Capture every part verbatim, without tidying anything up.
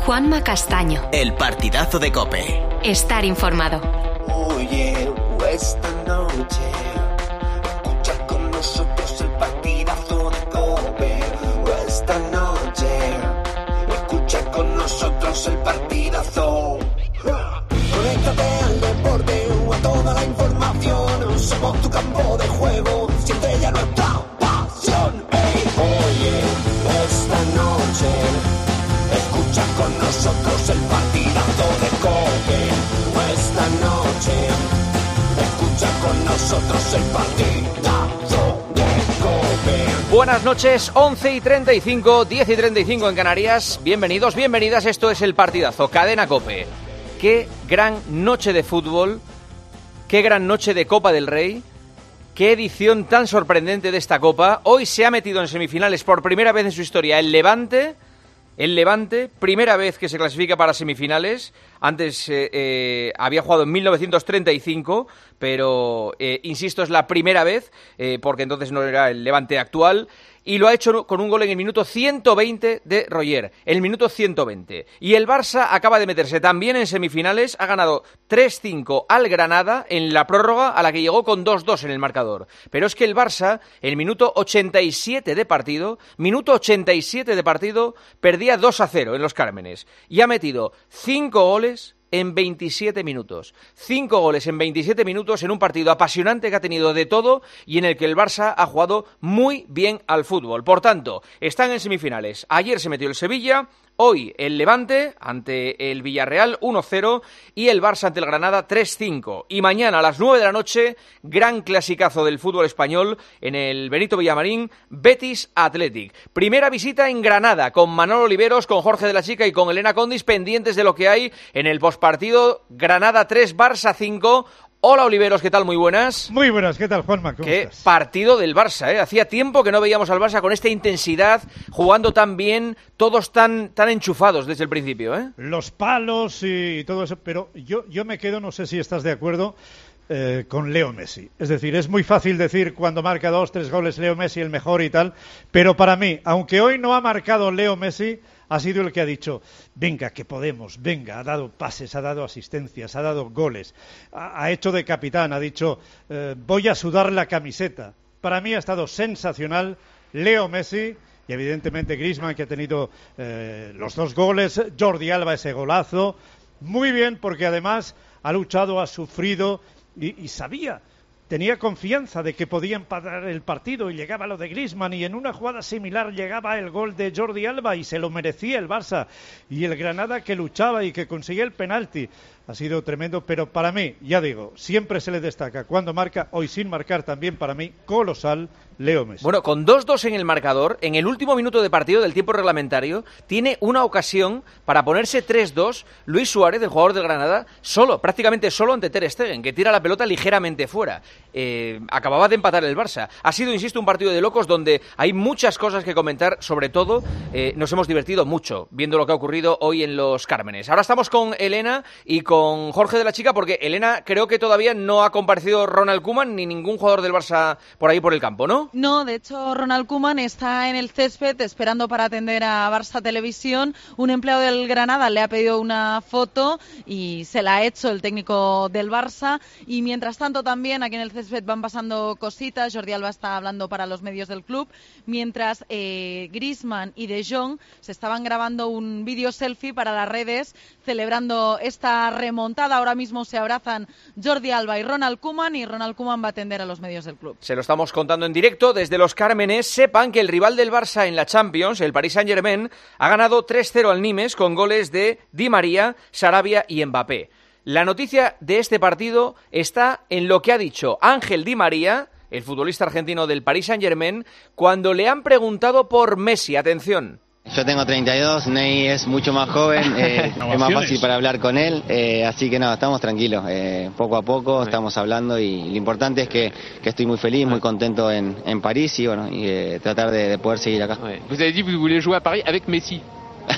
Juanma Castaño. El partidazo de COPE. Estar informado. Oye, esta noche escucha con nosotros el partidazo de COPE. Esta noche escucha con nosotros el partidazo. Conéctate al deporte o a toda la información. Somos tu campo de juego, siente ya nuestra pasión. Hey, oye, esta noche escucha con nosotros el partidazo de COPE. Esta noche escucha con nosotros el partidazo de COPE. Buenas noches, once y treinta y cinco, diez y treinta y cinco en Canarias. Bienvenidos, bienvenidas, esto es el partidazo, Cadena COPE. Qué gran noche de fútbol, qué gran noche de Copa del Rey, qué edición tan sorprendente de esta Copa. Hoy se ha metido en semifinales por primera vez en su historia el Levante, el Levante, primera vez que se clasifica para semifinales. Antes eh, eh, había jugado en mil novecientos treinta y cinco, pero eh, insisto, es la primera vez, eh, porque entonces no era el Levante actual. Y lo ha hecho con un gol en el minuto ciento veinte de Roger, el minuto ciento veinte. Y el Barça acaba de meterse también en semifinales, ha ganado tres cinco al Granada en la prórroga, a la que llegó con dos dos en el marcador. Pero es que el Barça, el minuto ochenta y siete de partido, minuto ochenta y siete de partido, perdía dos a cero en Los Cármenes. Y ha metido cinco goles en veintisiete minutos. Cinco goles en veintisiete minutos en un partido apasionante que ha tenido de todo y en el que el Barça ha jugado muy bien al fútbol. Por tanto, están en semifinales. Ayer se metió el Sevilla, hoy el Levante ante el Villarreal uno cero y el Barça ante el Granada tres cinco. Y mañana a las nueve de la noche, gran clasicazo del fútbol español en el Benito Villamarín, Betis Athletic. Primera visita en Granada con Manolo Oliveros, con Jorge de la Chica y con Elena Condis, pendientes de lo que hay en el postpartido. Granada tres, Barça cinco. Hola Oliveros, ¿qué tal? Muy buenas. Muy buenas, ¿qué tal, Juanma? ¿Cómo Qué estás? partido del Barça, ¿eh? Hacía tiempo que no veíamos al Barça con esta intensidad, jugando tan bien, todos tan, tan enchufados desde el principio, ¿eh? Los palos y todo eso, pero yo, yo me quedo, no sé si estás de acuerdo, eh, con Leo Messi. Es decir, es muy fácil decir cuando marca dos, tres goles Leo Messi el mejor y tal, pero para mí, aunque hoy no ha marcado Leo Messi, ha sido el que ha dicho, venga, que podemos, venga, ha dado pases, ha dado asistencias, ha dado goles, ha, ha hecho de capitán, ha dicho, eh, voy a sudar la camiseta. Para mí ha estado sensacional Leo Messi y evidentemente Griezmann, que ha tenido eh, los dos goles, Jordi Alba ese golazo, muy bien, porque además ha luchado, ha sufrido y, y sabía, tenía confianza de que podía empatar el partido y llegaba lo de Griezmann y en una jugada similar llegaba el gol de Jordi Alba y se lo merecía el Barça. Y el Granada que luchaba y que conseguía el penalti. Ha sido tremendo, pero para mí, ya digo, siempre se le destaca cuando marca, hoy sin marcar también para mí, colosal, Leo Messi. Bueno, con dos dos en el marcador, en el último minuto de partido del tiempo reglamentario, tiene una ocasión para ponerse tres dos, Luis Suárez, el jugador del Granada, solo, prácticamente solo ante Ter Stegen, que tira la pelota ligeramente fuera. Eh, acababa de empatar el Barça. Ha sido, insisto, un partido de locos donde hay muchas cosas que comentar, sobre todo, eh, nos hemos divertido mucho viendo lo que ha ocurrido hoy en Los Cármenes. Ahora estamos con Elena y con con Jorge de la Chica, porque Elena, creo que todavía no ha comparecido Ronald Koeman ni ningún jugador del Barça por ahí por el campo, ¿no? No, de hecho Ronald Koeman está en el césped esperando para atender a Barça Televisión. Un empleado del Granada le ha pedido una foto y se la ha hecho el técnico del Barça. Y mientras tanto también aquí en el césped van pasando cositas. Jordi Alba está hablando para los medios del club, mientras eh, Griezmann y De Jong se estaban grabando un vídeo selfie para las redes celebrando esta remontada. Ahora mismo se abrazan Jordi Alba y Ronald Koeman, y Ronald Koeman va a atender a los medios del club. Se lo estamos contando en directo desde Los Cármenes. Sepan que el rival del Barça en la Champions, el Paris Saint-Germain, ha ganado tres cero al Nimes con goles de Di María, Sarabia y Mbappé. La noticia de este partido está en lo que ha dicho Ángel Di María, el futbolista argentino del Paris Saint-Germain, cuando le han preguntado por Messi. Atención. Yo tengo treinta y dos, Ney es mucho más joven, eh, es más fácil para hablar con él, eh, así que nada, estamos tranquilos, eh, poco a poco estamos hablando y lo importante es que, que estoy muy feliz, muy contento en, en París y bueno, y eh, tratar de, de poder seguir acá. Vous avez dit que vous voulez jouer à Paris avec Messi.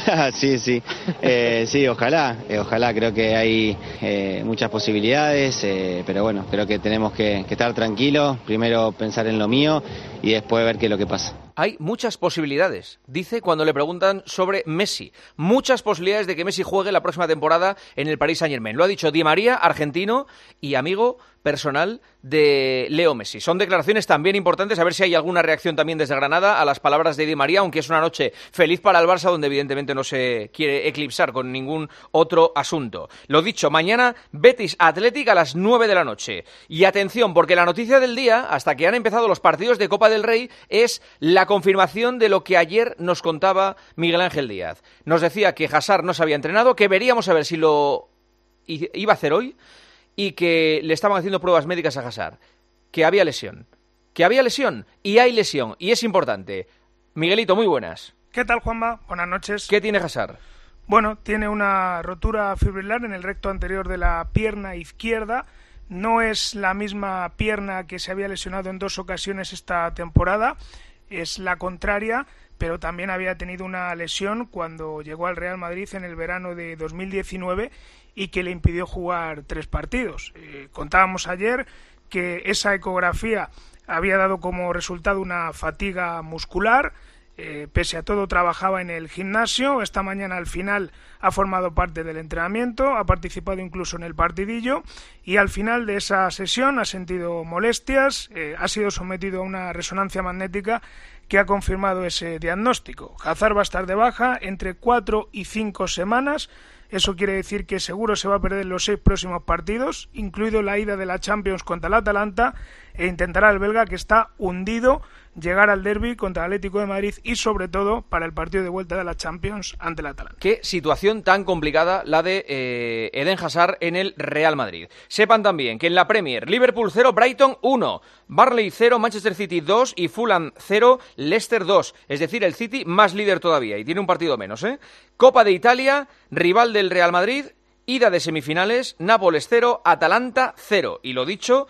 sí, sí, eh, sí, ojalá, eh, ojalá, creo que hay eh, muchas posibilidades, eh, pero bueno, creo que tenemos que, que estar tranquilos, primero pensar en lo mío y después ver qué es lo que pasa. Hay muchas posibilidades, dice cuando le preguntan sobre Messi. Muchas posibilidades de que Messi juegue la próxima temporada en el Paris Saint-Germain. Lo ha dicho Di María, argentino y amigo personal de Leo Messi. Son declaraciones también importantes, a ver si hay alguna reacción también desde Granada a las palabras de Di María, aunque es una noche feliz para el Barça, donde evidentemente no se quiere eclipsar con ningún otro asunto. Lo dicho, mañana Betis Athletic a las nueve de la noche. Y atención, porque la noticia del día, hasta que han empezado los partidos de Copa del Rey, es la confirmación de lo que ayer nos contaba Miguel Ángel Díaz. Nos decía que Hazard no se había entrenado, que veríamos a ver si lo iba a hacer hoy, y que le estaban haciendo pruebas médicas a Hazard, que había lesión, que había lesión, y hay lesión, y es importante. Miguelito, muy buenas. ¿Qué tal, Juanma? Buenas noches. ¿Qué tiene Hazard? Bueno, tiene una rotura fibrilar en el recto anterior de la pierna izquierda. No es la misma pierna que se había lesionado en dos ocasiones esta temporada, es la contraria, pero también había tenido una lesión cuando llegó al Real Madrid en el verano de dos mil diecinueve y que le impidió jugar tres partidos. Eh, contábamos ayer que esa ecografía había dado como resultado una fatiga muscular. Eh, pese a todo trabajaba en el gimnasio. Esta mañana al final ha formado parte del entrenamiento, ha participado incluso en el partidillo y al final de esa sesión ha sentido molestias, eh, ha sido sometido a una resonancia magnética que ha confirmado ese diagnóstico. Hazard va a estar de baja entre cuatro y cinco semanas. Eso quiere decir que seguro se va a perder los seis próximos partidos, incluido la ida de la Champions contra el Atalanta, e intentará el belga, que está hundido, llegar al derbi contra el Atlético de Madrid y sobre todo para el partido de vuelta de la Champions ante el Atalanta. Qué situación tan complicada la de eh, Eden Hazard en el Real Madrid. Sepan también que en la Premier, Liverpool cero, Brighton uno, Burnley cero, Manchester City dos y Fulham cero, Leicester dos. Es decir, el City más líder todavía y tiene un partido menos, ¿eh? Copa de Italia, rival del Real Madrid, ida de semifinales, Nápoles cero, Atalanta cero. Y lo dicho,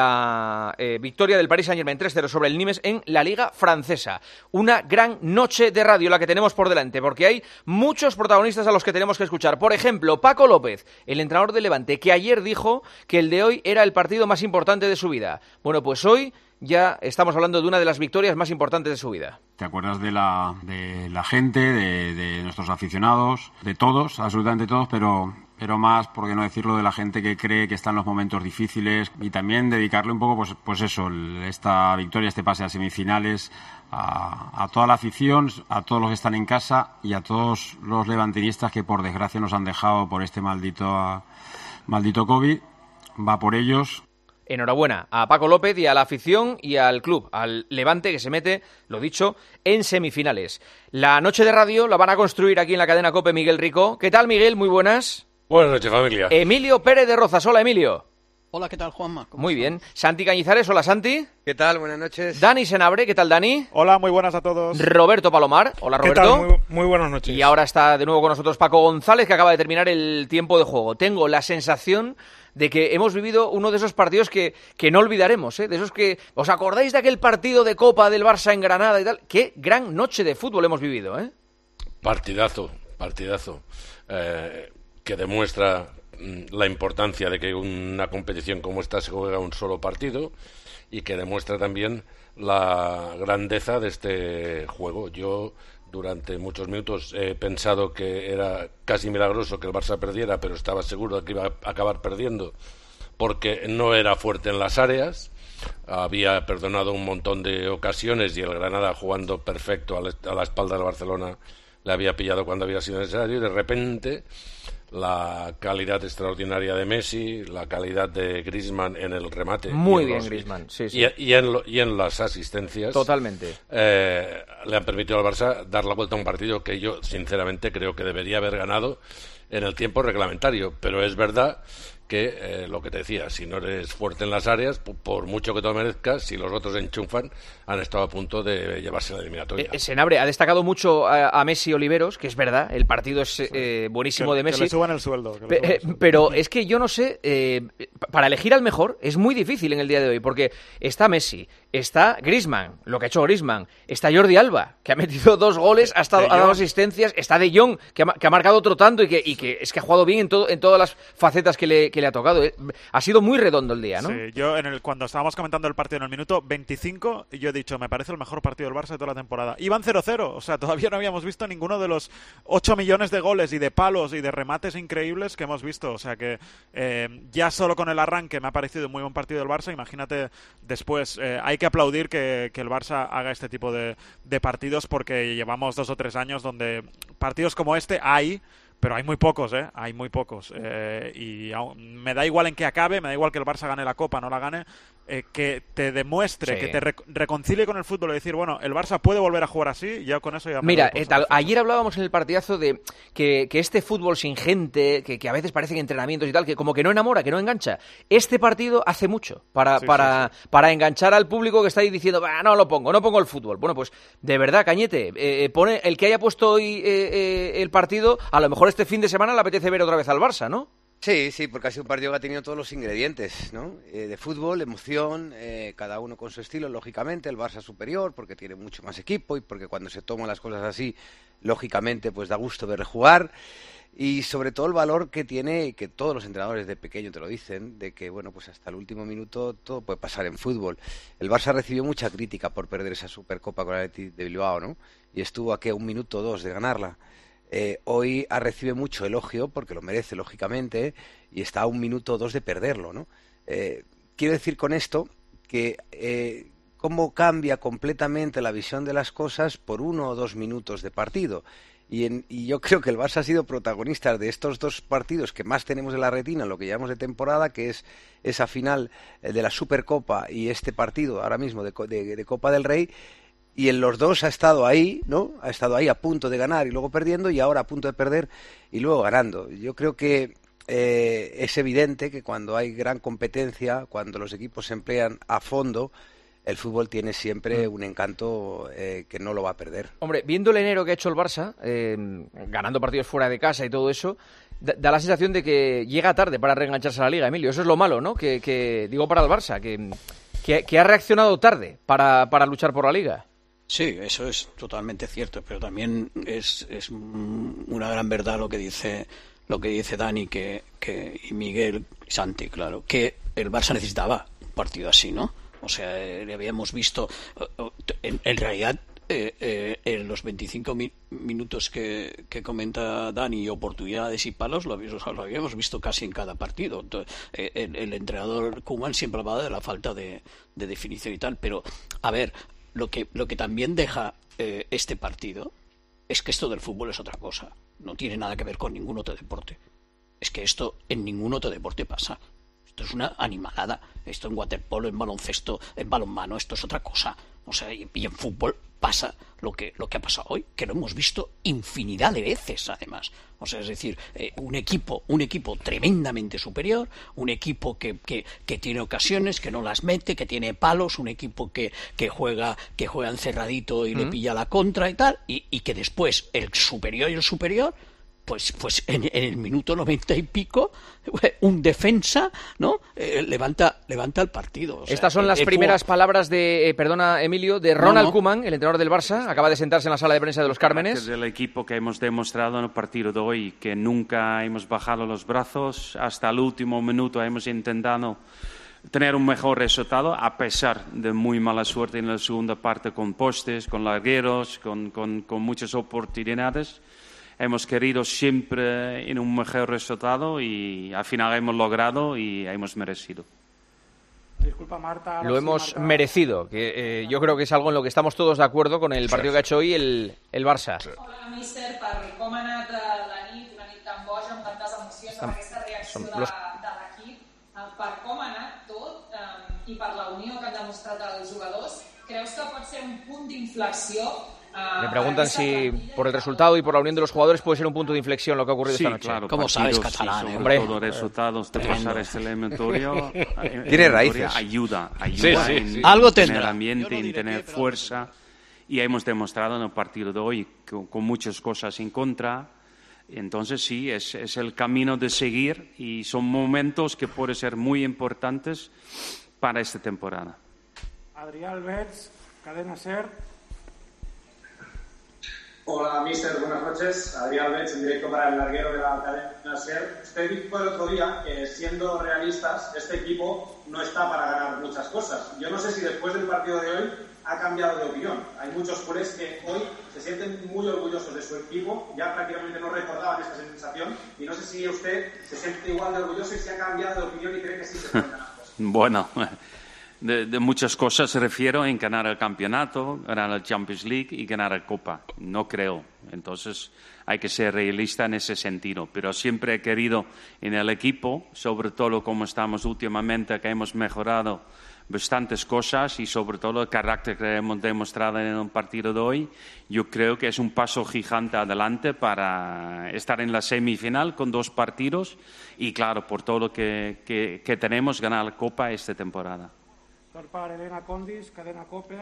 la eh, victoria del Paris Saint-Germain tres cero sobre el Nimes en la Liga Francesa. Una gran noche de radio la que tenemos por delante, porque hay muchos protagonistas a los que tenemos que escuchar. Por ejemplo, Paco López, el entrenador de Levante, que ayer dijo que el de hoy era el partido más importante de su vida. Bueno, pues hoy ya estamos hablando de una de las victorias más importantes de su vida. ¿Te acuerdas de la, de la gente, de, de nuestros aficionados, de todos, absolutamente todos, pero... pero más, por qué no decirlo, de la gente que cree que está en los momentos difíciles, y también dedicarle un poco, pues, pues eso, esta victoria, este pase a semifinales, a, a toda la afición, a todos los que están en casa y a todos los levantinistas que por desgracia nos han dejado por este maldito, maldito COVID. Va por ellos. Enhorabuena a Paco López y a la afición y al club, al Levante, que se mete, lo dicho, en semifinales. La noche de radio la van a construir aquí en la cadena COPE Miguel Rico. ¿Qué tal, Miguel? Muy buenas. Buenas noches, familia. Emilio Pérez de Rozas. Hola, Emilio. Hola, ¿qué tal, Juanma? Muy bien. Santi Cañizares. Hola, Santi. ¿Qué tal? Buenas noches. Dani Senabre. ¿Qué tal, Dani? Hola, muy buenas a todos. Roberto Palomar. Hola, Roberto. ¿Qué tal? Muy, muy buenas noches. Y ahora está de nuevo con nosotros Paco González, que acaba de terminar el tiempo de juego. Tengo la sensación de que hemos vivido uno de esos partidos que, que no olvidaremos, ¿eh? De esos que... ¿Os acordáis de aquel partido de Copa del Barça en Granada y tal? Qué gran noche de fútbol hemos vivido, ¿eh? Partidazo, partidazo. Eh, que demuestra la importancia de que una competición como esta se juega un solo partido y que demuestra también la grandeza de este juego. Yo durante muchos minutos he pensado que era casi milagroso que el Barça perdiera, pero estaba seguro de que iba a acabar perdiendo porque no era fuerte en las áreas, había perdonado un montón de ocasiones y el Granada, jugando perfecto a la espalda del Barcelona, le había pillado cuando había sido necesario, y de repente la calidad extraordinaria de Messi, la calidad de Griezmann en el remate. Muy bien, los, Griezmann, sí, sí. Y, y, en lo, y en las asistencias. Totalmente. Eh, le han permitido al Barça dar la vuelta a un partido que yo, sinceramente, creo que debería haber ganado en el tiempo reglamentario. Pero es verdad que eh, lo que te decía, si no eres fuerte en las áreas, por, por mucho que te lo merezcas, si los otros enchufan, han estado a punto de llevarse la eliminatoria. Eh, Senabre ha destacado mucho a, a Messi Oliveros, que es verdad, el partido es eh, buenísimo que, de Messi. Que le suban el sueldo. Que le Pe suban el sueldo. Pero es que yo no sé, eh, para elegir al mejor es muy difícil en el día de hoy, porque está Messi, está Griezmann, lo que ha hecho Griezmann, está Jordi Alba, que ha metido dos goles, ha, estado, ha dado asistencias, está De Jong, que ha, que ha marcado otro tanto y que, y que es que ha jugado bien en, todo, en todas las facetas que le, que le ha tocado. Ha sido muy redondo el día, ¿no? Sí, yo en el, cuando estábamos comentando el partido en el minuto veinticinco, yo he dicho, me parece el mejor partido del Barça de toda la temporada. Iban cero cero, o sea, todavía no habíamos visto ninguno de los ocho millones de goles y de palos y de remates increíbles que hemos visto. O sea que eh, ya solo con el arranque me ha parecido un muy buen partido del Barça. Imagínate después, eh, hay que aplaudir que, que el Barça haga este tipo de, de partidos, porque llevamos dos o tres años donde partidos como este hay, pero hay muy pocos, ¿eh? Hay muy pocos. Eh, y aún, me da igual en qué acabe, me da igual que el Barça gane la Copa, no la gane, eh, que te demuestre, sí. que te re reconcilie con el fútbol y decir, bueno, el Barça puede volver a jugar así, ya con eso ya me Mira, eh, tal, ayer hablábamos en el partidazo de que, que este fútbol sin gente, que, que a veces parecen entrenamientos y tal, que como que no enamora, que no engancha. Este partido hace mucho para, sí, para, sí, sí. para enganchar al público que está ahí diciendo, bah, no lo pongo, no pongo el fútbol. Bueno, pues de verdad, Cañete, eh, pone el que haya puesto hoy eh, eh, el partido, a lo mejor este fin de semana le apetece ver otra vez al Barça, ¿no? Sí, sí, porque ha sido un partido que ha tenido todos los ingredientes, ¿no? Eh, de fútbol, emoción, eh, cada uno con su estilo, lógicamente, el Barça superior, porque tiene mucho más equipo y porque cuando se toman las cosas así, lógicamente, pues da gusto ver jugar. Y sobre todo el valor que tiene, que todos los entrenadores de pequeño te lo dicen, de que, bueno, pues hasta el último minuto todo puede pasar en fútbol. El Barça recibió mucha crítica por perder esa Supercopa con el Athletic de Bilbao, ¿no? Y estuvo aquí a un minuto o dos de ganarla. Eh, hoy recibe mucho elogio, porque lo merece, lógicamente, y está a un minuto o dos de perderlo, ¿no? Eh, quiero decir con esto que eh, cómo cambia completamente la visión de las cosas por uno o dos minutos de partido. Y, en, y yo creo que el Barça ha sido protagonista de estos dos partidos que más tenemos en la retina en lo que llevamos de temporada, que es esa final de la Supercopa y este partido ahora mismo de, de, de Copa del Rey. Y en los dos ha estado ahí, ¿no? Ha estado ahí a punto de ganar y luego perdiendo, y ahora a punto de perder y luego ganando. Yo creo que eh, es evidente que cuando hay gran competencia, cuando los equipos se emplean a fondo, el fútbol tiene siempre un encanto eh, que no lo va a perder. Hombre, viendo el enero que ha hecho el Barça, eh, ganando partidos fuera de casa y todo eso, da, da la sensación de que llega tarde para reengancharse a la Liga, Emilio. Eso es lo malo, ¿no? Que, que digo para el Barça, que, que, que ha reaccionado tarde para, para luchar por la Liga. Sí, eso es totalmente cierto, pero también es, es una gran verdad lo que dice lo que dice Dani que, que y Miguel y Santi, claro, que el Barça necesitaba un partido así, ¿no? O sea, le habíamos visto en, en realidad eh, eh, en los veinticinco mi, minutos que, que comenta Dani, oportunidades y palos, lo habíamos, lo habíamos visto casi en cada partido. Entonces, eh, el, el entrenador Koeman siempre hablaba de la falta de, de definición y tal, pero a ver, Lo que, lo que también deja eh, este partido es que esto del fútbol es otra cosa. No tiene nada que ver con ningún otro deporte. Es que esto en ningún otro deporte pasa. Esto es una animalada. Esto en waterpolo, en baloncesto, en balonmano, esto es otra cosa. O sea, y, y en fútbol pasa lo que, lo que ha pasado hoy, que lo hemos visto infinidad de veces, además. O sea, es decir, eh, un equipo, un equipo tremendamente superior, un equipo que, que, que tiene ocasiones, que no las mete, que tiene palos, un equipo que, que juega, que juega encerradito y mm. le pilla la contra y tal, y, y que después el superior y el superior, pues, pues en, en el minuto noventa y pico, un defensa, ¿no? Eh, levanta, levanta el partido. O sea, Estas son las el, primeras el... palabras de, eh, perdona Emilio, de Ronald no, no. Koeman, el entrenador del Barça, acaba de sentarse en la sala de prensa de los Cármenes. Del equipo que hemos demostrado en el partido de hoy, que nunca hemos bajado los brazos, hasta el último minuto hemos intentado tener un mejor resultado, a pesar de muy mala suerte en la segunda parte con postes, con largueros, con, con, con muchas oportunidades. Hemos querido siempre en un mejor resultado y al final hemos logrado y hemos merecido. Disculpa, Marta. Lo hemos Marta. merecido, que eh, yo creo que es algo en lo que estamos todos de acuerdo con el partido que ha hecho hoy el, el Barça. Sí. Hola, míster, per com ha anat la nit, una nit tan boja, amb tantes emocions, amb aquesta reacció de, los... de l'equip, per com ha anat tot eh, i per la unió que han demostrat els jugadors, creus que pot ser un punt d'inflexió Me preguntan si por el resultado y por la unión de los jugadores puede ser un punto de inflexión lo que ha ocurrido sí, esta noche. Claro, ¿Cómo sabes catalán? Sí, Hombre, todos los resultados de pasar este eliminatorio, tiene raíces. Ayuda, ayuda sí, sí, en, sí. en Algo tener tendrá. ambiente, en tener fuerza. Y hemos demostrado en el partido de hoy con, con muchas cosas en contra. Entonces sí, es, es el camino de seguir y son momentos que pueden ser muy importantes para esta temporada. Adrián Alberts, Cadena SER. Hola, mister, buenas noches. Adrián Alberts, en directo para el larguero de la cadena SER. Usted dijo el otro día que, siendo realistas, este equipo no está para ganar muchas cosas. Yo no sé si después del partido de hoy ha cambiado de opinión. Hay muchos culés que hoy se sienten muy orgullosos de su equipo, ya prácticamente no recordaban esta sensación, y no sé si usted se siente igual de orgulloso y si ha cambiado de opinión y cree que sí se pueden ganar cosas. Bueno, de, de muchas cosas se refiero en ganar el campeonato, ganar la Champions League y ganar la Copa. No creo. Entonces hay que ser realista en ese sentido. Pero siempre he querido en el equipo, sobre todo como estamos últimamente, que hemos mejorado bastantes cosas y sobre todo el carácter que hemos demostrado en el partido de hoy, yo creo que es un paso gigante adelante para estar en la semifinal con dos partidos y claro, por todo lo que, que, que tenemos, ganar la Copa esta temporada. Para Elena Condis, Cadena COPE.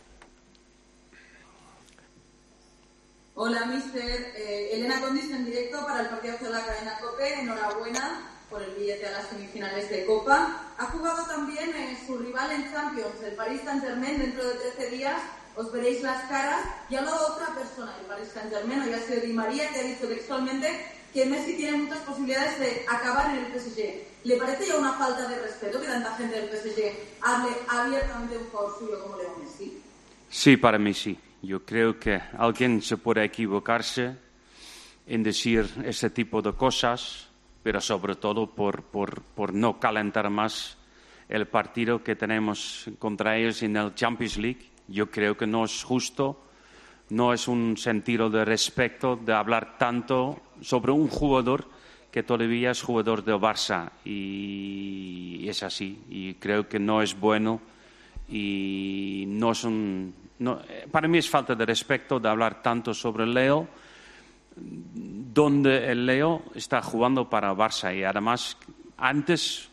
Hola, mister. Eh, Elena Condis en directo para el partidazo de la Cadena COPE. Enhorabuena por el billete a las semifinales de Copa. Ha jugado también eh, su rival en Champions, el Paris Saint-Germain. Dentro de trece días os veréis las caras. Y ha hablado otra persona del Paris Saint-Germain, hoy ha sido Di María, que ha dicho textualmente que Messi tiene muchas posibilidades de acabar en el P S G. ¿Le parece ya una falta de respeto que tanta gente del P S G hable abiertamente de un jugador suyo como Leo Messi? Sí, para mí sí. Yo creo que alguien se puede equivocarse en decir ese tipo de cosas, pero sobre todo por, por, por no calentar más el partido que tenemos contra ellos en el Champions League. Yo creo que no es justo, no es un sentido de respeto de hablar tanto sobre un jugador que todavía es jugador del Barça y es así. Y creo que no es bueno y no es un... No, para mí es falta de respeto de hablar tanto sobre Leo, donde el Leo está jugando para Barça y además antes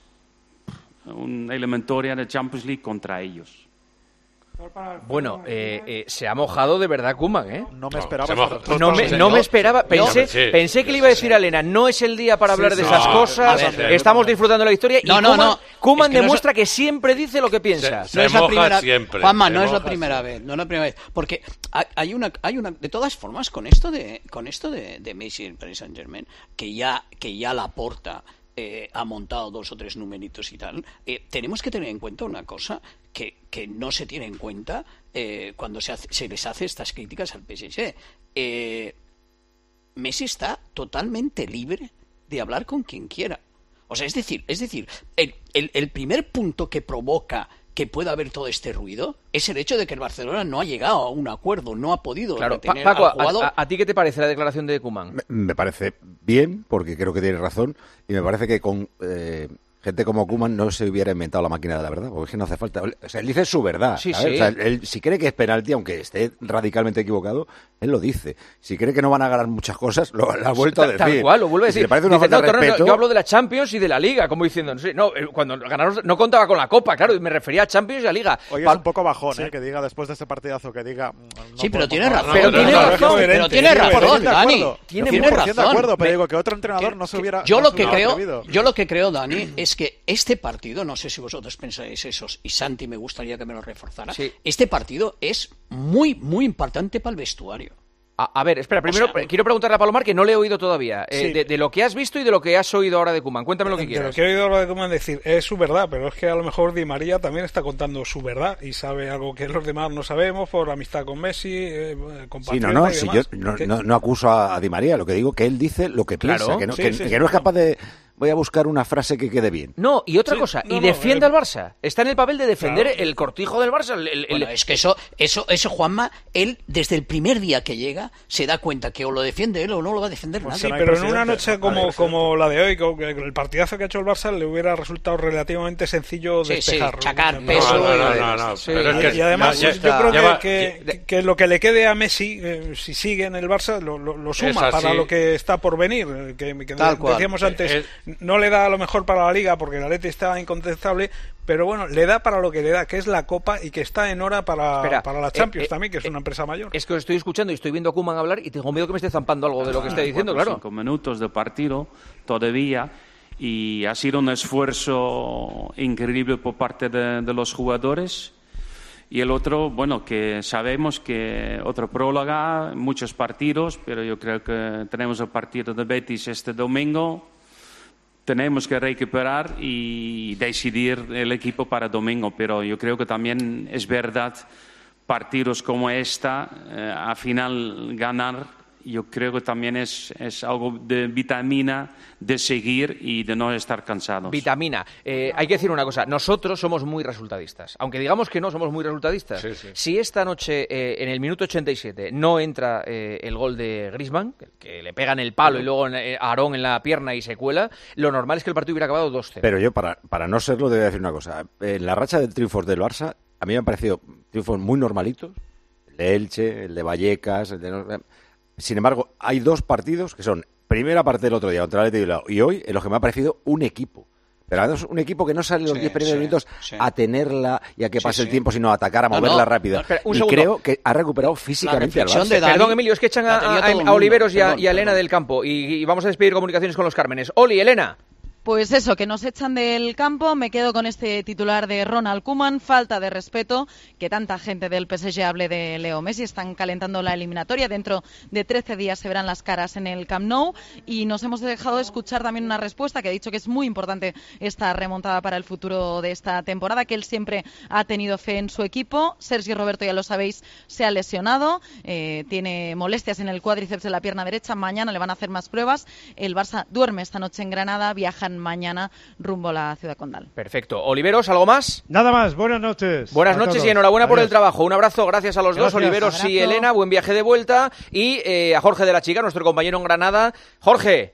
una eliminatoria de Champions League contra ellos. Bueno, eh, eh, se ha mojado de verdad Koeman, ¿eh? No me esperaba. No me, no me esperaba. Pensé, No, sí, pensé que le iba a decir a Elena, no es el día para hablar Sí, de sí. esas No, cosas, a ver, estamos disfrutando la historia No, y no, Koeman, no. Koeman Es que no demuestra es- que siempre dice lo que piensa. No es la primera, siempre, Juanma, se no es la moja primera vez, no es la primera vez, porque hay- hay una, hay una, de todas formas, con esto de, con esto de, de Messi y el Paris Saint Germain, que ya, que ya Laporta eh, ha montado dos o tres numeritos y tal, eh, tenemos que tener en cuenta una cosa que, que no se tiene en cuenta eh, cuando se, hace- se les hace estas críticas al P S G. Eh, Messi está totalmente libre de hablar con quien quiera. O sea, es decir, es decir, el, el, el primer punto que provoca que pueda haber todo este ruido es el hecho de que el Barcelona no ha llegado a un acuerdo, no ha podido Claro, Pa- retener Paco, al jugador. a, a- ¿a ti qué te parece la declaración de Koeman? Me, me parece bien, porque creo que tiene razón, y me parece que con eh, gente como Koeman no se hubiera inventado la máquina de la verdad, porque es que no hace falta. O sea, él dice su verdad. Sí, ¿sabes? sí. O sea, él, si cree que es penalti, aunque esté radicalmente equivocado, él lo dice. Si cree que no van a ganar muchas cosas, lo, lo ha vuelto a Tal- decir. Tal cual, lo vuelve a Y si decir. le parece una Dice, falta no, de no, no, respeto, yo hablo de la Champions y de la Liga, como diciendo, no sé, no, eh, cuando ganaron no contaba con la Copa, claro, y me refería a Champions y a Liga. Hoy Pa- es un poco bajón, Sí. ¿eh? Que diga después de este partidazo, que diga... mm, no Sí, pero podemos- tiene razón, Pero tiene tiene razón, razón, pero tiene estoy razón, de Dani. acuerdo. Tiene cien por ciento razón. de acuerdo, pero Me- digo que otro entrenador no se hubiera... Yo no lo se que hubiera creo, atrevido. yo lo que creo, Dani, es que este partido, no sé si vosotros pensáis eso, y Santi me gustaría que me lo reforzara, Sí. este partido es muy, muy importante para el vestuario. A, a ver, espera, primero O sea, quiero preguntarle a Palomar, que no le he oído todavía, eh, Sí. de, de lo que has visto y de lo que has oído ahora de Koeman. Cuéntame lo que De lo quieras. que he oído ahora de Koeman decir es su verdad, pero es que a lo mejor Di María también está contando su verdad y sabe algo que los demás no sabemos por amistad con Messi, eh, con Sí, no, Patriota no, y si demás. yo no, Que- no, no acuso a, a Di María, lo que digo que él dice lo que Claro, piensa, que no, sí, que, sí, que sí, no es capaz de... voy a buscar una frase que quede bien. No, y otra Sí, cosa, no, y no, defiende eh, al Barça. Está en el papel de defender Claro. el cortijo del Barça. el- el- Bueno, el- es que eso, eso, eso, Juanma, él desde el primer día que llega se da cuenta que o lo defiende él o no lo va a defender Pues nadie. sí, pero en una noche como, como la de hoy, con el partidazo que ha hecho el Barça, le hubiera resultado relativamente sencillo Sí, sí, despejar. chacar, No, peso no, no, y- no, no, no, Sí. pero es y, que y además ya- yo ya- creo ya que, va- que, que- que lo que le quede a Messi, eh, si sigue en el Barça, lo, lo- lo suma Es así. para lo que está por venir. eh, Que, que Tal cual. decíamos antes, Es- no le da a lo mejor para la Liga porque el Atleti está incontestable, pero bueno, le da para lo que le da, que es la Copa y que está en hora para, Espera, para la eh, Champions eh, también, que es una empresa mayor. Es que os estoy escuchando y estoy viendo a Koeman hablar y tengo miedo que me esté zampando algo de lo que está diciendo, cuatro o claro. cinco minutos de partido todavía y ha sido un esfuerzo increíble por parte de, de los jugadores. Y el otro, bueno, que sabemos que otra próloga, muchos partidos, pero yo creo que tenemos el partido de Betis este domingo. Tenemos que recuperar y decidir el equipo para domingo, pero yo creo que también es verdad, partidos como esta, eh, a final ganar, yo creo que también es, es algo de vitamina de seguir y de no estar cansados. Vitamina. Eh, hay que decir una cosa, nosotros somos muy resultadistas. Aunque digamos que no, somos muy resultadistas. Sí, sí. Si esta noche, eh, en el minuto ochenta y siete, no entra eh, el gol de Griezmann, que le pegan el palo y luego eh, Aarón en la pierna y se cuela, lo normal es que el partido hubiera acabado dos cero. Pero yo, para, para no serlo, debo decir una cosa. En la racha de triunfos del Barça, a mí me han parecido triunfos muy normalitos. El de Elche, el de Vallecas, el de... Sin embargo, hay dos partidos que son primera parte del otro día contra el Athletic de Bilbao y hoy en los que me ha parecido un equipo. Pero además un equipo que no sale los Sí, diez primeros sí, minutos sí. a tenerla y a que Sí, pase el sí. tiempo, sino a atacar, a No, moverla no, rápida. no, espera, un y segundo. creo que ha recuperado físicamente al reflexión Barça. de Dani- Perdón, Emilio, es que echan a, la tenía a- todo el a mundo. Oliveros y a, Perdón, y a Elena perdón. del campo y, y vamos a despedir comunicaciones con los Cármenes. Oli, Elena. Pues eso, que nos echan del campo. Me quedo con este titular de Ronald Koeman. Falta de respeto que tanta gente del P S G hable de Leo Messi. Están calentando la eliminatoria. Dentro de trece días se verán las caras en el Camp Nou. Y nos hemos dejado escuchar también una respuesta que ha dicho que es muy importante esta remontada para el futuro de esta temporada, que él siempre ha tenido fe en su equipo. Sergi Roberto, ya lo sabéis, se ha lesionado. Eh, tiene molestias en el cuádriceps de la pierna derecha. Mañana le van a hacer más pruebas. El Barça duerme esta noche en Granada. Viajan mañana rumbo a la ciudad condal. Perfecto. Oliveros, ¿algo más? Nada más, buenas noches. Buenas a noches todos. y enhorabuena por el Adiós. trabajo. Un abrazo, gracias a los dos, Gracias. Oliveros y Abrazo. Elena. Buen viaje de vuelta. Y eh, a Jorge de la Chica, nuestro compañero en Granada. Jorge,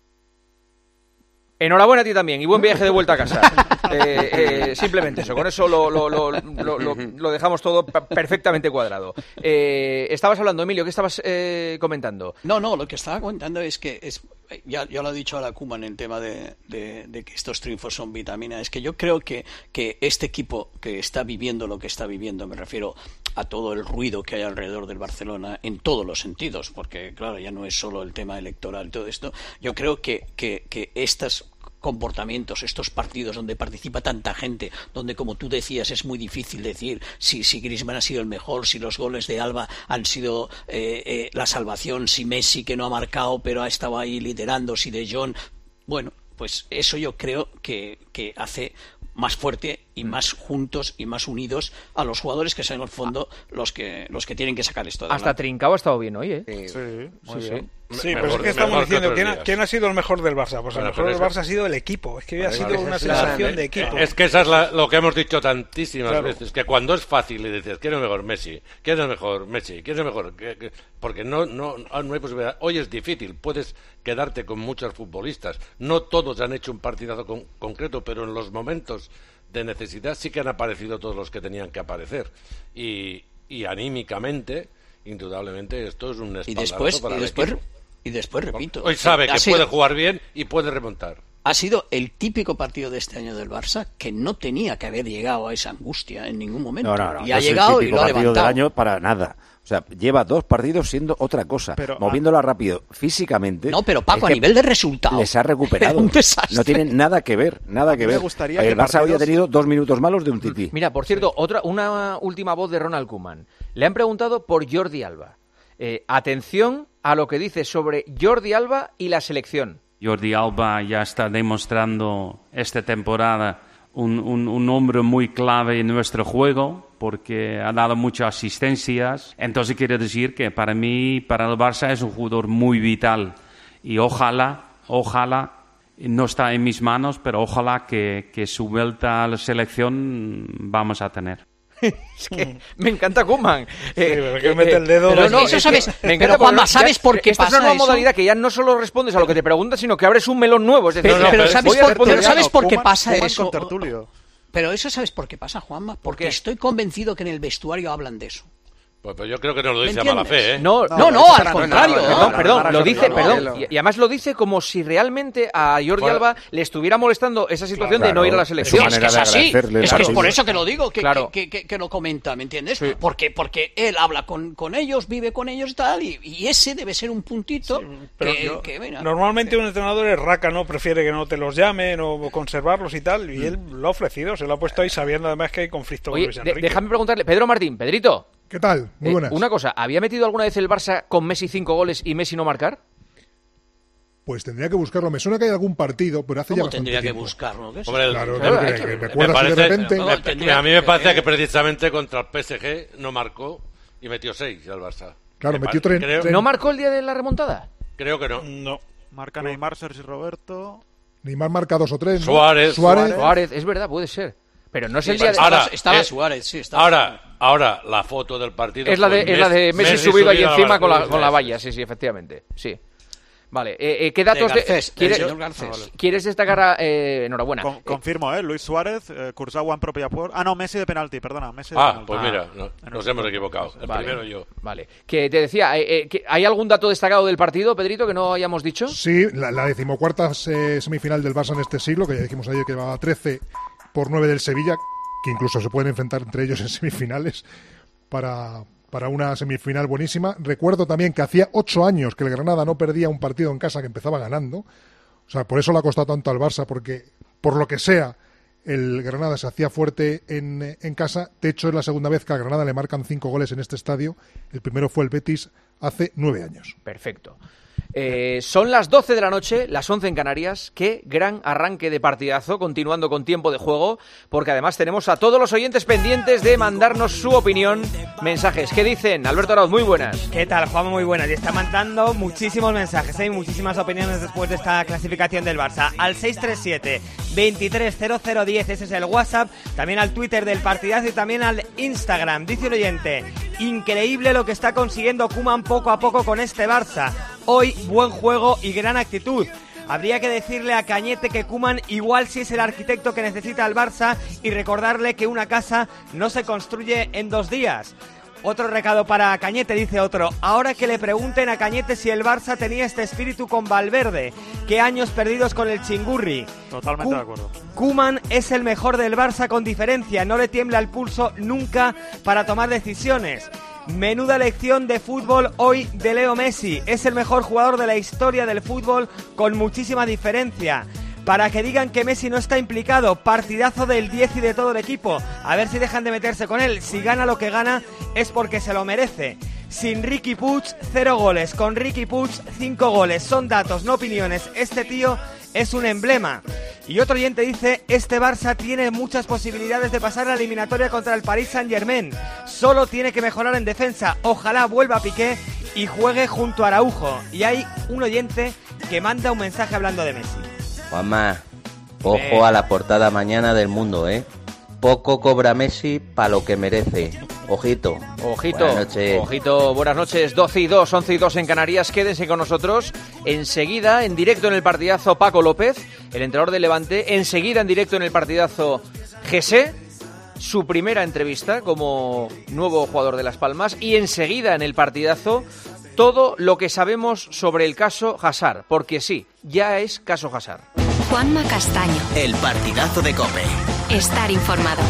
enhorabuena a ti también y buen viaje de vuelta a casa. Eh, eh, simplemente eso, con eso lo, lo, lo, lo, lo- lo dejamos todo pa- perfectamente cuadrado. Eh, estabas hablando, Emilio, ¿qué estabas eh, comentando? No, no, lo que estaba comentando es que es, ya, ya lo ha dicho ahora Koeman en el tema de, de, de que estos triunfos son vitamina. Es que yo creo que, que este equipo que está viviendo lo que está viviendo, me refiero a todo el ruido que hay alrededor del Barcelona en todos los sentidos, porque claro, ya no es solo el tema electoral y todo esto. Yo creo que, que, que estas comportamientos, estos partidos donde participa tanta gente, donde como tú decías es muy difícil decir si, si Griezmann ha sido el mejor, si los goles de Alba han sido eh, eh, la salvación, si Messi que no ha marcado pero ha estado ahí liderando, si De Jong, bueno, pues eso yo creo que, que hace más fuerte y más juntos y más unidos a los jugadores que son en el fondo los que los que tienen que sacar esto Hasta adelante. Trincao ha estado bien hoy, ¿eh? Sí, Sí, sí. Sí, Mejor- pero es que estamos mejor que diciendo otros ¿quién ha, días. quién ha sido el mejor del Barça. Pues el Bueno, mejor pero del eso- Barça ha sido el equipo. Es que ha Vale, sido vale, una esa es la- sensación de equipo. Es que eso es la- lo que hemos dicho tantísimas Claro. veces, que cuando es fácil y dices, ¿quién es mejor? Messi. ¿Quién es mejor? Messi. ¿Quién es mejor? ¿Qué- qué? Porque no, no, no hay posibilidad. Hoy es difícil, puedes quedarte con muchos futbolistas. No todos han hecho un partidazo con- concreto, pero en los momentos de necesidad sí que han aparecido todos los que tenían que aparecer. Y, y anímicamente, indudablemente, esto es un Y espaldarazo después, para y el después, equipo. y después repito, Hoy sabe ha que sido- puede jugar bien y puede remontar. ha sido el típico partido de este año del Barça que no tenía que haber llegado a esa angustia en ningún momento. No, no, no. Y ha no es el llegado y típico lo ha partido levantado. del año para nada. O sea, lleva dos partidos siendo otra cosa, Pero, moviéndola rápido físicamente. No, pero Paco, es a que nivel de resultado, les ha recuperado. era un desastre. No tienen nada que ver, nada que me ver. gustaría el que Barça hoy ha partidos- tenido dos minutos malos de un tití. Mira, por cierto, otra una última voz de Ronald Koeman. Le han preguntado por Jordi Alba. Eh, atención a lo que dice sobre Jordi Alba y la selección. Jordi Alba ya está demostrando esta temporada un, un, un hombre muy clave en nuestro juego porque ha dado muchas asistencias. Entonces quiero decir que para mí, para el Barça es un jugador muy vital y ojalá, ojalá no está en mis manos, pero ojalá que, que su vuelta a la selección vamos a tener. Es que me encanta Koeman. Sí, pero que mete el dedo. Pero no, eso es sabes. Que me encanta pero Juanma, porque ¿sabes ya, por qué esta pasa es una nueva eso? modalidad que ya no solo respondes a lo que te preguntas, sino que abres un melón nuevo. Es decir, pero, no, pero, pero ¿sabes, voy a por, responder pero ¿sabes por qué Koeman, pasa Koeman eso? con Tertulio. Pero eso ¿sabes por qué pasa, Juanma? Porque ¿Por estoy convencido que en el vestuario hablan de eso. Pues, pues yo creo que no lo ¿Me dice a mala entiendes? fe, ¿eh? No, No, no, no, al contrario. Perdón, perdón, lo dice, no, perdón. no. Y, y además lo dice como si realmente a Jordi Bueno. Alba le estuviera molestando esa situación Claro, de no ir a la es su selección. Es que es manera de así, agradecerle es la que es por ayuda. eso que lo digo, que, Claro. que, que, que lo comenta, ¿me entiendes? Sí. Porque, porque él habla con, con ellos, vive con ellos y tal, y, y ese debe ser un puntito Pero que, yo- que, mira, normalmente un entrenador es raca, ¿no? Prefiere que no te los llamen o conservarlos y tal, y él lo ha ofrecido, se lo ha puesto ahí sabiendo además que hay conflicto con Oye, Luis de- Enrique. déjame preguntarle, Pedro Martín, Pedrito. ¿Qué tal? Muy eh, buenas. una cosa, ¿había metido alguna vez el Barça con Messi cinco goles y Messi no marcar? Pues tendría que buscarlo. Me suena que hay algún partido, pero hace ya ¿cómo bastante tendría que tiempo. buscarlo? ¿Qué es Hombre, eso? Claro, Claro, que- hay que- que- que me me acuerdo así de parece, repente. No, me- tendría a mí me que- parece que precisamente contra el P S G no marcó y metió seis al Barça. Claro, Me metió pare- tre- creo, tre- ¿No marcó el día de la remontada? creo que no. No. Marca Neymar, Sergi Roberto. Neymar marca dos o tres, ¿no? Suárez. Suárez. Suárez, es verdad, puede ser. Pero no es Sí, el día de... Ahora, estaba, estaba eh, Suárez, sí, estaba. Ahora, ahora la foto del partido Es la de, fue es la de Messi, Messi subido ahí subido a encima la con la, barra. con la valla, sí, sí, efectivamente. Sí. Vale, eh, eh, ¿qué datos De de, Garcés, ¿quieres, del señor Garcés. Ah, vale. ¿quieres destacar? A, eh, enhorabuena. Con- Eh, confirmo, ¿eh? Luis Suárez, eh, Kurzawa en propia puerta. Ah, no, Messi de penalti, perdona. Messi de Ah, penalti. pues mira, no, En nos el- hemos equivocado. El Vale. primero yo. Vale. Que te decía, eh, eh, que ¿hay algún dato destacado del partido, Pedrito, que no hayamos dicho? Sí, la, la decimocuarta eh, semifinal del Barça en este siglo, que ya dijimos ayer que llevaba trece por nueve del Sevilla, que incluso se pueden enfrentar entre ellos en semifinales para, para una semifinal buenísima. Recuerdo también que hacía ocho años que el Granada no perdía un partido en casa que empezaba ganando. O sea, por eso le ha costado tanto al Barça, porque por lo que sea, el Granada se hacía fuerte en, en casa. De hecho, es la segunda vez que al Granada le marcan cinco goles en este estadio. El primero fue el Betis hace nueve años. Perfecto. Eh, son las doce de la noche, las once en Canarias. Qué gran arranque de partidazo, continuando con tiempo de juego, porque además tenemos a todos los oyentes pendientes de mandarnos su opinión, mensajes. ¿Qué dicen? Alberto Arauz, muy buenas. ¿Qué tal, Juan? Muy buenas. Y está mandando muchísimos mensajes, hay ¿eh? muchísimas opiniones después de esta clasificación del Barça. Al seis tres siete, veintitrés cero cero diez, ese es el WhatsApp. También al Twitter del partidazo y también al Instagram. Dice un oyente, increíble lo que está consiguiendo Koeman poco a poco con este Barça. Hoy, buen juego y gran actitud. Habría que decirle a Cañete que Koeman igual sí es el arquitecto que necesita el Barça y recordarle que una casa no se construye en dos días. Otro recado para Cañete, dice otro. Ahora que le pregunten a Cañete si el Barça tenía este espíritu con Valverde. Qué años perdidos con el Chingurri. Totalmente Ku- de acuerdo. Koeman es el mejor del Barça con diferencia. No le tiembla el pulso nunca para tomar decisiones. Menuda lección de fútbol hoy de Leo Messi. Es el mejor jugador de la historia del fútbol con muchísima diferencia. Para que digan que Messi no está implicado, partidazo del diez y de todo el equipo. A ver si dejan de meterse con él. Si gana lo que gana es porque se lo merece. Sin Riqui Puig, cero goles. Con Riqui Puig, cinco goles. Son datos, no opiniones. Este tío es un emblema. Y otro oyente dice, este Barça tiene muchas posibilidades de pasar la eliminatoria contra el Paris Saint-Germain. Solo tiene que mejorar en defensa. Ojalá vuelva Piqué y juegue junto a Araujo. Y hay un oyente que manda un mensaje hablando de Messi. Juanma, ojo Eh. a la portada mañana del Mundo, ¿eh? Poco cobra Messi para lo que merece. Ojito. Ojito, Buenas noches. ojito, buenas noches, doce y dos, once y dos en Canarias, quédense con nosotros, enseguida en directo en el partidazo Paco López, el entrenador del Levante, enseguida en directo en el partidazo Jesse, su primera entrevista como nuevo jugador de Las Palmas, y enseguida en el partidazo todo lo que sabemos sobre el caso Hazard, porque sí, ya es caso Hazard. Juanma Castaño. El partidazo de COPE. Estar informado.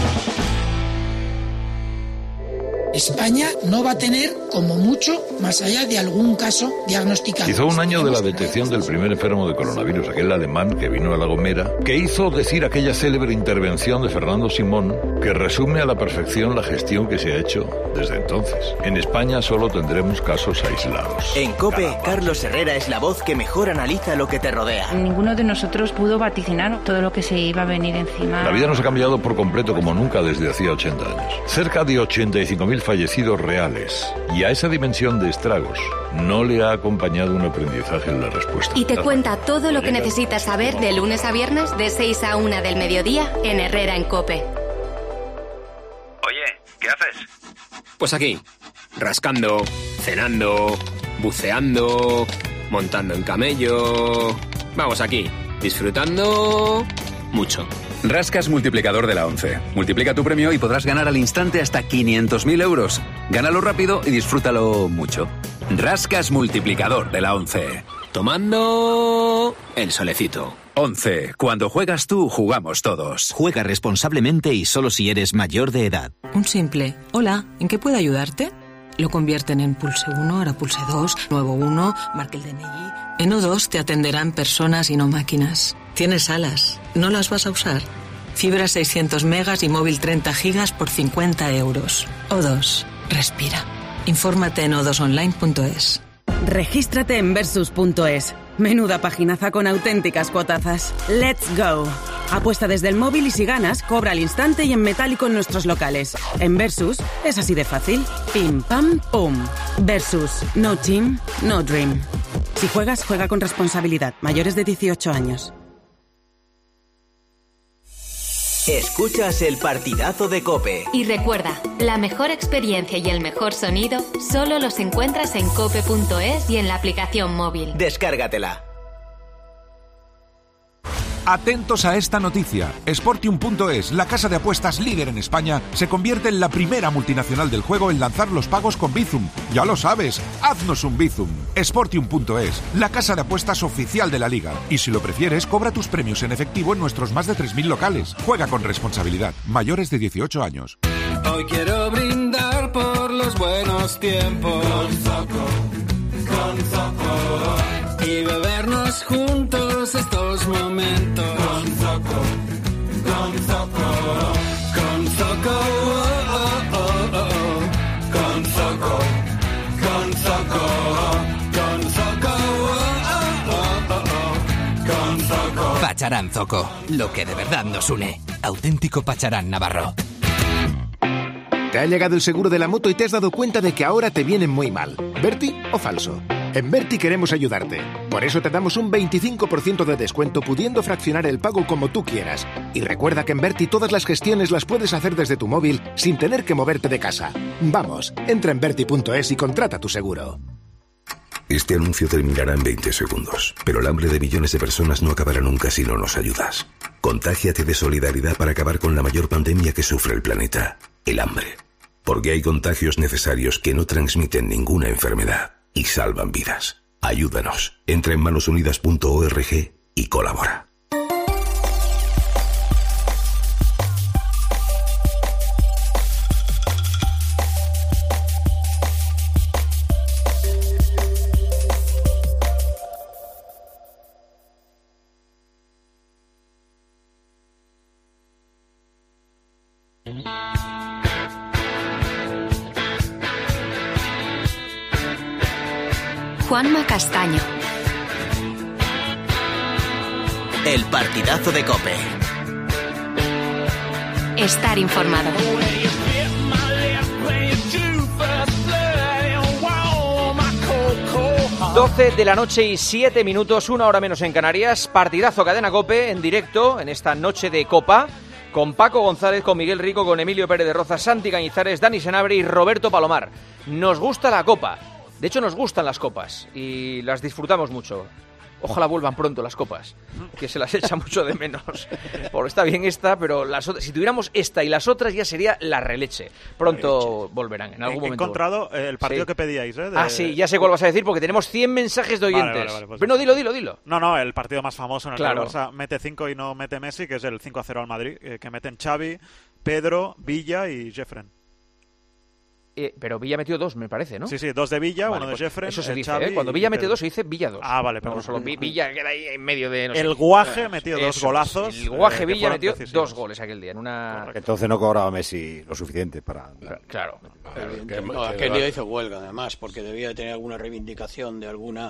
España no va a tener, como mucho, más allá de algún caso diagnosticado. Hizo un año de la detección del primer enfermo de coronavirus, aquel alemán que vino a La Gomera, que hizo decir aquella célebre intervención de Fernando Simón, que resume a la perfección la gestión que se ha hecho desde entonces. En España solo tendremos casos aislados. En COPE, Carlos Herrera es la voz que mejor analiza lo que te rodea. Ninguno de nosotros pudo vaticinar todo lo que se iba a venir encima. La vida nos ha cambiado por completo como nunca desde hacía ochenta años. Cerca de ochenta y cinco mil fallecidos reales. Y a esa dimensión de estragos no le ha acompañado un aprendizaje en la respuesta. Y te cuenta todo lo que necesitas saber de lunes a viernes de seis a una del mediodía en Herrera en COPE. Oye, ¿qué haces? Pues aquí, rascando, cenando, buceando, montando en camello... Vamos aquí, disfrutando mucho. Rascas multiplicador de la ONCE. Multiplica tu premio y podrás ganar al instante hasta quinientos mil euros. Gánalo rápido y disfrútalo mucho. Rascas multiplicador de la ONCE. Tomando el solecito. ONCE. Cuando juegas tú, jugamos todos. Juega responsablemente y solo si eres mayor de edad. Un simple hola, ¿en qué puedo ayudarte? Lo convierten en pulse uno, ahora pulse dos, nuevo uno, marque el D N I. En O dos te atenderán personas y no máquinas. Tienes alas, ¿no las vas a usar? Fibra seiscientos megas y móvil treinta gigas por cincuenta euros. O dos, respira. Infórmate en o dos online punto es. Regístrate en versus punto es. Menuda paginaza con auténticas cuotazas. ¡Let's go! Apuesta desde el móvil y si ganas, cobra al instante y en metálico en nuestros locales. En Versus es así de fácil. Pim, pam, pum. Versus. No team, no dream. Si juegas, juega con responsabilidad. Mayores de dieciocho años. Escuchas el partidazo de COPE. Y recuerda, la mejor experiencia y el mejor sonido solo los encuentras en cope punto es y en la aplicación móvil. Descárgatela. Atentos a esta noticia. Sportium punto es, la casa de apuestas líder en España, se convierte en la primera multinacional del juego en lanzar los pagos con Bizum. Ya lo sabes, haznos un Bizum. Sportium punto es, la casa de apuestas oficial de la liga. Y si lo prefieres, cobra tus premios en efectivo en nuestros más de tres mil locales. Juega con responsabilidad. Mayores de dieciocho años. Hoy quiero brindar por los buenos tiempos. Con Zoco, con Zoco. Y bebernos juntos estos momentos. Con Zoco, con Zoco, con Zoco, oh, oh, oh, oh. Con Zoco, con Zoco, con Zoco, oh, oh, oh, oh. Con Zoco. Pacharán Zoco, lo que de verdad nos une. Auténtico Pacharán Navarro. Te ha llegado el seguro de la moto y te has dado cuenta de que ahora te vienen muy mal. ¿Berti o falso? En Berti queremos ayudarte. Por eso te damos un veinticinco por ciento de descuento pudiendo fraccionar el pago como tú quieras. Y recuerda que en Berti todas las gestiones las puedes hacer desde tu móvil sin tener que moverte de casa. Vamos, entra en berti punto es y contrata tu seguro. Este anuncio terminará en veinte segundos, pero el hambre de millones de personas no acabará nunca si no nos ayudas. Contágiate de solidaridad para acabar con la mayor pandemia que sufre el planeta, el hambre. Porque hay contagios necesarios que no transmiten ninguna enfermedad y salvan vidas. Ayúdanos. Entra en manos unidas punto org y colabora. Juanma Castaño. El partidazo de COPE. Estar informado. doce de la noche y siete minutos, una hora menos en Canarias. Partidazo Cadena COPE en directo en esta noche de Copa. Con Paco González, con Miguel Rico, con Emilio Pérez de Roza, Santi Cañizares, Dani Senabre y Roberto Palomar. Nos gusta la Copa. De hecho, nos gustan las copas y las disfrutamos mucho. Ojalá vuelvan pronto las copas, que se las echa mucho de menos. Porque está bien esta, pero las otras, si tuviéramos esta y las otras ya sería la releche. Pronto releche. Volverán, en algún He momento. He encontrado el partido sí. que pedíais, ¿eh? De... Ah, sí, ya sé cuál vas a decir porque tenemos cien mensajes de oyentes. Vale, vale, vale, pues... Pero no, dilo, dilo, dilo. No, no, el partido más famoso en el claro. que el Barça mete cinco y no mete Messi, que es el cinco a cero al Madrid, eh, que meten Xavi, Pedro, Villa y Jeffren. Eh, pero Villa metió dos, me parece, ¿no? Sí, sí, dos de Villa, vale, uno pues de Jeffren. Eso se dice, Xavi ¿eh? Cuando Villa mete dos se dice Villa dos. Ah, vale, pero no, solo Villa queda ahí en medio de... No el sé, Guaje metió dos eso, golazos. El Guaje eh, Villa metió dos goles aquel día en una... Correcto. Entonces no cobraba Messi lo suficiente para... Claro. No, aquel día hizo huelga, además, porque debía de tener alguna reivindicación de alguna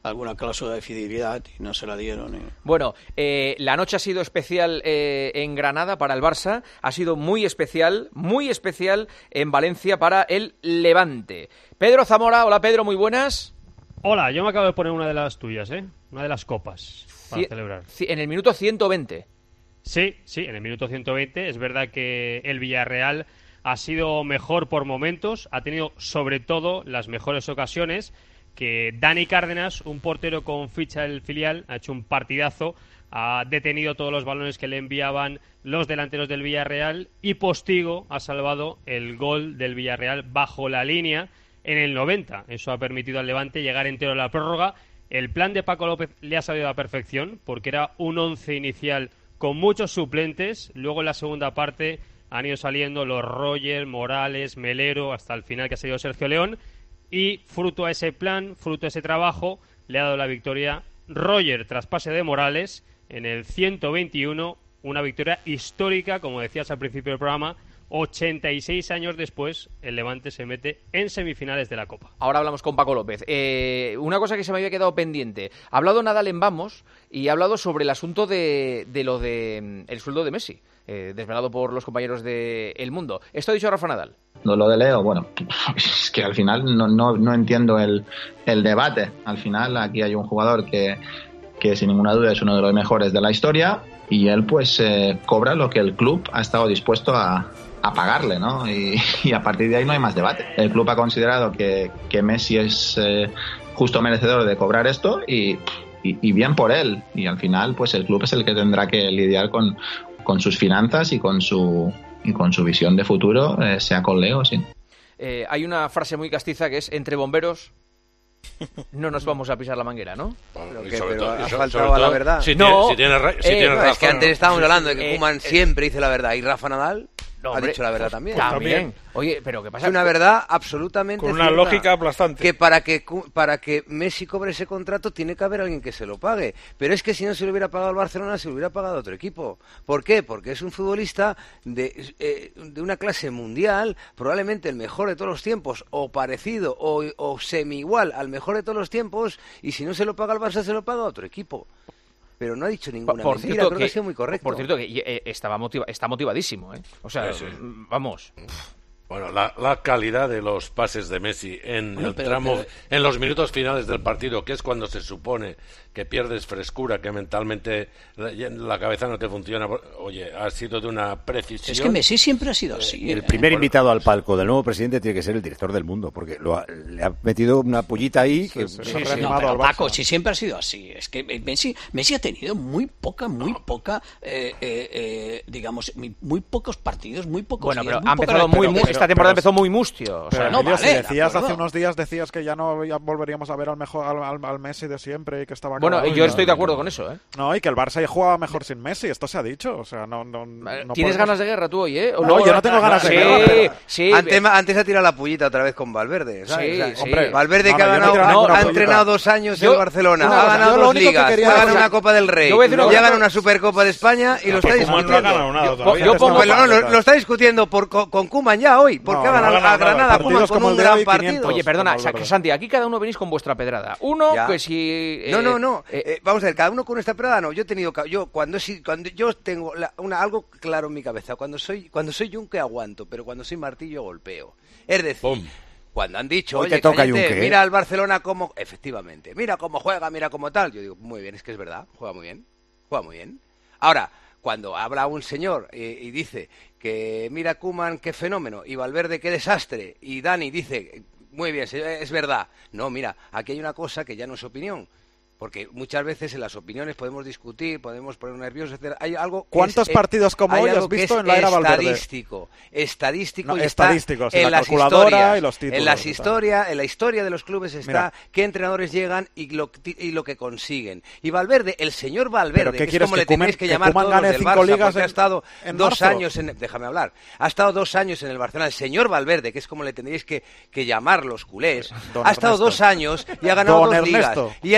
alguna cláusula de fidelidad y no se la dieron. Y... Bueno, eh, la noche ha sido especial eh, en Granada para el Barça, ha sido muy especial, muy especial en Valencia para el Levante. Pedro Zamora, hola Pedro, muy buenas. Hola, yo me acabo de poner una de las tuyas, ¿eh? Una de las copas para Cien, celebrar. En el minuto ciento veinte. Sí, sí, en el minuto ciento veinte. Es verdad que el Villarreal ha sido mejor por momentos, ha tenido sobre todo las mejores ocasiones, que Dani Cárdenas, un portero con ficha del filial, ha hecho un partidazo, ha detenido todos los balones que le enviaban los delanteros del Villarreal y Postigo ha salvado el gol del Villarreal bajo la línea en el noventa. Eso ha permitido al Levante llegar entero a la prórroga. El plan de Paco López le ha salido a la perfección porque era un once inicial con muchos suplentes. Luego en la segunda parte han ido saliendo los Roger, Morales, Melero, hasta el final que ha salido Sergio León. Y fruto a ese plan, fruto a ese trabajo, le ha dado la victoria Roger tras pase de Morales en el ciento veintiuno. Una victoria histórica, como decías al principio del programa. ochenta y seis años después, el Levante se mete en semifinales de la Copa. Ahora hablamos con Paco López. Eh, una cosa que se me había quedado pendiente. Ha hablado Nadal en Vamos y ha hablado sobre el asunto de, de lo de mm, el sueldo de Messi, eh, desvelado por los compañeros de El Mundo. Esto ha dicho Rafa Nadal. Lo, lo de Leo, bueno, es que al final no, no, no entiendo el, el debate. Al final aquí hay un jugador que, que sin ninguna duda es uno de los mejores de la historia y él pues eh, cobra lo que el club ha estado dispuesto a a pagarle, ¿no? Y, y a partir de ahí no hay más debate. El club ha considerado que, que Messi es eh, justo merecedor de cobrar esto y, y, y bien por él. Y al final, pues el club es el que tendrá que lidiar con, con sus finanzas y con su y con su visión de futuro, eh, sea con Leo o sin. Eh, hay una frase muy castiza que es: entre bomberos no nos vamos a pisar la manguera, ¿no? Bueno, Pero, que, sobre pero todo, ha sobre, faltado sobre a la todo, verdad. Si no, tiene, si tiene, si eh, tiene no, razón, es que antes estábamos hablando de que eh, Koeman eh, siempre dice la verdad y Rafa Nadal no, ha hombre, dicho la verdad también. También. Oye, pero ¿qué pasa? Es una verdad absolutamente con una cierta, lógica aplastante. que para que para que Messi cobre ese contrato tiene que haber alguien que se lo pague. Pero es que si no se lo hubiera pagado al Barcelona, se lo hubiera pagado a otro equipo. ¿Por qué? Porque es un futbolista de, eh, de una clase mundial, probablemente el mejor de todos los tiempos, o parecido, o, o semi igual al mejor de todos los tiempos, y si no se lo paga al Barça, se lo paga a otro equipo. Pero no ha dicho ninguna por mentira, cierto, creo que, que ha sido muy correcto. Por cierto, que eh, estaba motiva, está motivadísimo, ¿eh? O sea, sí, sí. vamos... Bueno, la, la calidad de los pases de Messi en bueno, el pero, tramo, pero... en los minutos finales del partido, que es cuando se supone que pierdes frescura, que mentalmente la, la cabeza no te funciona. Oye, ha sido de una precisión. Es que Messi siempre ha sido así. El ¿eh? primer Bueno, invitado al palco del nuevo presidente tiene que ser el director del Mundo, porque lo ha, le ha metido una pullita ahí. Que Sí, Sí, sí, sí, no, no, pero al Paco, Barça. si siempre ha sido así. Es que Messi, Messi ha tenido muy poca, muy poca, eh, eh, eh, digamos, muy pocos partidos, muy pocos Bueno, días, pero muy ha empezado pocas- muy, pero- mu- esta temporada empezó muy mustio. O Pero sea, no, Emilio, vale, si de decías acuerdo. hace unos días decías que ya no ya volveríamos a ver al mejor al, al, al Messi de siempre y que estaba bueno, acabado. yo Y estoy no- de acuerdo con eso, ¿eh? No, y que el Barça ya jugaba mejor sin Messi, esto se ha dicho, o sea, no no, no ¿Tienes podemos- ganas de guerra tú hoy, eh? ¿O No, yo no tengo ganas de sí, guerra, pero- Sí, Antes, antes ha tirado la pullita otra vez con Valverde, ¿sabes? Sí, O sea, sí. hombre, Valverde No, que no, ha yo no ganado, quiero ha- ninguna ha pollita. entrenado dos años Yo- en Barcelona, una ha cosa, ganado yo lo dos único que ligas, quería ha ganado decir- una Copa del Rey, Yo voy a decir una ya cosa. ganado una Supercopa de España y lo está Koeman discutiendo. no ha ganado nada Yo- todavía. yo Antes pongo- no no, lo, ganó. lo está discutiendo por, con, con Koeman ya hoy, porque No, ha no ganado ha ganado a Granada nada. Koeman Partidos con como un el de gran hoy, partido. quinientos. Oye, perdona, Como Valverde. Santi, aquí cada uno venís con vuestra pedrada. Uno, Ya. que si... eh, No, no, no. eh, Eh, vamos a ver, cada uno con esta pedrada, no. Yo he tenido, ca- yo cuando si- cuando yo tengo la- una, algo claro en mi cabeza. Cuando soy, cuando soy yunque aguanto, pero cuando soy martillo golpeo. Es decir, Pum. cuando han dicho, Hoy oye, te toca cállate, Yunque, ¿eh? mira al Barcelona como, efectivamente, mira cómo juega, mira cómo tal. Yo digo, muy bien, es que es verdad, juega muy bien, juega muy bien. Ahora, cuando habla un señor eh, y dice que mira Koeman qué fenómeno y Valverde qué desastre y Dani dice muy bien, es verdad. No, mira, aquí hay una cosa que ya no es opinión. Porque muchas veces en las opiniones podemos discutir, podemos poner nerviosos, etcétera. Hay algo que ¿Cuántos es, partidos como hay hoy algo has que visto es en la era Valverde? Estadístico, estadístico No, y está estadístico, sí, en la las calculadora historias, y los títulos en las y tal. historias, en la historia de los clubes está Mira. qué entrenadores llegan y lo, y lo que consiguen. Y Valverde, el señor Valverde, ¿Pero qué que es quieres, como que le tenéis Koeman- que que llamar Koeman todos los gane del cinco Barça, ligas porque ha en- estado en dos marzo? años en, déjame hablar, ha estado dos años en el Barcelona, el señor Valverde, que es como le tendréis que, que llamar los culés, Don ha estado Ernesto. dos años y ha ganado Don dos ligas. Ernesto. Y el tercer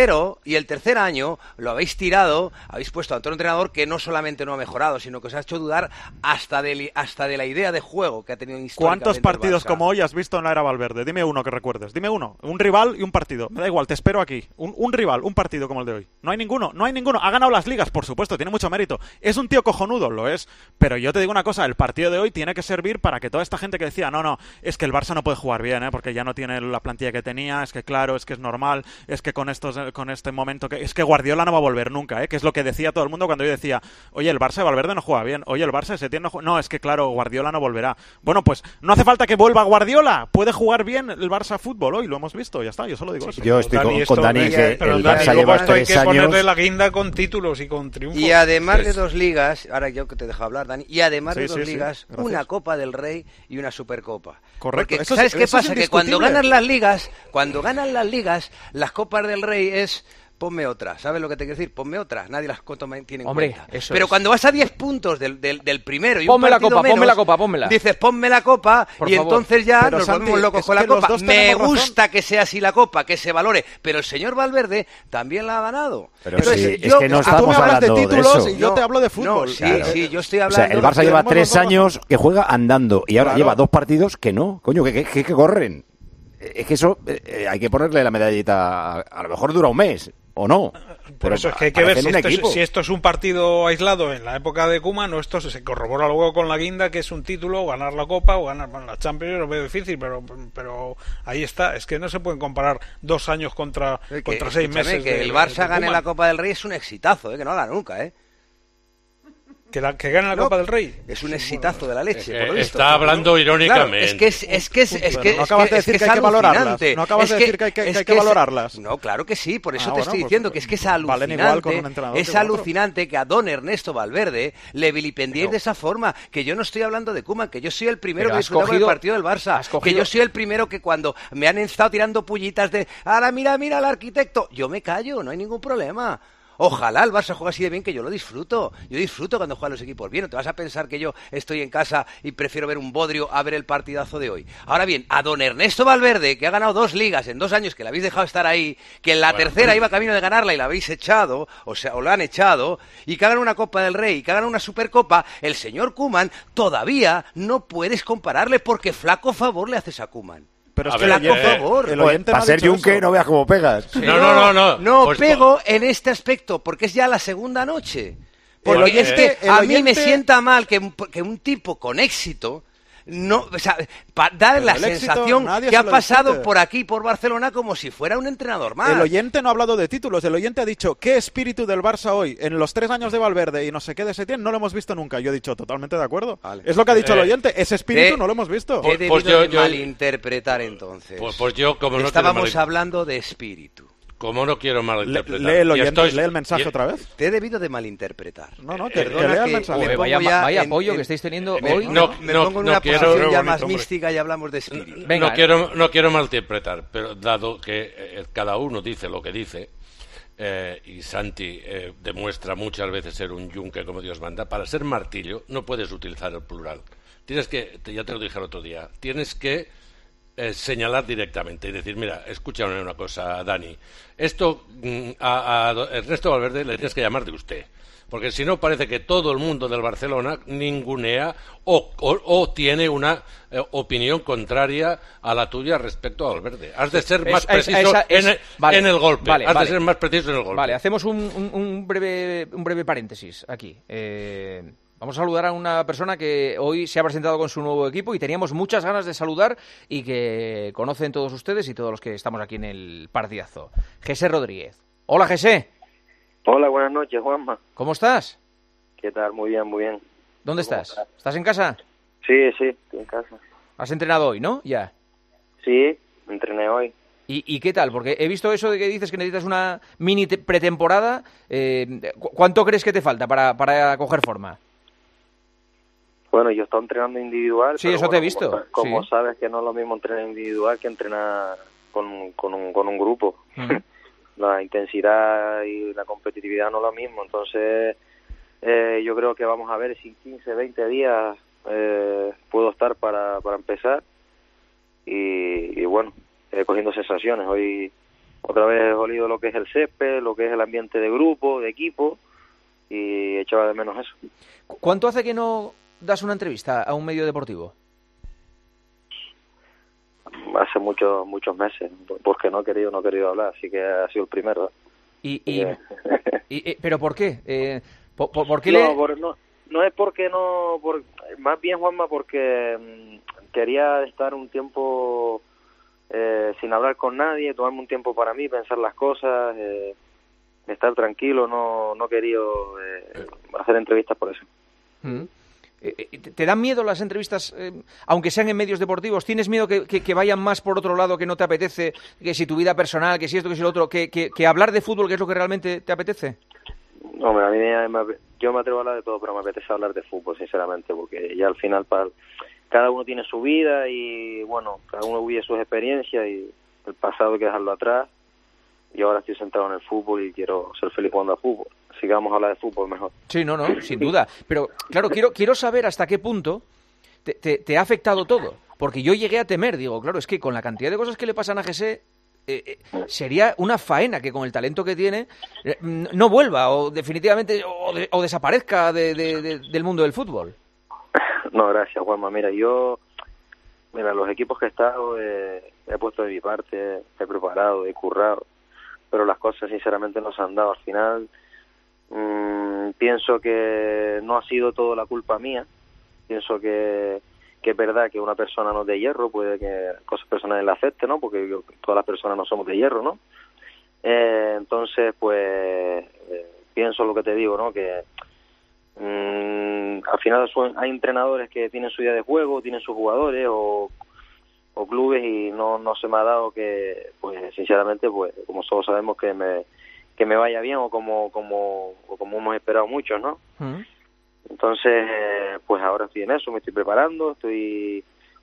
tercero y el tercer año lo habéis tirado, habéis puesto a otro entrenador que no solamente no ha mejorado, sino que os ha hecho dudar hasta de, hasta de la idea de juego que ha tenido históricamente. ¿Cuántos partidos como hoy has visto en la era Valverde? Dime uno que recuerdes. Dime uno. Un rival y un partido. Me da igual, te espero aquí. Un, un rival, un partido como el de hoy. No hay ninguno, no hay ninguno. Ha ganado las ligas, por supuesto, tiene mucho mérito. Es un tío cojonudo, lo es. Pero yo te digo una cosa, el partido de hoy tiene que servir para que toda esta gente que decía, no, no, es que el Barça no puede jugar bien, ¿eh? Porque ya no tiene la plantilla que tenía, es que claro, es que es normal, es que con estos, con este momento, que es que Guardiola no va a volver nunca, ¿eh? Que es lo que decía todo el mundo cuando yo decía, oye, el Barça de Valverde no juega bien, oye, el Barça se tiene no, no, es que claro, Guardiola no volverá. Bueno, pues no hace falta que vuelva Guardiola, puede jugar bien el Barça fútbol hoy, lo hemos visto, ya está, yo solo digo eso. Yo estoy Dani, con, esto, con Dani que pero el Dani, Barça lleva esto tres hay que años. ponerle la guinda con títulos y con triunfos. Y además Tres. de dos ligas, ahora yo que te dejo hablar, Dani, y además Sí, de dos sí, sí, ligas, gracias. una Copa del Rey y una Supercopa. Correcto. Porque, Eso es- ¿sabes qué eso es pasa? Que cuando indiscutible. ganan las ligas, cuando ganan las ligas, las Copas del Rey es... Ponme otra, ¿sabes lo que te quiero decir? Ponme otra, nadie las toma- tiene en Hombre, cuenta. eso Pero es. cuando vas a diez puntos del, del, del primero y Ponme un la partido copa, menos, ponme la copa, pónmela. dices ponme la copa Por y favor. entonces ya Pero, nos Santi, volvemos locos es con la que los copa. dos Me tenemos razón. gusta que sea así la copa, que se valore, pero el señor Valverde también la ha ganado. Pero Entonces, sí, es yo- que no ah, tú me estamos hablas de hablando de títulos eso. y yo te hablo de fútbol. No, sí, Claro. sí, yo estoy O hablando... sea, el Barça lleva tenemos tres los dos años que juega andando y ahora Claro. lleva dos partidos que no, coño, que, que, que, que corren. Es que eso eh, eh, hay que ponerle la medallita. A, a lo mejor dura un mes o no. Por Pero eso es que hay que ver parecen si un esto, es, equipo. si esto es un partido aislado en la época de Koeman o esto se corrobora luego con la guinda, que es un título, o ganar la Copa o ganar bueno, la Champions, lo veo difícil, pero pero ahí está. Es que no se pueden comparar dos años contra, Que, contra seis escúchame, meses. que de- el Barça de gane Koeman. la Copa del Rey es un exitazo, ¿eh? Que no haga nunca, ¿eh? Que, la, que gane la No, Copa del Rey. Es un exitazo de la leche. Eh, por lo visto. está hablando irónicamente. Claro, es que es, es que es, es que Pero no es acabas que- de es decir que que es hay que valorarlas. alucinante. No acabas Es de decir que hay que- que es hay que es- valorarlas. No, claro que sí, por eso Ah, te bueno, estoy pues, diciendo que es que es valen alucinante. igual con un entrenador Es que con otro. alucinante que a don Ernesto Valverde le vilipendiéis de esa forma. Que yo no estoy hablando de Koeman, que yo soy el primero Pero que has disfrutaba del cogido- partido del Barça. has Que cogido- yo soy el primero que cuando me han estado tirando pullitas de ahora mira, mira al arquitecto, yo me callo, no hay ningún problema. Ojalá el Barça juegue así de bien, que yo lo disfruto. Yo disfruto cuando juegan los equipos bien. ¿No te vas a pensar que yo estoy en casa y prefiero ver un bodrio a ver el partidazo de hoy? Ahora bien, a don Ernesto Valverde, que ha ganado dos ligas en dos años, que le habéis dejado estar ahí, que en la Bueno, tercera iba camino de ganarla y la habéis echado, o sea, o la han echado, y que hagan una Copa del Rey, y que hagan una Supercopa, el señor Koeman todavía no puedes compararle porque flaco favor le haces a Koeman. Pero es A que ver, el oyente, eh, favor. el Pues, oyente no para ha ser dicho Junque, eso. no veas cómo pegas. No, no, no, no. No Pues- pego en este aspecto, porque es ya la segunda noche. Porque oyente- es que el a mí me oyente- sienta mal que, un- que un tipo con éxito no, o sea, pa- dar Pero la el éxito sensación nadie que se ha lo pasado discute. por aquí, por Barcelona, como si fuera un entrenador más. El oyente no ha hablado de títulos, el oyente ha dicho ¿qué espíritu del Barça hoy? En los tres años de Valverde y no sé qué de Setién no lo hemos visto nunca. Yo he dicho totalmente de acuerdo. Vale. Es lo que ha dicho Eh, el oyente, ese espíritu eh, no lo hemos visto. He debido Pues yo- de yo- malinterpretar entonces. Pues, pues yo, como no quiero Estábamos mal- hablando de espíritu. como no quiero malinterpretar. lee el y oyente, estoy- lee el mensaje y- otra vez. Te he debido de malinterpretar. No, no, que, que Perdona lea el que mensaje. me Joder, pongo vaya, ya vaya en- apoyo en- que estáis teniendo me- hoy. no, me no, pongo en no una quiero- posición Pero ya bonito, más hombre. mística y hablamos de espíritu. Venga, no quiero no quiero malinterpretar, pero dado que eh, cada uno dice lo que dice, eh, y Santi eh, demuestra muchas veces ser un yunque como Dios manda, para ser martillo no puedes utilizar el plural. Tienes que, te- ya te lo dije el otro día, tienes que eh, señalar directamente y decir, mira, escúchame una cosa, Dani, esto mm, a, a Ernesto Valverde le tienes que llamar de usted. Porque si no parece que todo el mundo del Barcelona ningunea o, o, o tiene una eh, opinión contraria a la tuya respecto a Valverde. Has de ser Es- más es- preciso esa- es- en, el, vale, en el golpe. vale, Has vale. de ser más preciso en el golpe. Vale, hacemos un, un- un breve, un breve paréntesis aquí. Eh, vamos a saludar a una persona que hoy se ha presentado con su nuevo equipo y teníamos muchas ganas de saludar y que conocen todos ustedes y todos los que estamos aquí en el partidazo. José Rodríguez. Hola, José. Hola, buenas noches, Juanma. ¿Cómo estás? ¿Qué tal? Muy bien, muy bien. ¿Dónde estás? ¿Estás en casa? Sí, sí, estoy en casa. ¿Has entrenado hoy, no? Ya. Sí, entrené hoy. ¿Y, y qué tal? Porque he visto eso de que dices que necesitas una mini te- pretemporada. Eh, ¿cu- ¿Cuánto crees que te falta para, para coger forma? Bueno, yo estoy entrenando individual. Sí, pero eso te he bueno, visto, Como, como sí. sabes que no es lo mismo entrenar individual que entrenar con, con, un, con un grupo. Ujú. La intensidad y la competitividad no es lo mismo. Entonces, eh, yo creo que vamos a ver si quince, veinte días eh, puedo estar para, para empezar. Y, y bueno, eh, cogiendo sensaciones. Hoy otra vez he olido lo que es el césped, lo que es el ambiente de grupo, de equipo, y echaba de menos eso. ¿Cuánto hace que no das una entrevista a un medio deportivo? Hace muchos muchos meses, porque no he querido, no he querido hablar, así que ha sido el primero. Y, y, y, y ¿Pero por qué? Eh, ¿por, por, por qué no, le...? por, no, no es porque no... Por, más bien, Juanma, porque mmm, quería estar un tiempo eh, sin hablar con nadie, tomarme un tiempo para mí, pensar las cosas, eh, estar tranquilo, no, no he querido eh, hacer entrevistas por eso. Mm. ¿Te dan miedo las entrevistas, eh, aunque sean en medios deportivos? ¿Tienes miedo que, que, que vayan más por otro lado, que no te apetece, que si tu vida personal, que si esto, que si lo otro, que, que, que hablar de fútbol, que es lo que realmente te apetece? No, a mí me, yo me atrevo a hablar de todo, pero me apetece hablar de fútbol, sinceramente, porque ya al final para, cada uno tiene su vida y, bueno, cada uno vive sus experiencias y el pasado hay que dejarlo atrás. Y ahora estoy centrado en el fútbol y quiero ser feliz jugando al fútbol. Así que vamos a hablar de fútbol mejor. Sí, no, no, sin duda. Pero, claro, quiero quiero saber hasta qué punto te, te, te ha afectado todo. Porque yo llegué a temer, digo, claro, es que con la cantidad de cosas que le pasan a José, eh, eh, sería una faena que con el talento que tiene eh, no vuelva o definitivamente o, de, o desaparezca de, de, de, del mundo del fútbol. No, gracias, Juanma. Mira, yo... Mira, los equipos que he estado eh, he puesto de mi parte, he preparado, he currado, pero las cosas sinceramente no se han dado. Al final mmm, pienso que no ha sido todo la culpa mía, pienso que, que es verdad que una persona no es de hierro, puede que cosas personales la afecten, ¿no? Porque yo, todas las personas no somos de hierro, ¿no? Eh, entonces, pues eh, pienso lo que te digo, ¿no? Que mmm, al final son, hay entrenadores que tienen su día de juego, tienen sus jugadores o o clubes y no no se me ha dado que, pues sinceramente, pues como todos sabemos, que me que me vaya bien o como como o como hemos esperado muchos, ¿no? Uh-huh. Entonces, pues ahora estoy en eso, me estoy preparando, estoy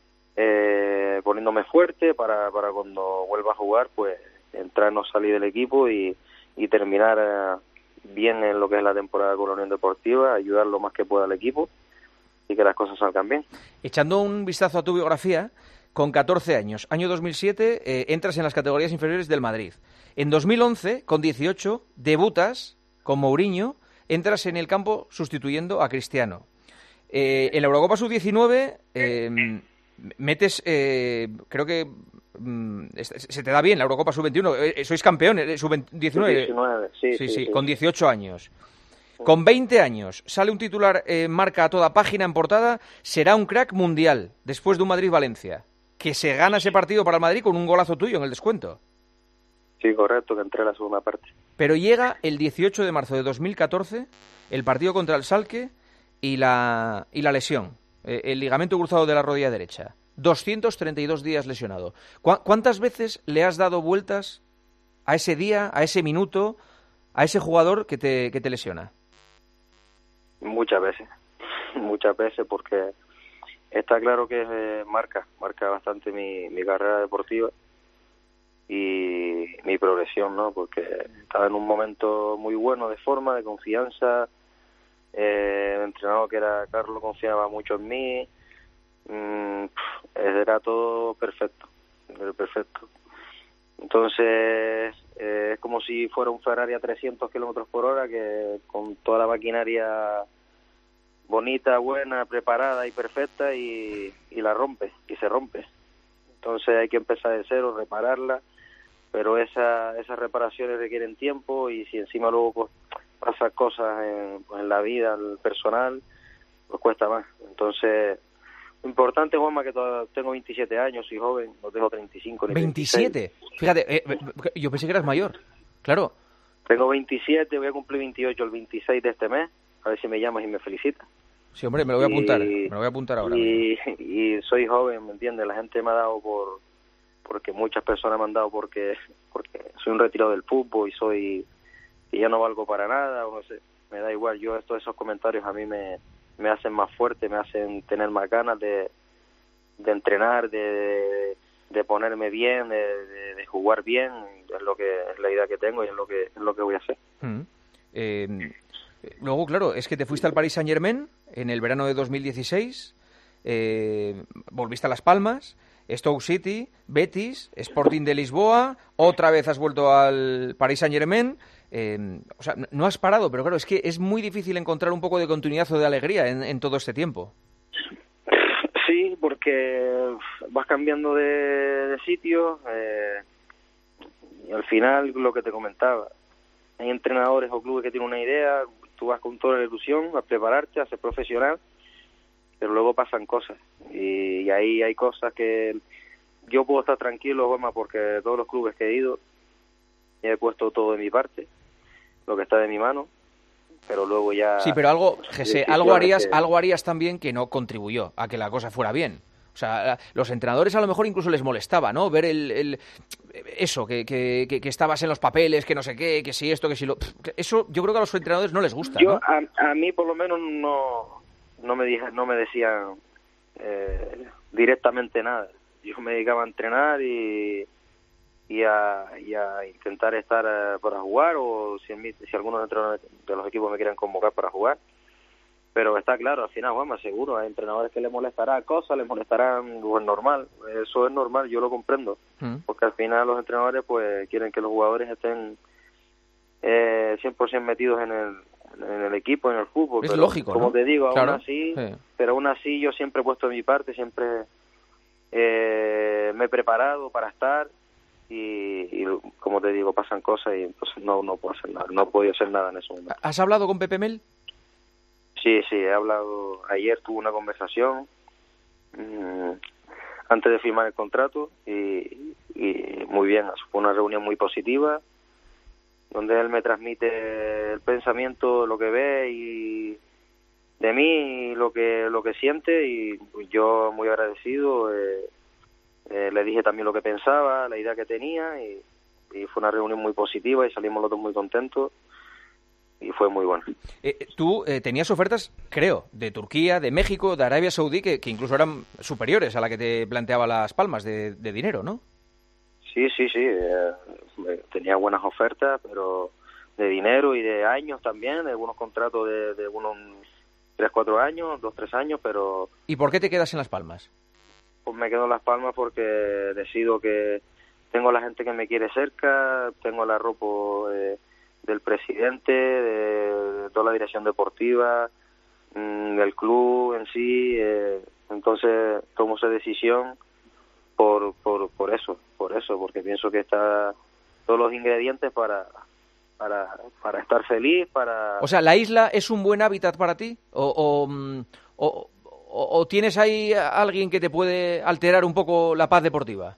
eh, poniéndome fuerte para para cuando vuelva a jugar, pues entrar, no salir del equipo y, y terminar eh, bien en lo que es la temporada con la Unión Deportiva, ayudar lo más que pueda al equipo y que las cosas salgan bien. Echando un vistazo a tu biografía, con catorce años, año dos mil siete, eh, entras en las categorías inferiores del Madrid. En dos mil once, con dieciocho, debutas con Mourinho, entras en el campo sustituyendo a Cristiano. Eh, en la Eurocopa sub diecinueve eh, metes, eh, creo que mm, se te da bien la Eurocopa sub veintiuno, eh, sois campeones, sub diecinueve, diecinueve sí, sí, sí, sí, sí, con dieciocho años. Con veinte años, sale un titular, eh, marca a toda página en portada, será un crack mundial, después de un Madrid-Valencia, que se gana ese partido para el Madrid con un golazo tuyo en el descuento. Sí, correcto, que entré en la segunda parte. Pero llega el dieciocho de marzo de dos mil catorce, el partido contra el Schalke y la, y la lesión, eh, el ligamento cruzado de la rodilla derecha. doscientos treinta y dos días lesionado. ¿Cu- ¿Cuántas veces le has dado vueltas a ese día, a ese minuto, a ese jugador que te, que te lesiona? Muchas veces, muchas veces, porque está claro que eh, marca, marca bastante mi, mi carrera deportiva y mi progresión, ¿no? Porque estaba en un momento muy bueno de forma, de confianza, eh, el entrenador que era Carlos confiaba mucho en mí, mm, era todo perfecto, era perfecto. Entonces eh, es como si fuera un Ferrari a trescientos kilómetros por hora, que con toda la maquinaria bonita, buena, preparada y perfecta, y, y la rompe, y se rompe. Entonces hay que empezar de cero, repararla, pero esa, esas reparaciones requieren tiempo, y si encima luego pues, pasan cosas en, pues, en la vida, en el personal, pues cuesta más. Entonces, lo importante, Juanma, que todavía tengo veintisiete años, soy joven, no tengo treinta y cinco ni ¿veintisiete? veintiséis. Fíjate, eh, yo pensé que eras mayor, claro. Tengo veintisiete, voy a cumplir veintiocho el veintiséis de este mes, a ver si me llamas y me felicitas. Sí, hombre, me lo voy a apuntar, y, me lo voy a apuntar ahora. Y, y soy joven, ¿me entiendes? La gente me ha dado por... porque muchas personas me han dado porque porque soy un retirado del fútbol y soy... y ya no valgo para nada, o no sé, me da igual. Yo, estos esos comentarios a mí me, me hacen más fuerte, me hacen tener más ganas de, de entrenar, de, de ponerme bien, de, de, de jugar bien. Es lo que es la idea que tengo y es lo que es lo que voy a hacer. Mm. Eh, luego, claro, es que te fuiste al Paris Saint-Germain en el verano de dos mil dieciséis, eh, volviste a Las Palmas, Stoke City, Betis, Sporting de Lisboa, otra vez has vuelto al Paris Saint-Germain. Eh, o sea, no has parado, pero claro, es que es muy difícil encontrar un poco de continuidad o de alegría en, en todo este tiempo. Sí, porque vas cambiando de, de sitio eh, y al final lo que te comentaba, hay entrenadores o clubes que tienen una idea, tú vas con toda la ilusión a prepararte, a ser profesional, pero luego pasan cosas y, y ahí hay cosas que yo puedo estar tranquilo, Juanma, porque todos los clubes que he ido he puesto todo de mi parte, lo que está de mi mano, pero luego ya... Sí, pero algo, José, algo harías, que... algo harías también que no contribuyó a que la cosa fuera bien. O sea, los entrenadores a lo mejor incluso les molestaba, ¿no? Ver el, el eso, que, que, que estabas en los papeles, que no sé qué, que si esto, que si lo... Eso yo creo que a los entrenadores no les gusta, yo, ¿no? A, a mí por lo menos no, no, me, dije, no me decían eh, directamente nada. Yo me dedicaba a entrenar y... Y a, y a intentar estar uh, para jugar, o si, en mi, si algunos entrenadores de los equipos me quieren convocar para jugar. Pero está claro, al final, Juanma, seguro, hay entrenadores que les molestará cosas, les molestarán, pues normal, eso es normal, yo lo comprendo. Mm. Porque al final los entrenadores pues quieren que los jugadores estén eh, cien por ciento metidos en el, en el equipo, en el fútbol. Es pero, lógico, como ¿no? te digo, claro. aún así, sí. pero aún así yo siempre he puesto de mi parte, siempre eh, me he preparado para estar. Y, y como te digo, pasan cosas y pues no no puedo hacer nada, no he podido hacer nada en ese momento. ¿Has hablado con Pepe Mel? Sí, sí, he hablado, ayer tuve una conversación mmm, antes de firmar el contrato y, y muy bien, fue una reunión muy positiva donde él me transmite el pensamiento, lo que ve y de mí y lo que lo que siente y yo muy agradecido. Eh, Eh, le dije también lo que pensaba, la idea que tenía y, y fue una reunión muy positiva y salimos los dos muy contentos y fue muy bueno. Eh, tú eh, tenías ofertas, creo, de Turquía, de México, de Arabia Saudí, que, que incluso eran superiores a la que te planteaba Las Palmas de, de dinero, ¿no? Sí, sí, sí, eh, tenía buenas ofertas, pero de dinero y de años también, de algunos contratos de, de unos tres, cuatro años, dos, tres años, pero... ¿Y por qué te quedas en Las Palmas? Pues me quedo en Las Palmas porque decido que tengo la gente que me quiere cerca, tengo el arropo eh, del presidente, de, de toda la dirección deportiva, mmm, del club en sí, eh, entonces tomo esa decisión por, por, por eso, por eso, porque pienso que está todos los ingredientes para, para, para estar feliz, para... O sea, ¿la isla es un buen hábitat para ti? ¿O, o, o, o, o tienes ahí a alguien que te puede alterar un poco la paz deportiva?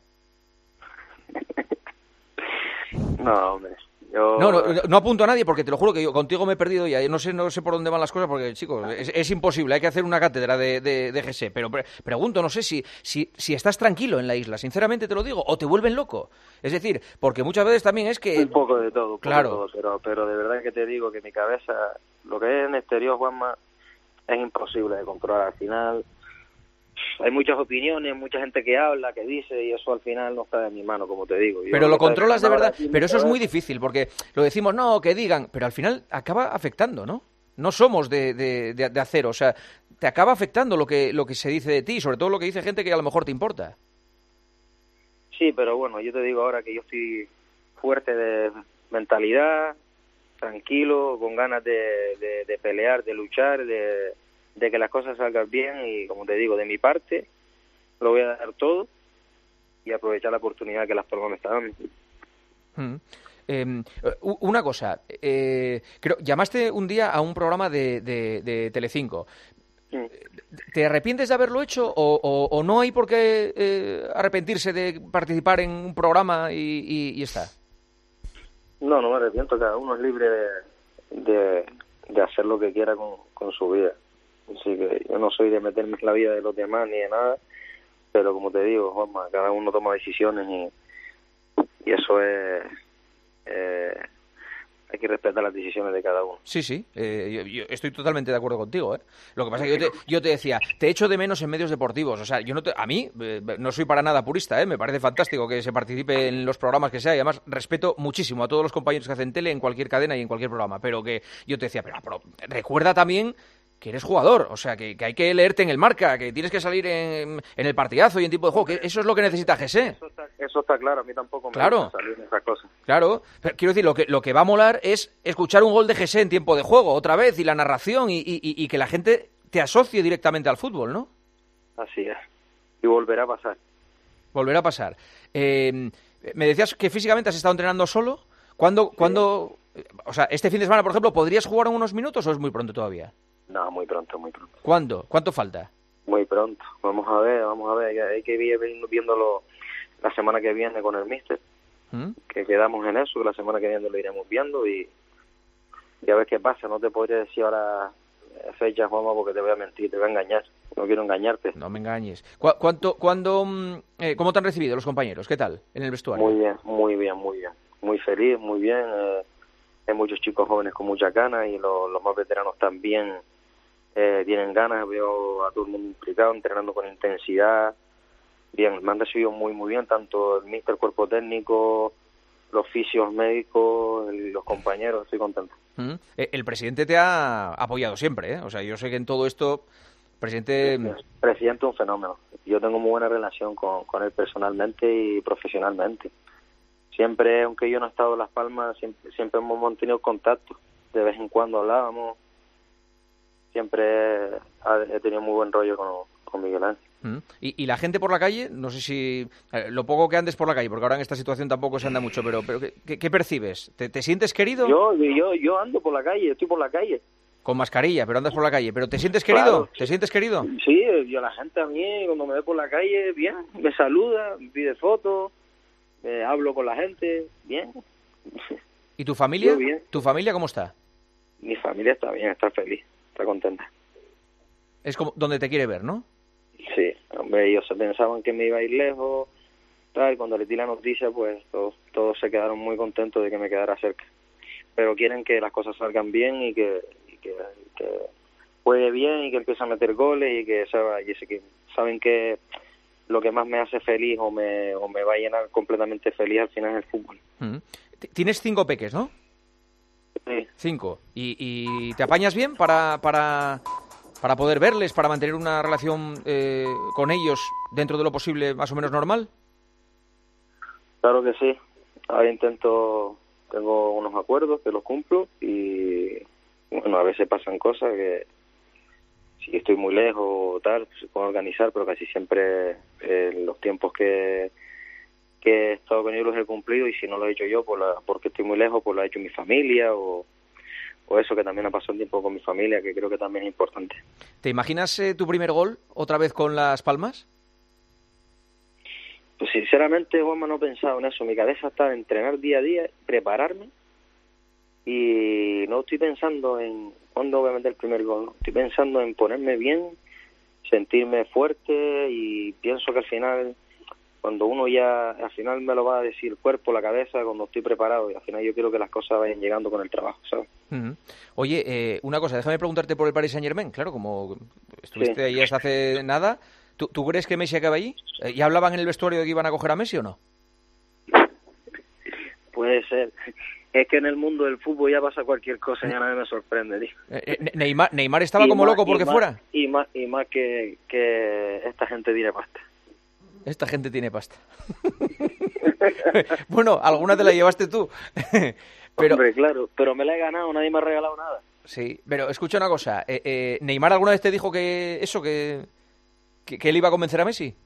No, hombre. Yo... No, no, no apunto a nadie porque te lo juro que yo contigo me he perdido ya. No sé, no sé por dónde van las cosas porque, chicos, es, es imposible. Hay que hacer una cátedra de, de, de G S. Pero pre pregunto, no sé si, si, si estás tranquilo en la isla, sinceramente te lo digo, o te vuelven loco. Es decir, porque muchas veces también es que... Un poco de todo, un claro. poco de todo, pero, pero de verdad que te digo que mi cabeza, lo que es en exterior, Juanma, es imposible de controlar. Al final hay muchas opiniones, mucha gente que habla, que dice, y eso al final no está en mi mano, como te digo. Yo pero lo controlas de verdad, pero eso es muy cabeza. difícil, porque lo decimos, no, que digan, pero al final acaba afectando, ¿no? No somos de, de, de, de acero, o sea, te acaba afectando lo que, lo que se dice de ti, sobre todo lo que dice gente que a lo mejor te importa. Sí, pero bueno, yo te digo ahora que yo estoy fuerte de mentalidad, tranquilo, con ganas de, de, de pelear, de luchar, de... de que las cosas salgan bien y, como te digo, de mi parte lo voy a dar todo y aprovechar la oportunidad que Las Palmas me está dando. Mm. Eh, una cosa, eh, creo, llamaste un día a un programa de, de, de Telecinco. Mm. ¿Te arrepientes de haberlo hecho o, o, o no hay por qué eh, arrepentirse de participar en un programa y, y, y está? No, no me arrepiento, cada uno es libre de, de, de hacer lo que quiera con, con su vida. Así que yo no soy de meterme en la vida de los demás ni de nada, pero como te digo, Juanma, cada uno toma decisiones y, y eso es... Eh, hay que respetar las decisiones de cada uno. Sí, sí, eh, yo, yo estoy totalmente de acuerdo contigo, ¿eh? Lo que pasa es que yo te, yo te decía, te echo de menos en medios deportivos, o sea, yo no te, a mí eh, no soy para nada purista, ¿eh? Me parece fantástico que se participe en los programas que sea y además respeto muchísimo a todos los compañeros que hacen tele en cualquier cadena y en cualquier programa, pero que yo te decía, pero, pero recuerda también que eres jugador, o sea, que, que hay que leerte en el marca, que tienes que salir en, en el partidazo y en tipo de juego, que eso es lo que necesita Jesse. Eso está, eso está claro, a mí tampoco me Claro. gusta salir en esas cosas. Claro, pero quiero decir, lo que, lo que va a molar es escuchar un gol de Jesse en tiempo de juego, otra vez, y la narración, y, y, y que la gente te asocie directamente al fútbol, ¿no? Así es. Y volverá a pasar. Volverá a pasar. Eh, me decías que físicamente has estado entrenando solo. ¿Cuándo, sí. ¿Cuándo, o sea, este fin de semana, por ejemplo, podrías jugar en unos minutos o es muy pronto todavía? No, muy pronto, muy pronto. ¿Cuándo? ¿Cuánto falta? Muy pronto. Vamos a ver, vamos a ver. Hay que ir viéndolo la semana que viene con el míster. ¿Mm? Que quedamos en eso, que la semana que viene lo iremos viendo y, y a ver qué pasa. No te podría decir ahora fecha, Juanma, porque te voy a mentir, te voy a engañar. No quiero engañarte. No me engañes. ¿Cu cuánto, cuándo, eh, ¿Cómo te han recibido los compañeros? ¿Qué tal en el vestuario? Muy bien, muy bien, muy bien. Muy feliz, muy bien. Eh, hay muchos chicos jóvenes con muchas ganas y lo, los más veteranos también eh, tienen ganas. Veo a todo el mundo implicado, entrenando con intensidad. Bien, me han recibido muy, muy bien, tanto el míster, el cuerpo técnico, los fisios médicos, el, los compañeros. Estoy contento. Mm. El presidente te ha apoyado siempre, ¿eh? O sea, yo sé que en todo esto, presidente... El presidente es un fenómeno. Yo tengo muy buena relación con, con él personalmente y profesionalmente. Siempre, aunque yo no he estado en Las Palmas, siempre, siempre hemos mantenido contacto. De vez en cuando hablábamos. Siempre he tenido muy buen rollo con, con Miguel Ángel. Mm. ¿Y, ¿Y la gente por la calle? No sé si... Eh, lo poco que andes por la calle, porque ahora en esta situación tampoco se anda mucho, pero, pero ¿qué, qué percibes? ¿Te, ¿Te sientes querido? Yo, yo, yo ando por la calle, estoy por la calle. Con mascarilla, pero andas por la calle. ¿Pero te sientes querido? Claro. ¿Te sientes querido? Sí, yo la gente a mí, cuando me ve por la calle, bien, me saluda, me pide fotos, me hablo con la gente, bien. ¿Y tu familia? Yo bien. ¿Tu familia cómo está? Mi familia está bien, está feliz, está contenta. Es como donde te quiere ver, ¿no? Sí, hombre, ellos se pensaban que me iba a ir lejos, tal, cuando les di la noticia, pues todos, todos se quedaron muy contentos de que me quedara cerca. Pero quieren que las cosas salgan bien y que, y que, que juegue bien y que empiece a meter goles y que, y que saben que lo que más me hace feliz o me, o me va a llenar completamente feliz al final es el fútbol. Mm. Tienes cinco peques, ¿no? Sí. Cinco. ¿Y, y te apañas bien para, para, para poder verles, para mantener una relación eh, con ellos dentro de lo posible más o menos normal? Claro que sí. Ahora intento, tengo unos acuerdos que los cumplo y bueno, a veces pasan cosas que si estoy muy lejos o tal, pues se puede organizar, pero casi siempre eh, los tiempos que, que he estado con ellos los he cumplido y si no lo he hecho yo por la, porque estoy muy lejos, pues lo ha hecho mi familia o, o eso que también ha pasado un tiempo con mi familia, que creo que también es importante. ¿Te imaginas eh, tu primer gol otra vez con Las Palmas? Pues sinceramente, Juanma, no he pensado en eso. Mi cabeza está en entrenar día a día, prepararme y no estoy pensando en cuándo voy a meter el primer gol. Estoy pensando en ponerme bien, sentirme fuerte y pienso que al final, cuando uno ya, al final me lo va a decir el cuerpo, la cabeza, cuando estoy preparado y al final yo quiero que las cosas vayan llegando con el trabajo, ¿sabes? Uh-huh. Oye, eh, una cosa, déjame preguntarte por el Paris Saint-Germain. Claro, como estuviste Sí. ahí hasta hace nada, ¿tú, ¿tú crees que Messi acaba allí? Eh, ¿Ya hablaban en el vestuario de que iban a coger a Messi o no? Puede ser. Es que en el mundo del fútbol ya pasa cualquier cosa, ya nadie me sorprende, tío. Eh, eh, Neymar, Neymar estaba Y como más- loco y porque más- fuera. Y más, y más que, que esta gente tiene pasta. Esta gente tiene pasta. Bueno, alguna te la llevaste tú. Pero, Hombre, claro, pero me la he ganado, nadie me ha regalado nada. sí, pero escucha una cosa. Eh, eh, ¿Neymar alguna vez te dijo que eso, que, que, que él iba a convencer a Messi?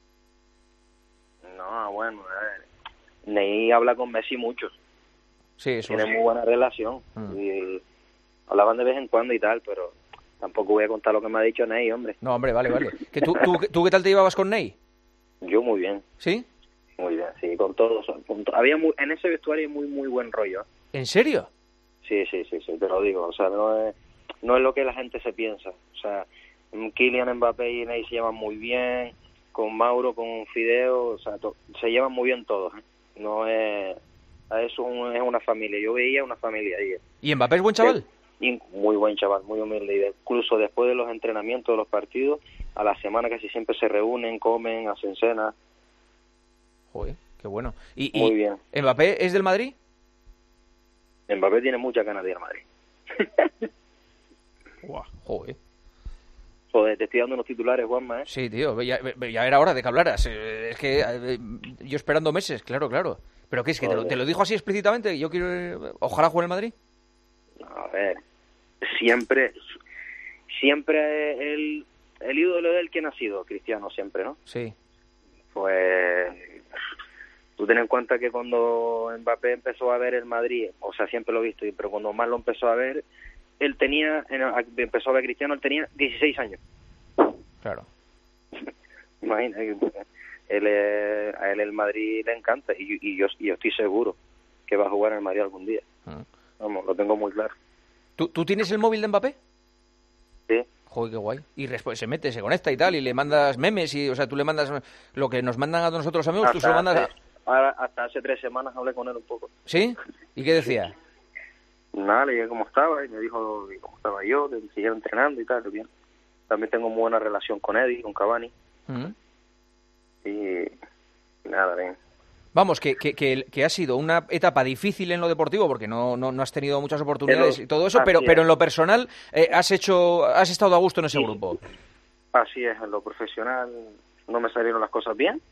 No, bueno, a ver. Ney habla con Messi mucho. Sí, eso Tiene sí. muy buena relación. Mm. Y hablaban de vez en cuando y tal, pero tampoco voy a contar lo que me ha dicho Ney, hombre. No, hombre, vale, vale. ¿Que tú, tú, ¿Tú qué tal te llevabas con Ney? Yo muy bien. ¿Sí? Muy bien, sí, con todos. Con to- Había muy, en ese vestuario hay muy, muy buen rollo. ¿En serio? Sí, sí, sí, sí, te lo digo. O sea, no es, no es lo que la gente se piensa. O sea, Kylian Mbappé y Ney se llevan muy bien, con Mauro, con Fideo, o sea, to- se llevan muy bien todos. ¿eh? No es... a Eso es un- es una familia. Yo veía una familia ahí. ¿Y Mbappé es buen chaval? Y muy buen chaval, muy humilde. Y incluso después de los entrenamientos de los partidos, a la semana casi siempre se reúnen, comen, hacen cena. Joder, qué bueno. ¿Y, Muy y bien. Mbappé es del Madrid? Mbappé tiene muchas ganas de ir a Madrid. Guau, joder. Joder, te estoy dando unos titulares, Juanma, ¿eh? Sí, tío, ya, ya era hora de que hablaras. Es que eh, yo esperando meses, claro, claro. ¿Pero qué es? ¿Que te lo, te lo dijo así explícitamente? ¿Yo quiero... Ojalá juegue en el Madrid? A ver, siempre... Siempre el, el ídolo de él, ¿quién ha sido? Cristiano, siempre, ¿no? Sí. Pues... Tú ten en cuenta que cuando Mbappé empezó a ver el Madrid, o sea, siempre lo he visto, pero cuando más lo empezó a ver, él tenía... Empezó a ver Cristiano, él tenía dieciséis años. Claro. Imagina, él, eh, a él el Madrid le encanta y, y, yo, y yo estoy seguro que va a jugar en el Madrid algún día. Uh-huh. Vamos, lo tengo muy claro. ¿Tú, ¿Tú tienes el móvil de Mbappé? Sí. Joder, qué guay. Y después se mete, se conecta y tal, y le mandas memes, y o sea, tú le mandas lo que nos mandan a nosotros los amigos, hasta tú se lo mandas... Hace, a... Hasta hace tres semanas hablé con él un poco. ¿Sí? ¿Y qué decía? Nada, le dije cómo estaba y me dijo cómo estaba yo, de seguir entrenando y tal, bien. También tengo muy buena relación con Eddie, con Cavani. Uh-huh. Y nada, bien. Vamos, que, que, que, que ha sido una etapa difícil en lo deportivo porque no, no, no has tenido muchas oportunidades pero, y todo eso, pero, pero en lo personal eh, has hecho, has estado a gusto en ese sí. grupo. Así es, en lo profesional no me salieron las cosas bien,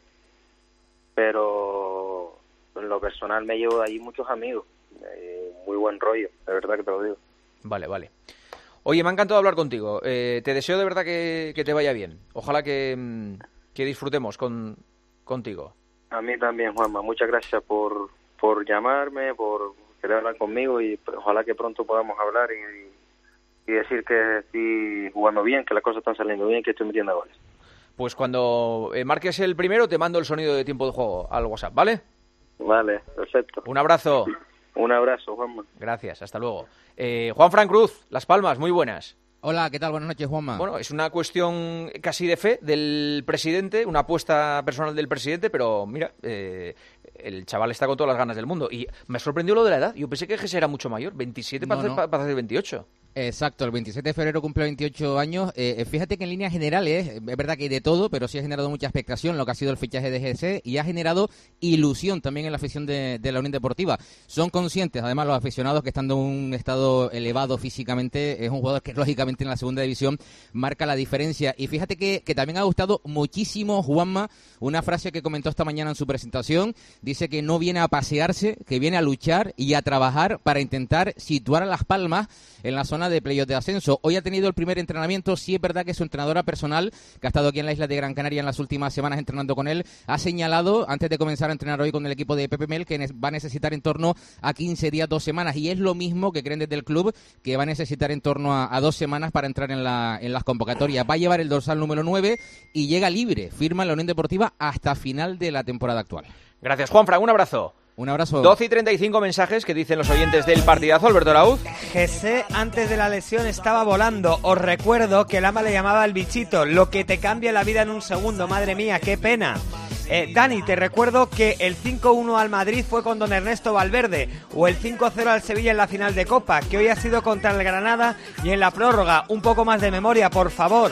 pero en lo personal me llevo de ahí muchos amigos, eh, muy buen rollo, de verdad que te lo digo. Vale, vale. Oye, me ha encantado hablar contigo. Eh, te deseo de verdad que, que te vaya bien. Ojalá que, que disfrutemos con, contigo. A mí también, Juanma. Muchas gracias por, por llamarme, por querer hablar conmigo y ojalá que pronto podamos hablar y, y decir que estoy jugando bien, que las cosas están saliendo bien, que estoy metiendo goles. Pues cuando eh, marques el primero te mando el sonido de tiempo de juego al WhatsApp, ¿vale? Vale, perfecto. Un abrazo. Un abrazo, Juanma. Gracias, hasta luego. Eh, Juan Fran Cruz, Las Palmas, muy buenas. Hola, ¿qué tal? Buenas noches, Juanma. Bueno, es una cuestión casi de fe del presidente, una apuesta personal del presidente, pero mira, eh, el chaval está con todas las ganas del mundo. Y me sorprendió lo de la edad. Yo pensé que Jesse era mucho mayor, veintisiete no, para, no. Hacer, para hacer veintiocho. Exacto, el veintisiete de febrero cumple veintiocho años. Eh, fíjate que en líneas generales, es verdad que hay de todo, pero sí ha generado mucha expectación lo que ha sido el fichaje de G C y ha generado ilusión también en la afición de, de la Unión Deportiva. Son conscientes, además, los aficionados que estando en un estado elevado físicamente, es un jugador que lógicamente en la segunda división marca la diferencia. Y fíjate que, que también ha gustado muchísimo, Juanma, una frase que comentó esta mañana en su presentación. Dice que no viene a pasearse, que viene a luchar y a trabajar para intentar situar a Las Palmas en la zona de playoff de ascenso. Hoy ha tenido el primer entrenamiento. Sí es verdad que su entrenadora personal, que ha estado aquí en la isla de Gran Canaria en las últimas semanas entrenando con él, ha señalado, antes de comenzar a entrenar hoy con el equipo de Pepe Mel, que va a necesitar en torno a quince días, dos semanas, y es lo mismo que creen desde el club, que va a necesitar en torno a, a dos semanas para entrar en, la, en las convocatorias. Va a llevar el dorsal número nueve y llega libre, firma en la Unión Deportiva hasta final de la temporada actual. Gracias, Juanfran, un abrazo. Un abrazo. doce y treinta y cinco mensajes que dicen los oyentes del partidazo. Alberto Arauz. Jesse antes de la lesión estaba volando. Os recuerdo que el ama le llamaba el bichito, lo que te cambia la vida en un segundo. Madre mía, qué pena. Eh, Dani, te recuerdo que el cinco uno al Madrid fue con don Ernesto Valverde, o el cinco cero al Sevilla en la final de Copa, que hoy ha sido contra el Granada y en la prórroga. Un poco más de memoria, por favor.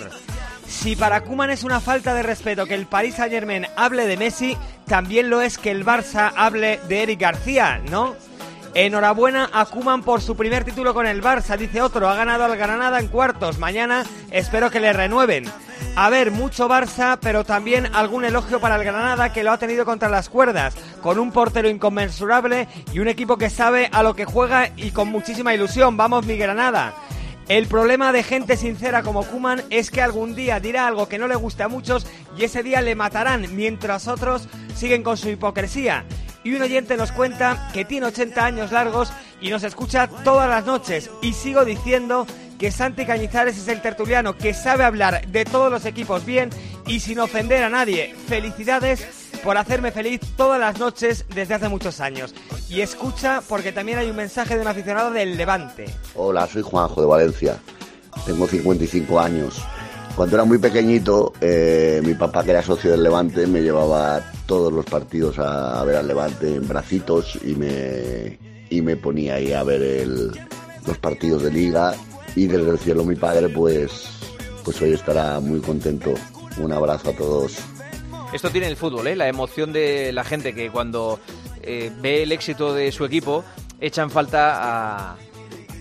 Si para Koeman es una falta de respeto que el Paris Saint-Germain hable de Messi, también lo es que el Barça hable de Eric García, ¿no? Enhorabuena a Koeman por su primer título con el Barça, dice otro. Ha ganado al Granada en cuartos. Mañana espero que le renueven. A ver, mucho Barça, pero también algún elogio para el Granada, que lo ha tenido contra las cuerdas, con un portero inconmensurable y un equipo que sabe a lo que juega y con muchísima ilusión. Vamos, mi Granada. El problema de gente sincera como Koeman es que algún día dirá algo que no le guste a muchos y ese día le matarán, mientras otros siguen con su hipocresía. Y un oyente nos cuenta que tiene ochenta años largos y nos escucha todas las noches. Y sigo diciendo que Santi Cañizares es el tertuliano que sabe hablar de todos los equipos bien y sin ofender a nadie. Felicidades por hacerme feliz todas las noches desde hace muchos años. Y escucha, porque también hay un mensaje de un aficionado del Levante. Hola, soy Juanjo de Valencia. Tengo cincuenta y cinco años. Cuando era muy pequeñito, eh, mi papá, que era socio del Levante, me llevaba todos los partidos a ver al Levante en bracitos y me, y me ponía ahí a ver el, los partidos de Liga. Y desde el cielo mi padre, pues, pues hoy estará muy contento. Un abrazo a todos. Esto tiene el fútbol, ¿eh? La emoción de la gente que cuando eh, ve el éxito de su equipo echan falta a,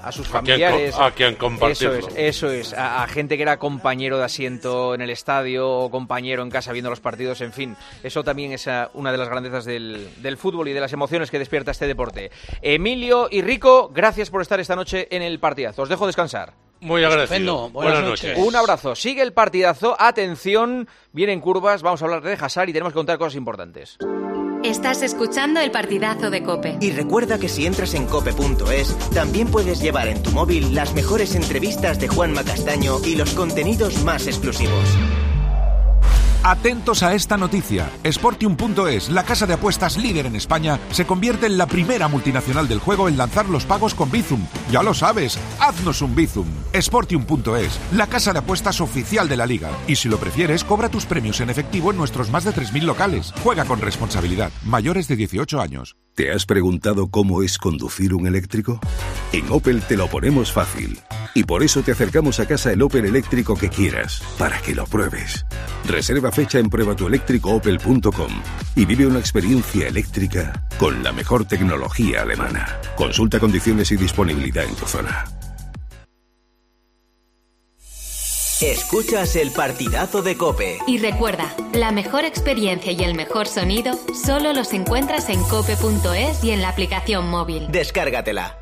a sus A quien familiares. co- a quien compartirlo. Eso es, eso es. A, a gente que era compañero de asiento en el estadio o compañero en casa viendo los partidos, en fin. Eso también es a, una de las grandezas del, del fútbol y de las emociones que despierta este deporte. Emilio y Rico, gracias por estar esta noche en el partidazo. Os dejo descansar. Muy agradecido. Estupendo. Buenas Buenas noches. noches. Un abrazo. Sigue el partidazo. Atención, vienen curvas. Vamos a hablar de Hazard y tenemos que contar cosas importantes. Estás escuchando el partidazo de COPE. Y recuerda que si entras en cope punto es, también puedes llevar en tu móvil las mejores entrevistas de Juanma Castaño y los contenidos más exclusivos. Atentos a esta noticia. Sportium punto es, la casa de apuestas líder en España, se convierte en la primera multinacional del juego en lanzar los pagos con Bizum. Ya lo sabes, haznos un Bizum. Sportium punto es, la casa de apuestas oficial de la liga. Y si lo prefieres, cobra tus premios en efectivo en nuestros más de tres mil locales. Juega con responsabilidad. Mayores de dieciocho años. ¿Te has preguntado cómo es conducir un eléctrico? En Opel te lo ponemos fácil. Y por eso te acercamos a casa el Opel eléctrico que quieras, para que lo pruebes. Reserva fecha en prueba tu eléctrico opel punto com y vive una experiencia eléctrica con la mejor tecnología alemana. Consulta condiciones y disponibilidad en tu zona. Escuchas el partidazo de COPE. Y recuerda, la mejor experiencia y el mejor sonido solo los encuentras en cope punto es y en la aplicación móvil. Descárgatela.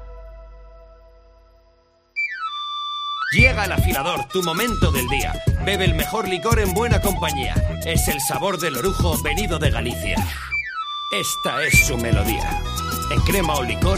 Llega el afilador, tu momento del día. Bebe el mejor licor en buena compañía. Es el sabor del orujo venido de Galicia. Esta es su melodía. En crema o licor.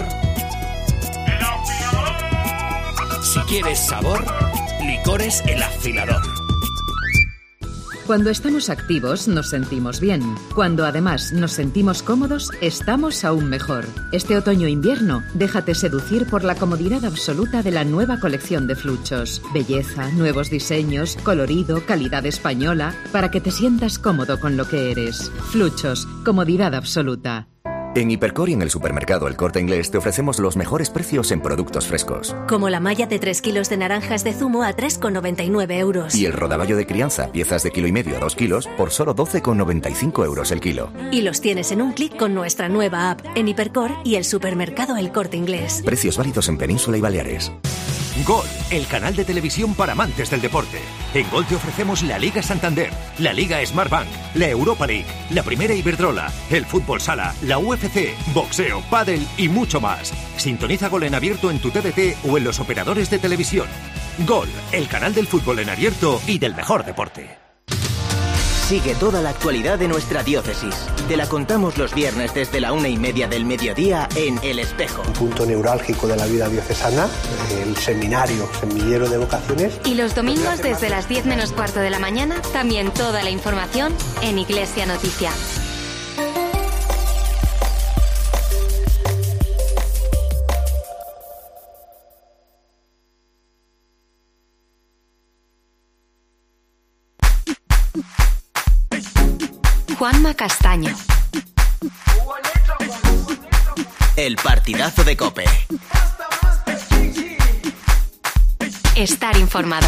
Si quieres sabor, licores El Afilador. Cuando estamos activos nos sentimos bien. Cuando además nos sentimos cómodos, estamos aún mejor. Este otoño-invierno, déjate seducir por la comodidad absoluta de la nueva colección de Fluchos. Belleza, nuevos diseños, colorido, calidad española, para que te sientas cómodo con lo que eres. Fluchos, comodidad absoluta. En Hipercor y en el supermercado El Corte Inglés te ofrecemos los mejores precios en productos frescos. Como la malla de tres kilos de naranjas de zumo a tres con noventa y nueve euros. Y el rodaballo de crianza, piezas de kilo y medio a dos kilos, por solo doce con noventa y cinco euros el kilo. Y los tienes en un clic con nuestra nueva app en Hipercor y el supermercado El Corte Inglés. Precios válidos en Península y Baleares. Gol, el canal de televisión para amantes del deporte. En Gol te ofrecemos la Liga Santander, la Liga Smartbank, la Europa League, la Primera Iberdrola, el Fútbol Sala, la U F C, boxeo, pádel y mucho más. Sintoniza Gol en abierto en tu T D T o en los operadores de televisión. Gol, el canal del fútbol en abierto y del mejor deporte. Sigue toda la actualidad de nuestra diócesis. Te la contamos los viernes desde la una y media del mediodía en El Espejo. Un punto neurálgico de la vida diocesana, el seminario, semillero de vocaciones. Y los domingos desde las diez menos cuarto de la mañana, también toda la información en Iglesia Noticia. Juanma Castaño. El partidazo de COPE. Estar informado.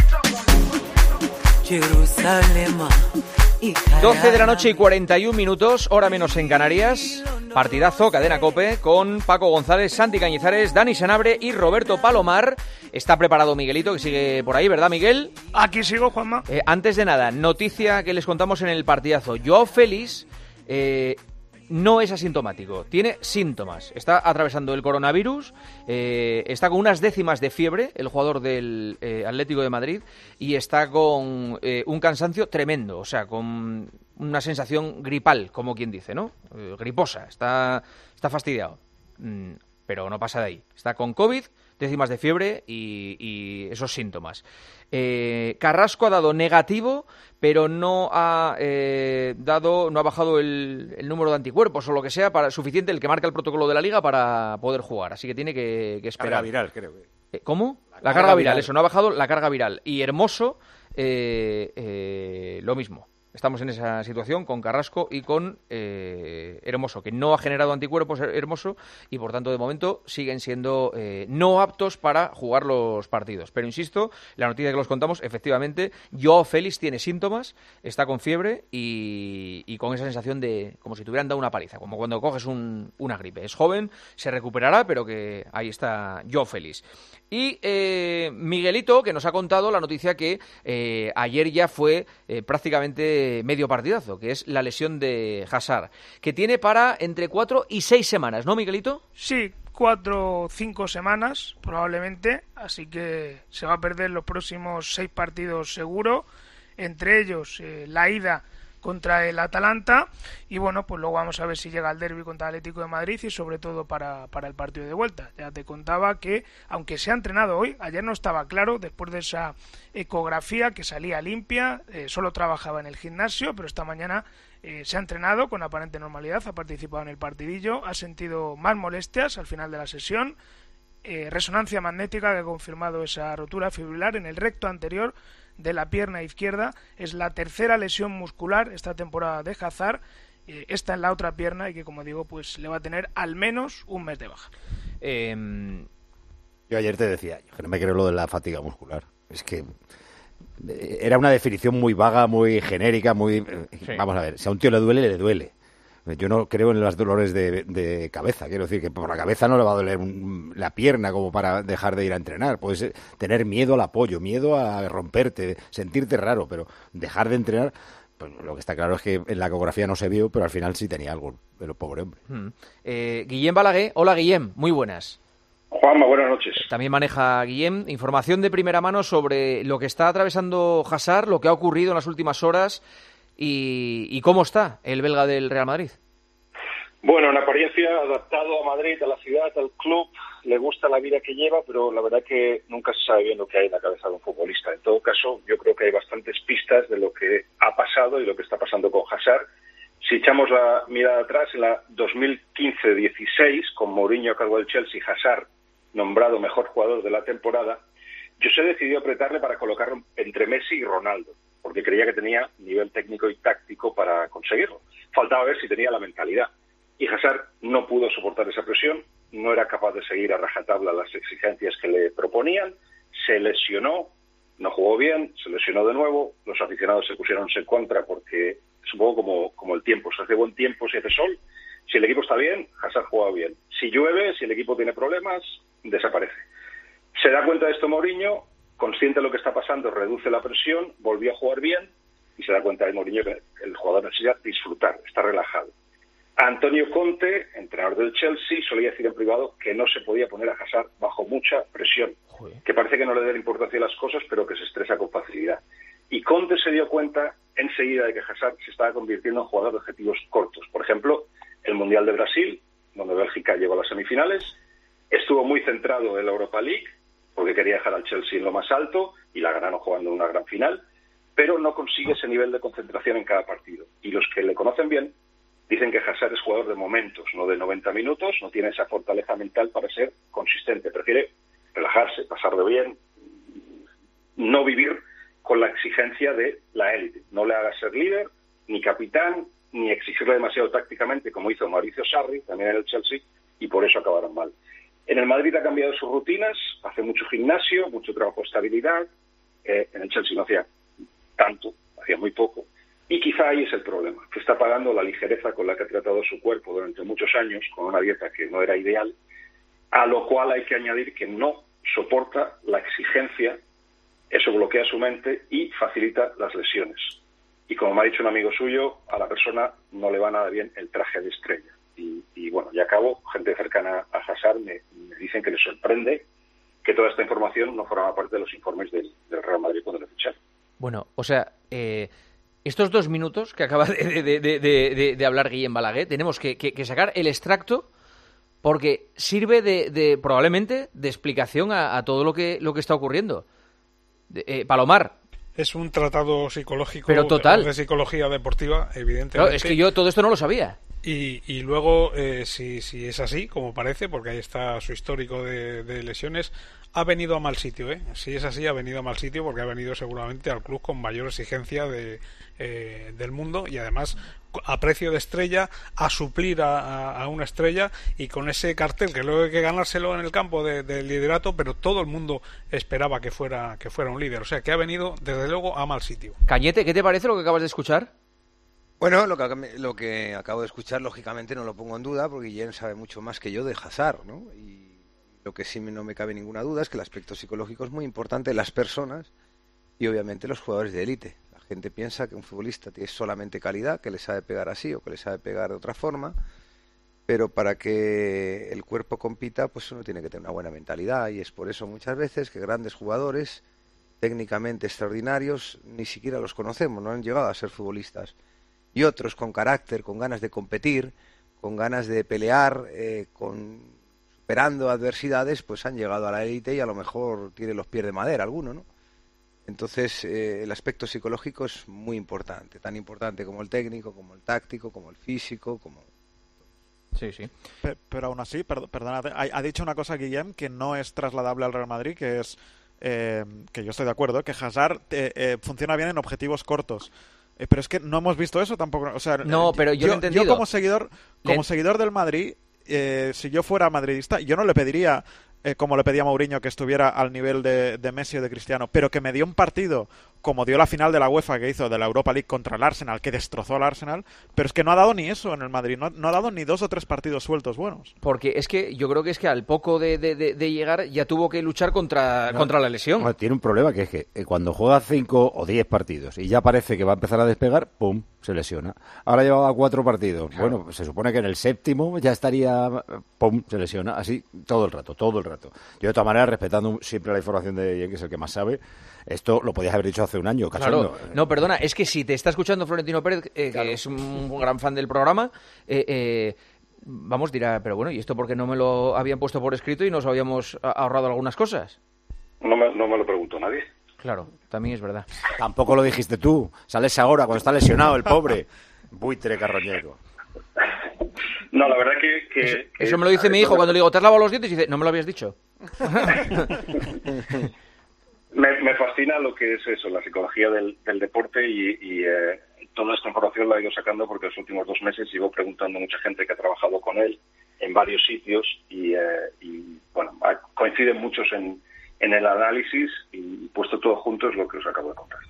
doce de la noche y cuarenta y un minutos, hora menos en Canarias. Partidazo, cadena COPE, con Paco González, Santi Cañizares, Dani Senabre y Roberto Palomar. Está preparado Miguelito, que sigue por ahí, ¿verdad, Miguel? Aquí sigo, Juanma. Eh, antes de nada, noticia que les contamos en el partidazo. Joao Félix eh, no es asintomático, tiene síntomas. Está atravesando el coronavirus, eh, está con unas décimas de fiebre, el jugador del eh, Atlético de Madrid, y está con eh, un cansancio tremendo, o sea, con una sensación gripal, como quien dice, ¿no? Eh, griposa, está, está fastidiado. Mm, pero no pasa de ahí. Está con COVID, décimas de fiebre y, y esos síntomas. Eh, Carrasco ha dado negativo, pero no ha eh, dado, no ha bajado el, el número de anticuerpos o lo que sea para suficiente el que marca el protocolo de la liga para poder jugar. Así que tiene que, que esperar. Carga viral, creo que. Eh, ¿Cómo? La, la carga, carga viral, viral, eso, no ha bajado la carga viral. Y Hermoso, eh, eh, lo mismo. estamos en esa situación con Carrasco y con eh, Hermoso, que no ha generado anticuerpos Hermoso y por tanto de momento siguen siendo eh, no aptos para jugar los partidos. Pero insisto, la noticia que los contamos, efectivamente, Joao Félix tiene síntomas, está con fiebre y, y con esa sensación de como si te hubieran dado una paliza, como cuando coges un, una gripe. Es joven, se recuperará, pero que ahí está Joao Félix. Y eh, Miguelito, que nos ha contado la noticia que eh, ayer ya fue eh, prácticamente medio partidazo, que es la lesión de Hazard, que tiene para entre cuatro y seis semanas, ¿no, Miguelito? Sí, cuatro o cinco semanas probablemente, así que se va a perder los próximos seis partidos seguro, entre ellos eh, la ida contra el Atalanta y bueno, pues luego vamos a ver si llega al derbi contra el Atlético de Madrid y sobre todo para, para el partido de vuelta. Ya te contaba que aunque se ha entrenado hoy, ayer no estaba claro después de esa ecografía que salía limpia, eh, solo trabajaba en el gimnasio, pero esta mañana eh, se ha entrenado con aparente normalidad, ha participado en el partidillo, ha sentido más molestias al final de la sesión, eh, resonancia magnética que ha confirmado esa rotura fibrilar en el recto anterior de la pierna izquierda. Es la tercera lesión muscular esta temporada de Hazard, eh, esta en la otra pierna y que como digo pues le va a tener al menos un mes de baja. Eh... Yo ayer te decía, yo no me creo lo de la fatiga muscular, es que era una definición muy vaga, muy genérica, muy sí. Vamos a ver, si a un tío le duele, le duele. Yo no creo en los dolores de, de cabeza, quiero decir que por la cabeza no le va a doler un, la pierna como para dejar de ir a entrenar. Puedes tener miedo al apoyo, miedo a romperte, sentirte raro, pero dejar de entrenar, pues lo que está claro es que en la ecografía no se vio, pero al final sí tenía algo, pero pobre hombre. Hmm. Eh, Guillem Balaguer, hola Guillem, muy buenas. Juanma, buenas noches. También maneja Guillem información de primera mano sobre lo que está atravesando Hazard, lo que ha ocurrido en las últimas horas. Y, ¿Y cómo está el belga del Real Madrid? Bueno, en apariencia adaptado a Madrid, a la ciudad, al club, le gusta la vida que lleva, pero la verdad que nunca se sabe bien lo que hay en la cabeza de un futbolista. En todo caso, yo creo que hay bastantes pistas de lo que ha pasado y lo que está pasando con Hazard. Si echamos la mirada atrás, en la dos mil quince dieciséis, con Mourinho a cargo del Chelsea, Hazard nombrado mejor jugador de la temporada, José decidió apretarle para colocarlo entre Messi y Ronaldo, porque creía que tenía nivel técnico y táctico para conseguirlo. Faltaba ver si tenía la mentalidad. Y Hazard no pudo soportar esa presión, no era capaz de seguir a rajatabla las exigencias que le proponían, se lesionó, no jugó bien, se lesionó de nuevo, los aficionados se pusieron en contra porque es un poco como, como el tiempo, se hace buen tiempo, se hace sol, si el equipo está bien, Hazard juega bien, si llueve, si el equipo tiene problemas, desaparece. Se da cuenta de esto Mourinho, consciente de lo que está pasando, reduce la presión, volvió a jugar bien y se da cuenta de Mourinho que el jugador necesita disfrutar, está relajado. Antonio Conte, entrenador del Chelsea, solía decir en privado que no se podía poner a Hazard bajo mucha presión, Joder. que parece que no le da la importancia a las cosas, pero que se estresa con facilidad. Y Conte se dio cuenta enseguida de que Hazard se estaba convirtiendo en jugador de objetivos cortos. Por ejemplo, el Mundial de Brasil, donde Bélgica llegó a las semifinales, estuvo muy centrado en la Europa League, porque quería dejar al Chelsea en lo más alto, y la ganaron jugando en una gran final, pero no consigue ese nivel de concentración en cada partido. Y los que le conocen bien dicen que Hazard es jugador de momentos, no de noventa minutos, no tiene esa fortaleza mental para ser consistente, prefiere relajarse, pasarlo bien, no vivir con la exigencia de la élite. No le haga ser líder, ni capitán, ni exigirle demasiado tácticamente, como hizo Mauricio Sarri, también en el Chelsea, y por eso acabaron mal. En el Madrid ha cambiado sus rutinas, hace mucho gimnasio, mucho trabajo de estabilidad, eh, en el Chelsea no hacía tanto, hacía muy poco, y quizá ahí es el problema, que está pagando la ligereza con la que ha tratado su cuerpo durante muchos años, con una dieta que no era ideal, a lo cual hay que añadir que no soporta la exigencia, eso bloquea su mente y facilita las lesiones. Y como me ha dicho un amigo suyo, a la persona no le va nada bien el traje de estrella. Y, y bueno, ya acabo, gente cercana a Hazard me, me dicen que les sorprende que toda esta información no formaba parte de los informes del, del Real Madrid cuando le ficharon. Bueno, o sea, eh, estos dos minutos que acaba de, de, de, de, de hablar Guillem Balaguer, tenemos que, que, que sacar el extracto porque sirve de, de probablemente de explicación a, a todo lo que, lo que está ocurriendo. De, eh, Palomar. Es un tratado psicológico, pero total. de psicología deportiva, evidentemente. Claro, es que yo todo esto no lo sabía. Y, y luego, eh, si, si es así, como parece, porque ahí está su histórico de, de lesiones, ha venido a mal sitio, ¿eh? Si es así, ha venido a mal sitio porque ha venido seguramente al club con mayor exigencia de, eh, del mundo y además a precio de estrella, a suplir a, a, a una estrella y con ese cartel que luego hay que ganárselo en el campo de, de liderato, pero todo el mundo esperaba que fuera, que fuera un líder. O sea, que ha venido, desde luego, a mal sitio. Cañete, ¿qué te parece lo que acabas de escuchar? Bueno, lo que, lo que acabo de escuchar, lógicamente, no lo pongo en duda, porque Guillem sabe mucho más que yo de Hazard, ¿no? Y lo que sí no me cabe ninguna duda es que el aspecto psicológico es muy importante en las personas y, obviamente, los jugadores de élite. La gente piensa que un futbolista tiene solamente calidad, que le sabe pegar así o que le sabe pegar de otra forma, pero para que el cuerpo compita, pues uno tiene que tener una buena mentalidad, y es por eso muchas veces que grandes jugadores, técnicamente extraordinarios, ni siquiera los conocemos, no han llegado a ser futbolistas. Y otros con carácter, con ganas de competir, con ganas de pelear, eh, con superando adversidades, pues han llegado a la élite y a lo mejor tiene los pies de madera alguno, ¿no? Entonces, eh, el aspecto psicológico es muy importante, tan importante como el técnico, como el táctico, como el físico, como... Sí, sí. Pero, pero aún así, perd perdónate, ha, ha dicho una cosa Guillem que no es trasladable al Real Madrid, que es, eh, que yo estoy de acuerdo, que Hazard eh, eh, funciona bien en objetivos cortos. Eh, pero es que no hemos visto eso tampoco. O sea, no, eh, pero yo, yo, lo he entendido. Yo como seguidor, como Le... seguidor del Madrid, eh, si yo fuera madridista, yo no le pediría, eh, como le pedía a Mourinho, que estuviera al nivel de, de Messi o de Cristiano, pero que me dio un partido como dio la final de la UEFA que hizo de la Europa League contra el Arsenal, que destrozó al Arsenal, pero es que no ha dado ni eso en el Madrid, no, no ha dado ni dos o tres partidos sueltos buenos. Porque es que yo creo que es que al poco de, de, de, de llegar ya tuvo que luchar contra, no, contra la lesión. Bueno, tiene un problema, que es que cuando juega cinco o diez partidos y ya parece que va a empezar a despegar, ¡pum!, se lesiona. Ahora llevaba cuatro partidos. Claro. Bueno, se supone que en el séptimo ya estaría, ¡pum!, se lesiona. Así todo el rato, todo el rato. Yo de todas maneras, respetando siempre la información de Guillem, que es el que más sabe, esto lo podías haber dicho hace un año, cachondo. Claro. No, perdona, es que si te está escuchando Florentino Pérez, eh, claro, que es un, un gran fan del programa, eh, eh, vamos, dirá, pero bueno, ¿y esto por qué no me lo habían puesto por escrito y nos habíamos ahorrado algunas cosas? No me, no me lo preguntó nadie. Claro, también es verdad. Tampoco lo dijiste tú. Sales ahora cuando está lesionado el pobre. Buitre carroñero. No, la verdad que... que, eso, que eso me lo dice mi hijo cuando le digo, ¿te has lavado los dientes? Y dice, no me lo habías dicho. me, me fascina lo que es eso, la psicología del, del deporte y, y eh, toda esta información la he ido sacando porque los últimos dos meses llevo preguntando a mucha gente que ha trabajado con él en varios sitios y, eh, y bueno, coinciden muchos en, en el análisis y puesto todo junto es lo que os acabo de contar.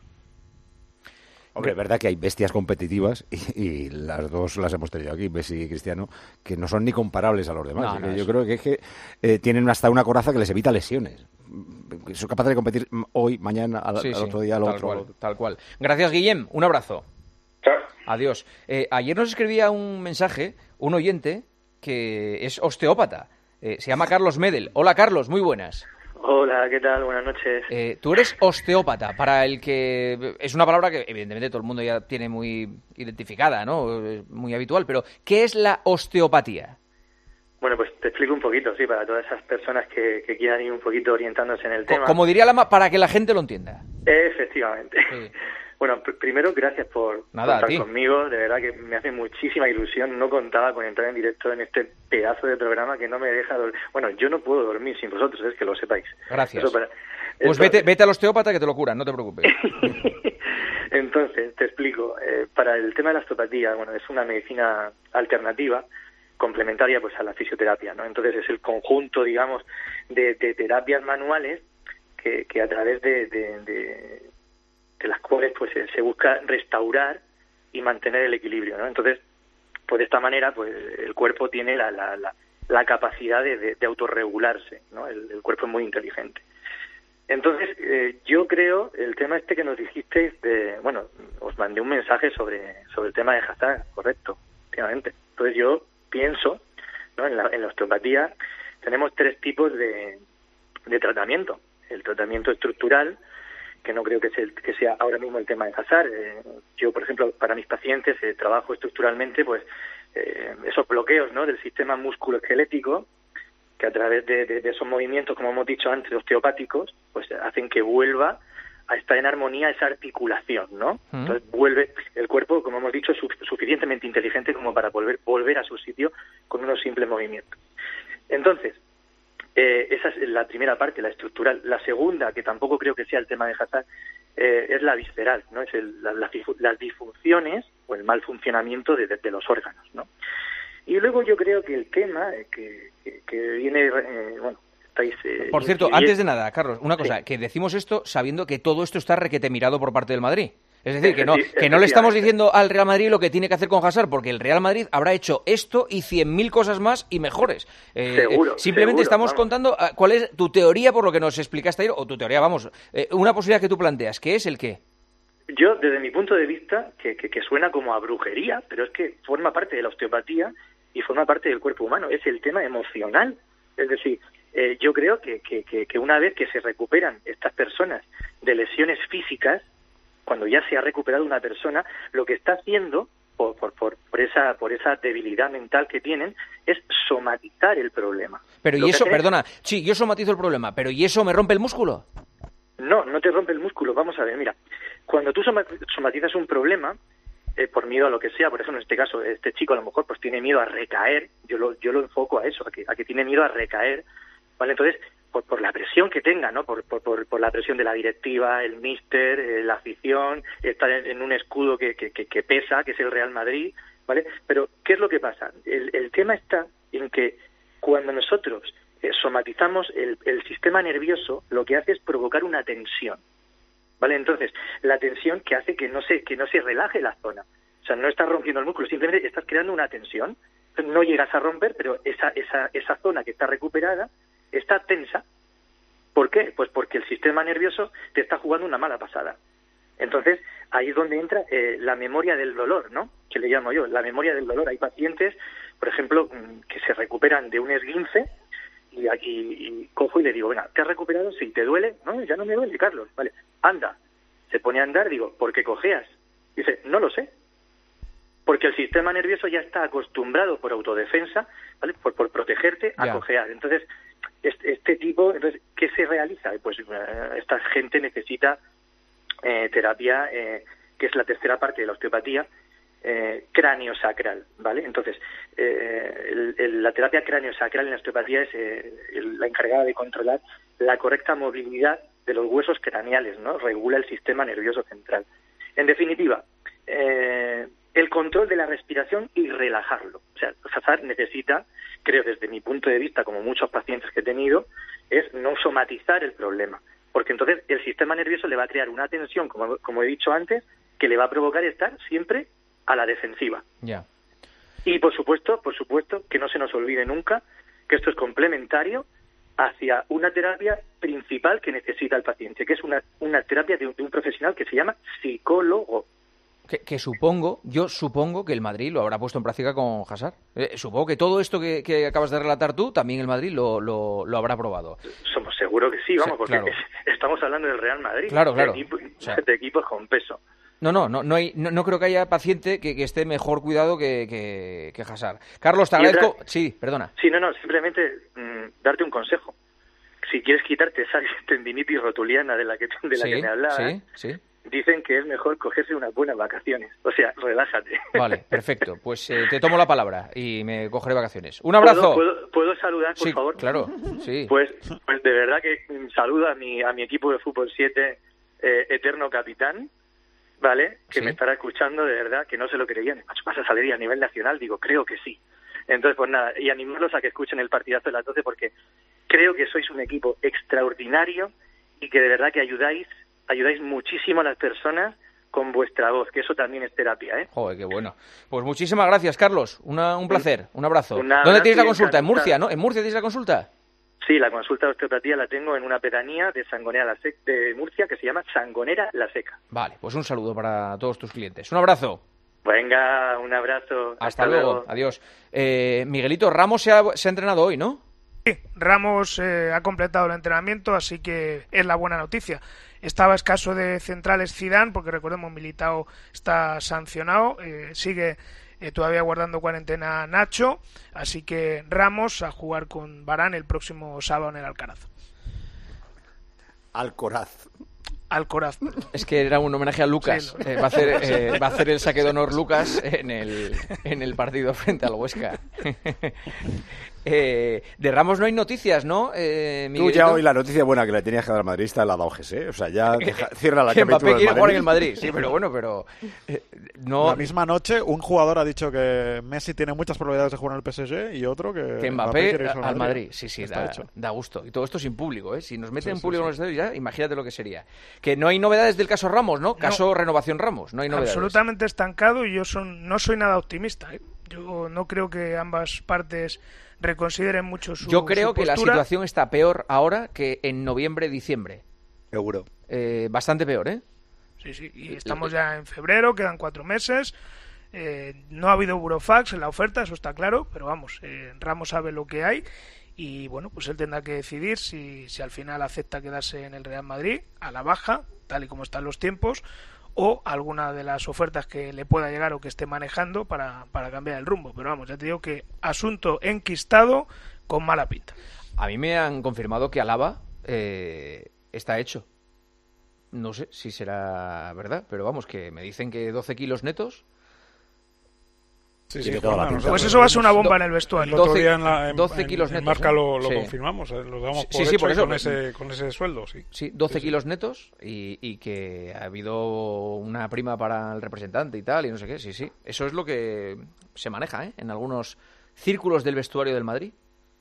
Hombre, es verdad que hay bestias competitivas y, y las dos las hemos tenido aquí, Messi y Cristiano, que no son ni comparables a los demás. No, no, yo creo que es que eh, tienen hasta una coraza que les evita lesiones. Son capaces de competir hoy, mañana, al, sí, al sí, otro día, al tal otro. Cual, tal cual. Gracias, Guillem. Un abrazo. Chao. Adiós. Eh, ayer nos escribía un mensaje, un oyente, que es osteópata. Eh, se llama Carlos Medel. Hola, Carlos. Muy buenas. Hola, ¿qué tal? Buenas noches. Eh, tú eres osteópata, para el que... Es una palabra que evidentemente todo el mundo ya tiene muy identificada, ¿no? Muy habitual, pero ¿qué es la osteopatía? Bueno, pues te explico un poquito, sí, para todas esas personas que, que quieran ir un poquito orientándose en el tema. Como diría Lama, para que la gente lo entienda. Efectivamente. Sí. Bueno, pr primero, gracias por Nada, contar conmigo. De verdad que me hace muchísima ilusión. No contaba con entrar en directo en este pedazo de programa que no me deja dormir. Bueno, yo no puedo dormir sin vosotros, es que lo sepáis. Gracias. Eso para... Pues vete, vete al osteópata que te lo curan, no te preocupes. Entonces, te explico. Eh, para el tema de la osteopatía, bueno, es una medicina alternativa, complementaria pues a la fisioterapia, ¿no? Entonces es el conjunto, digamos, de, de terapias manuales que, que a través de... de, de de las cuales pues se busca restaurar y mantener el equilibrio, ¿no? Entonces, pues de esta manera pues el cuerpo tiene la, la, la, la capacidad de, de, de autorregularse, ¿no? El, el cuerpo es muy inteligente. Entonces, eh, yo creo, el tema este que nos dijisteis, de, bueno, os mandé un mensaje sobre, sobre el tema de Hazard, correcto, efectivamente. Entonces yo pienso, ¿no? En la, en la osteopatía tenemos tres tipos de, de tratamiento. El tratamiento estructural, que no creo que sea, que sea ahora mismo el tema de Hazard. Eh, yo, por ejemplo, para mis pacientes eh, trabajo estructuralmente pues eh, esos bloqueos, ¿no? Del sistema musculoesquelético, que a través de, de, de esos movimientos, como hemos dicho antes, osteopáticos, pues hacen que vuelva a estar en armonía esa articulación, ¿no? Uh-huh. Entonces vuelve el cuerpo, como hemos dicho, su, suficientemente inteligente como para volver volver a su sitio con unos simples movimientos. Entonces, eh, esa es la primera parte, la estructural. La segunda, que tampoco creo que sea el tema de Hazard, eh, es la visceral, ¿no? Es el, la, la, las disfunciones o el mal funcionamiento de, de, de los órganos, ¿no? Y luego yo creo que el tema eh, que, que, que viene, eh, bueno, estáis... Eh, por cierto, antes de nada, Carlos, una cosa, sí. que decimos esto sabiendo que todo esto está requete mirado por parte del Madrid. Es decir, que no, que no le estamos diciendo al Real Madrid lo que tiene que hacer con Hazard, porque el Real Madrid habrá hecho esto y cien mil cosas más y mejores. Eh, seguro, simplemente seguro, estamos vamos. contando uh, cuál es tu teoría por lo que nos explicaste ayer, o tu teoría, vamos, eh, una posibilidad que tú planteas, ¿qué es el qué? Yo, desde mi punto de vista, que, que, que suena como a brujería, pero es que forma parte de la osteopatía y forma parte del cuerpo humano, es el tema emocional. Es decir, eh, yo creo que, que, que, que una vez que se recuperan estas personas de lesiones físicas, cuando ya se ha recuperado una persona, lo que está haciendo, por, por, por, por, esa, por esa debilidad mental que tienen, es somatizar el problema. Pero lo y eso, hace... perdona, sí, yo somatizo el problema, pero ¿y eso me rompe el músculo? No, no te rompe el músculo. Vamos a ver, mira, cuando tú somatizas un problema, eh, por miedo a lo que sea, por ejemplo, en este caso, este chico a lo mejor pues tiene miedo a recaer, yo lo, yo lo enfoco a eso, a que, a que tiene miedo a recaer, ¿vale? Entonces, por, por la presión que tenga, ¿no? Por, por, por, por la presión de la directiva, el míster, eh, la afición, estar en, en un escudo que, que, que, que pesa, que es el Real Madrid, ¿vale? Pero, ¿qué es lo que pasa? El, el tema está en que cuando nosotros eh, somatizamos el, el sistema nervioso, lo que hace es provocar una tensión, ¿vale? Entonces, la tensión que hace que no se, que no se relaje la zona. O sea, no estás rompiendo el músculo, simplemente estás creando una tensión. No llegas a romper, pero esa, esa, esa zona que está recuperada está tensa. ¿Por qué? Pues porque el sistema nervioso te está jugando una mala pasada. Entonces, ahí es donde entra eh, la memoria del dolor, ¿no? Que le llamo yo, la memoria del dolor. Hay pacientes, por ejemplo, que se recuperan de un esguince y aquí y cojo y le digo, venga, ¿te has recuperado? Sí, ¿te duele? No, ya no me duele, Carlos. Vale, anda. Se pone a andar, digo, ¿por qué cojeas? Dice, no lo sé. Porque el sistema nervioso ya está acostumbrado por autodefensa, ¿vale? Por, por protegerte a Ya. cojear. Entonces, este, este tipo, entonces, ¿qué se realiza? Pues eh, esta gente necesita eh, terapia, eh, que es la tercera parte de la osteopatía, eh, cráneo-sacral, ¿vale? Entonces, eh, el, el, la terapia cráneo-sacral en la osteopatía es eh, el, la encargada de controlar la correcta movilidad de los huesos craneales, ¿no? Regula el sistema nervioso central. En definitiva, eh, el control de la respiración y relajarlo. O sea, Hazard necesita, creo desde mi punto de vista, como muchos pacientes que he tenido, es no somatizar el problema. Porque entonces el sistema nervioso le va a crear una tensión, como, como he dicho antes, que le va a provocar estar siempre a la defensiva. Ya. Y por supuesto, por supuesto, que no se nos olvide nunca que esto es complementario hacia una terapia principal que necesita el paciente, que es una, una terapia de un, de un profesional que se llama psicólogo. Que, que supongo, yo supongo que el Madrid lo habrá puesto en práctica con Hazard. Eh, supongo que todo esto que, que acabas de relatar tú, también el Madrid lo, lo, lo habrá probado. Somos seguros que sí, vamos, Sí, porque claro. estamos hablando del Real Madrid, Claro, claro. De, equipo, O sea, de equipos con peso. No, no, no, no, hay, no, no creo que haya paciente que, que esté mejor cuidado que, que, que Hazard. Carlos, te Y agradezco. otra- Sí, perdona. Sí, no, no, simplemente mmm, darte un consejo. Si quieres quitarte esa tendinitis rotuliana de la que, de la Sí, que me hablabas, sí, sí. dicen que es mejor cogerse unas buenas vacaciones. O sea, relájate. Vale, perfecto. Pues eh, te tomo la palabra y me cogeré vacaciones. Un abrazo. ¿Puedo, puedo, puedo saludar, por Sí, favor? claro, sí. Pues, pues de verdad que mm, saludo a mi, a mi equipo de Fútbol siete, eh, eterno capitán, ¿vale? Que Sí. me estará escuchando, de verdad, que no se lo creían. Macho, ¿vas a salir a nivel nacional? Digo, creo que sí. Entonces, pues nada, y animarlos a que escuchen el partidazo de las doce porque creo que sois un equipo extraordinario y que de verdad que ayudáis, ayudáis muchísimo a las personas con vuestra voz, que eso también es terapia, ¿eh? Joder, qué bueno. Pues muchísimas gracias, Carlos. Una, un placer, un abrazo. Un ¿Dónde abrazo tienes la y consulta? En encantado. Murcia, ¿no? ¿En Murcia tienes la consulta? Sí, la consulta de osteopatía la tengo en una pedanía de Sangonera la Seca, de Murcia, que se llama Sangonera la Seca. Vale, pues un saludo para todos tus clientes. Un abrazo. Venga, un abrazo. Hasta, luego. Adiós. Eh, Miguelito, Ramos se ha, se ha entrenado hoy, ¿no? Sí, Ramos eh, ha completado el entrenamiento, así que es la buena noticia. Estaba escaso de centrales Zidane, porque recordemos, Militao está sancionado, eh, sigue eh, todavía guardando cuarentena Nacho, así que Ramos a jugar con Varane el próximo sábado en el Alcaraz. Alcoraz. Alcoraz. Es que era un homenaje a Lucas. Sí, no. eh, va, a hacer, eh, va a hacer el saque de honor Lucas en el, en el partido frente al Huesca. eh, de Ramos no hay noticias, ¿no, eh, Tú ya hoy la noticia buena que le tenías que dar al madridista la ha dado G S, ¿eh? O sea, ya deja, cierra la que capítulo Mbappé del quiere Madrid. jugar en el Madrid, sí, pero bueno, pero eh, no... La misma noche, un jugador ha dicho que Messi tiene muchas probabilidades de jugar en el P S G y otro que, que Mbappé, quiere irse al Madrid. Sí, sí, Está da, hecho. da gusto. Y todo esto sin público, ¿eh? Si nos meten Sí, en sí, público sí. en los estadios ya, imagínate lo que sería. Que no hay novedades del caso Ramos, ¿no? Caso No. renovación Ramos, no hay novedades. Absolutamente estancado y yo son, no soy nada optimista. ¿eh? Yo no creo que ambas partes reconsideren mucho su Yo creo su que la postura. situación está peor ahora que en noviembre, diciembre. Seguro. Eh, bastante peor, ¿eh? Sí, sí, y estamos ya en febrero, quedan cuatro meses. Eh, no ha habido burofax en la oferta, eso está claro, pero vamos, eh, Ramos sabe lo que hay y bueno, pues él tendrá que decidir si, si al final acepta quedarse en el Real Madrid a la baja, tal y como están los tiempos, o alguna de las ofertas que le pueda llegar o que esté manejando para, para cambiar el rumbo. Pero vamos, ya te digo que asunto enquistado con mala pinta. A mí me han confirmado que Alaba eh, está hecho. No sé si será verdad, pero vamos, que me dicen que doce kilos netos. Sí, Tiene sí, toda la Juanma, pinta. Pues eso va a ser una bomba en el vestuario. El otro doce día en, la, en, doce en- kilos en netos, Marca ¿eh? lo, lo Sí. confirmamos, eh, lo damos por Sí, sí, hecho por y eso. con ese, con ese sueldo, sí. Sí, doce Sí, sí. kilos netos y, y que ha habido una prima para el representante y tal, y no sé qué, sí, sí. Eso es lo que se maneja, ¿eh? En algunos círculos del vestuario del Madrid.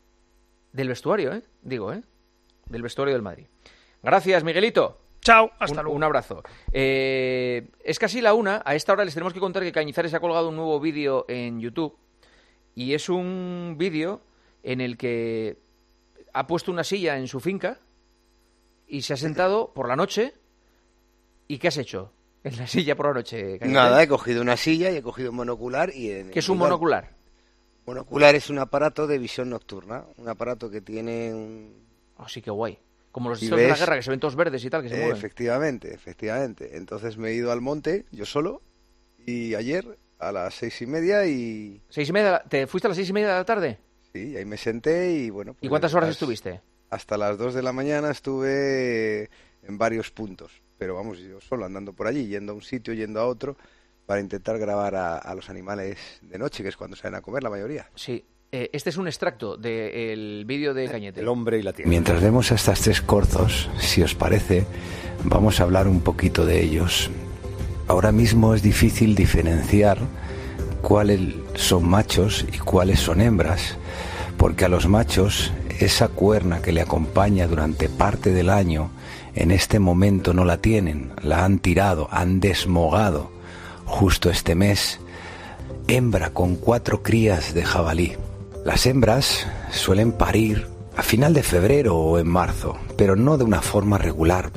Del vestuario, ¿eh? Digo, ¿eh? Del vestuario del Madrid. Gracias, Miguelito. Chao, hasta un, luego. Un abrazo. Eh, es casi la una. A esta hora les tenemos que contar que Cañizares ha colgado un nuevo vídeo en YouTube. Y es un vídeo en el que ha puesto una silla en su finca y se ha sentado por la noche. ¿Y qué has hecho en la silla por la noche, Cañizares? Nada, he cogido una silla y he cogido un monocular. y en- ¿Qué es un igual- monocular? Monocular es un aparato de visión nocturna, un aparato que tiene un... Así que guay. Como los Y estados de la ves- guerra, que se ven todos verdes y tal, que se Eh, mueven. efectivamente, efectivamente. Entonces me he ido al monte, yo solo, y ayer a las seis y media y... ¿Seis y media? ¿Te fuiste a las seis y media de la tarde? Sí, ahí me senté y bueno... ¿Y pues cuántas horas las- estuviste? Hasta las dos de la mañana estuve en varios puntos, pero vamos, yo solo andando por allí, yendo a un sitio, yendo a otro, para intentar grabar a, a los animales de noche, que es cuando salen a comer la mayoría. Sí. Eh, este es un extracto del vídeo de Cañete. El hombre y la tierra. Mientras vemos a estas tres corzos, si os parece, vamos a hablar un poquito de ellos. Ahora mismo es difícil diferenciar cuáles son machos y cuáles son hembras, porque a los machos esa cuerna que le acompaña durante parte del año, en este momento no la tienen, la han tirado, han desmogado justo este mes. Hembra con cuatro crías de jabalí. Las hembras suelen parir a final de febrero o en marzo, pero no de una forma regular.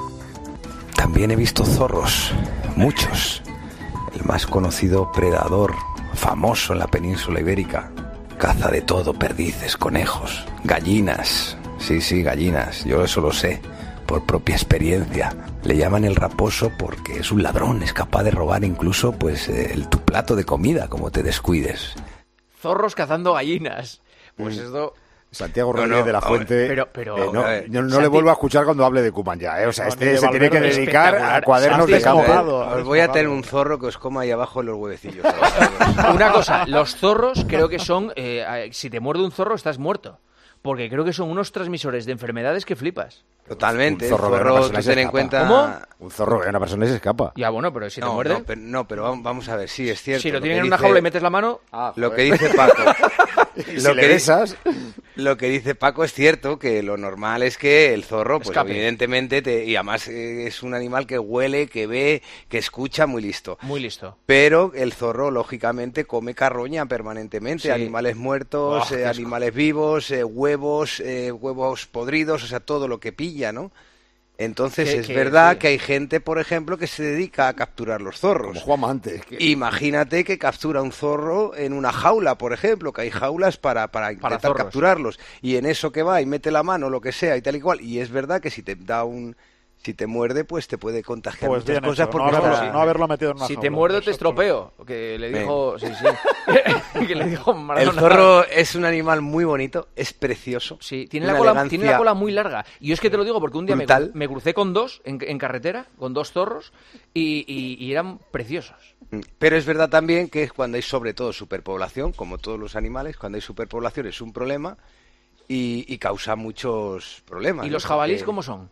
También he visto zorros, muchos. El más conocido predador, famoso en la península ibérica. Caza de todo, perdices, conejos, gallinas. Sí, sí, gallinas, yo eso lo sé, por propia experiencia. Le llaman el raposo porque es un ladrón, es capaz de robar incluso pues el, tu plato de comida, como te descuides. Zorros cazando gallinas. Pues esto... Santiago No, Rodríguez no, de la ahora, Fuente. pero- pero- eh, no, a ver, no- no Santi- le vuelvo a escuchar cuando hable de Koeman ya, ¿eh? O sea, No, este ni de se tiene que Valverde. dedicar a Espectacular. cuadernos Santi de es campo. desmogado. Os voy a tener un zorro que os coma ahí abajo en los huevecillos. Una cosa, los zorros creo que son... eh, si te muerde un zorro estás muerto. Porque creo que son unos transmisores de enfermedades que flipas. Totalmente, Un el zorro que una zorro, persona tú se ten en escapa. cuenta... ¿Cómo? Un zorro que una persona se escapa. Ya, bueno, pero si te No, muerde... no, pero, no, pero vamos, vamos a ver, sí, es cierto. si lo que tienen en una dice- jaula y metes la mano... Lo que dice Paco. Y lo, si le que, besas... lo que dice Paco es cierto, que lo normal es que el zorro, pues Escape. evidentemente, te, y además eh, es un animal que huele, que ve, que escucha, muy listo. Muy listo. Pero el zorro, lógicamente, come carroña permanentemente, Sí. animales muertos, Oh, eh, qué asco. animales vivos, eh, huevos, eh, huevos podridos, o sea, todo lo que pilla, ¿no? Entonces Que- es que- verdad sí. que hay gente, por ejemplo, que se dedica a capturar los zorros. Como Juanma antes. que- Imagínate que captura un zorro en una jaula, por ejemplo, que hay jaulas para, para intentar zorros. capturarlos. Y en eso que va y mete la mano, lo que sea, y tal y cual. Y es verdad que si te da un... Si te muerde, pues te puede contagiar pues muchas bien cosas. Hecho. Porque no, haberlo, está... no haberlo metido en una Si jaula. te muerdo, te Exacto. estropeo. Que le dijo... Sí, sí. que le dijo Maradona. El zorro es un animal muy bonito, es precioso. Sí, tiene la, cola, tiene la cola muy larga. Y yo es que te lo digo porque un día me, me crucé con dos en, en carretera, con dos zorros, y, y, y eran preciosos. Pero es verdad también que cuando hay sobre todo superpoblación, como todos los animales, cuando hay superpoblación es un problema y, y causa muchos problemas. ¿Y ¿no? los jabalíes Porque... cómo son?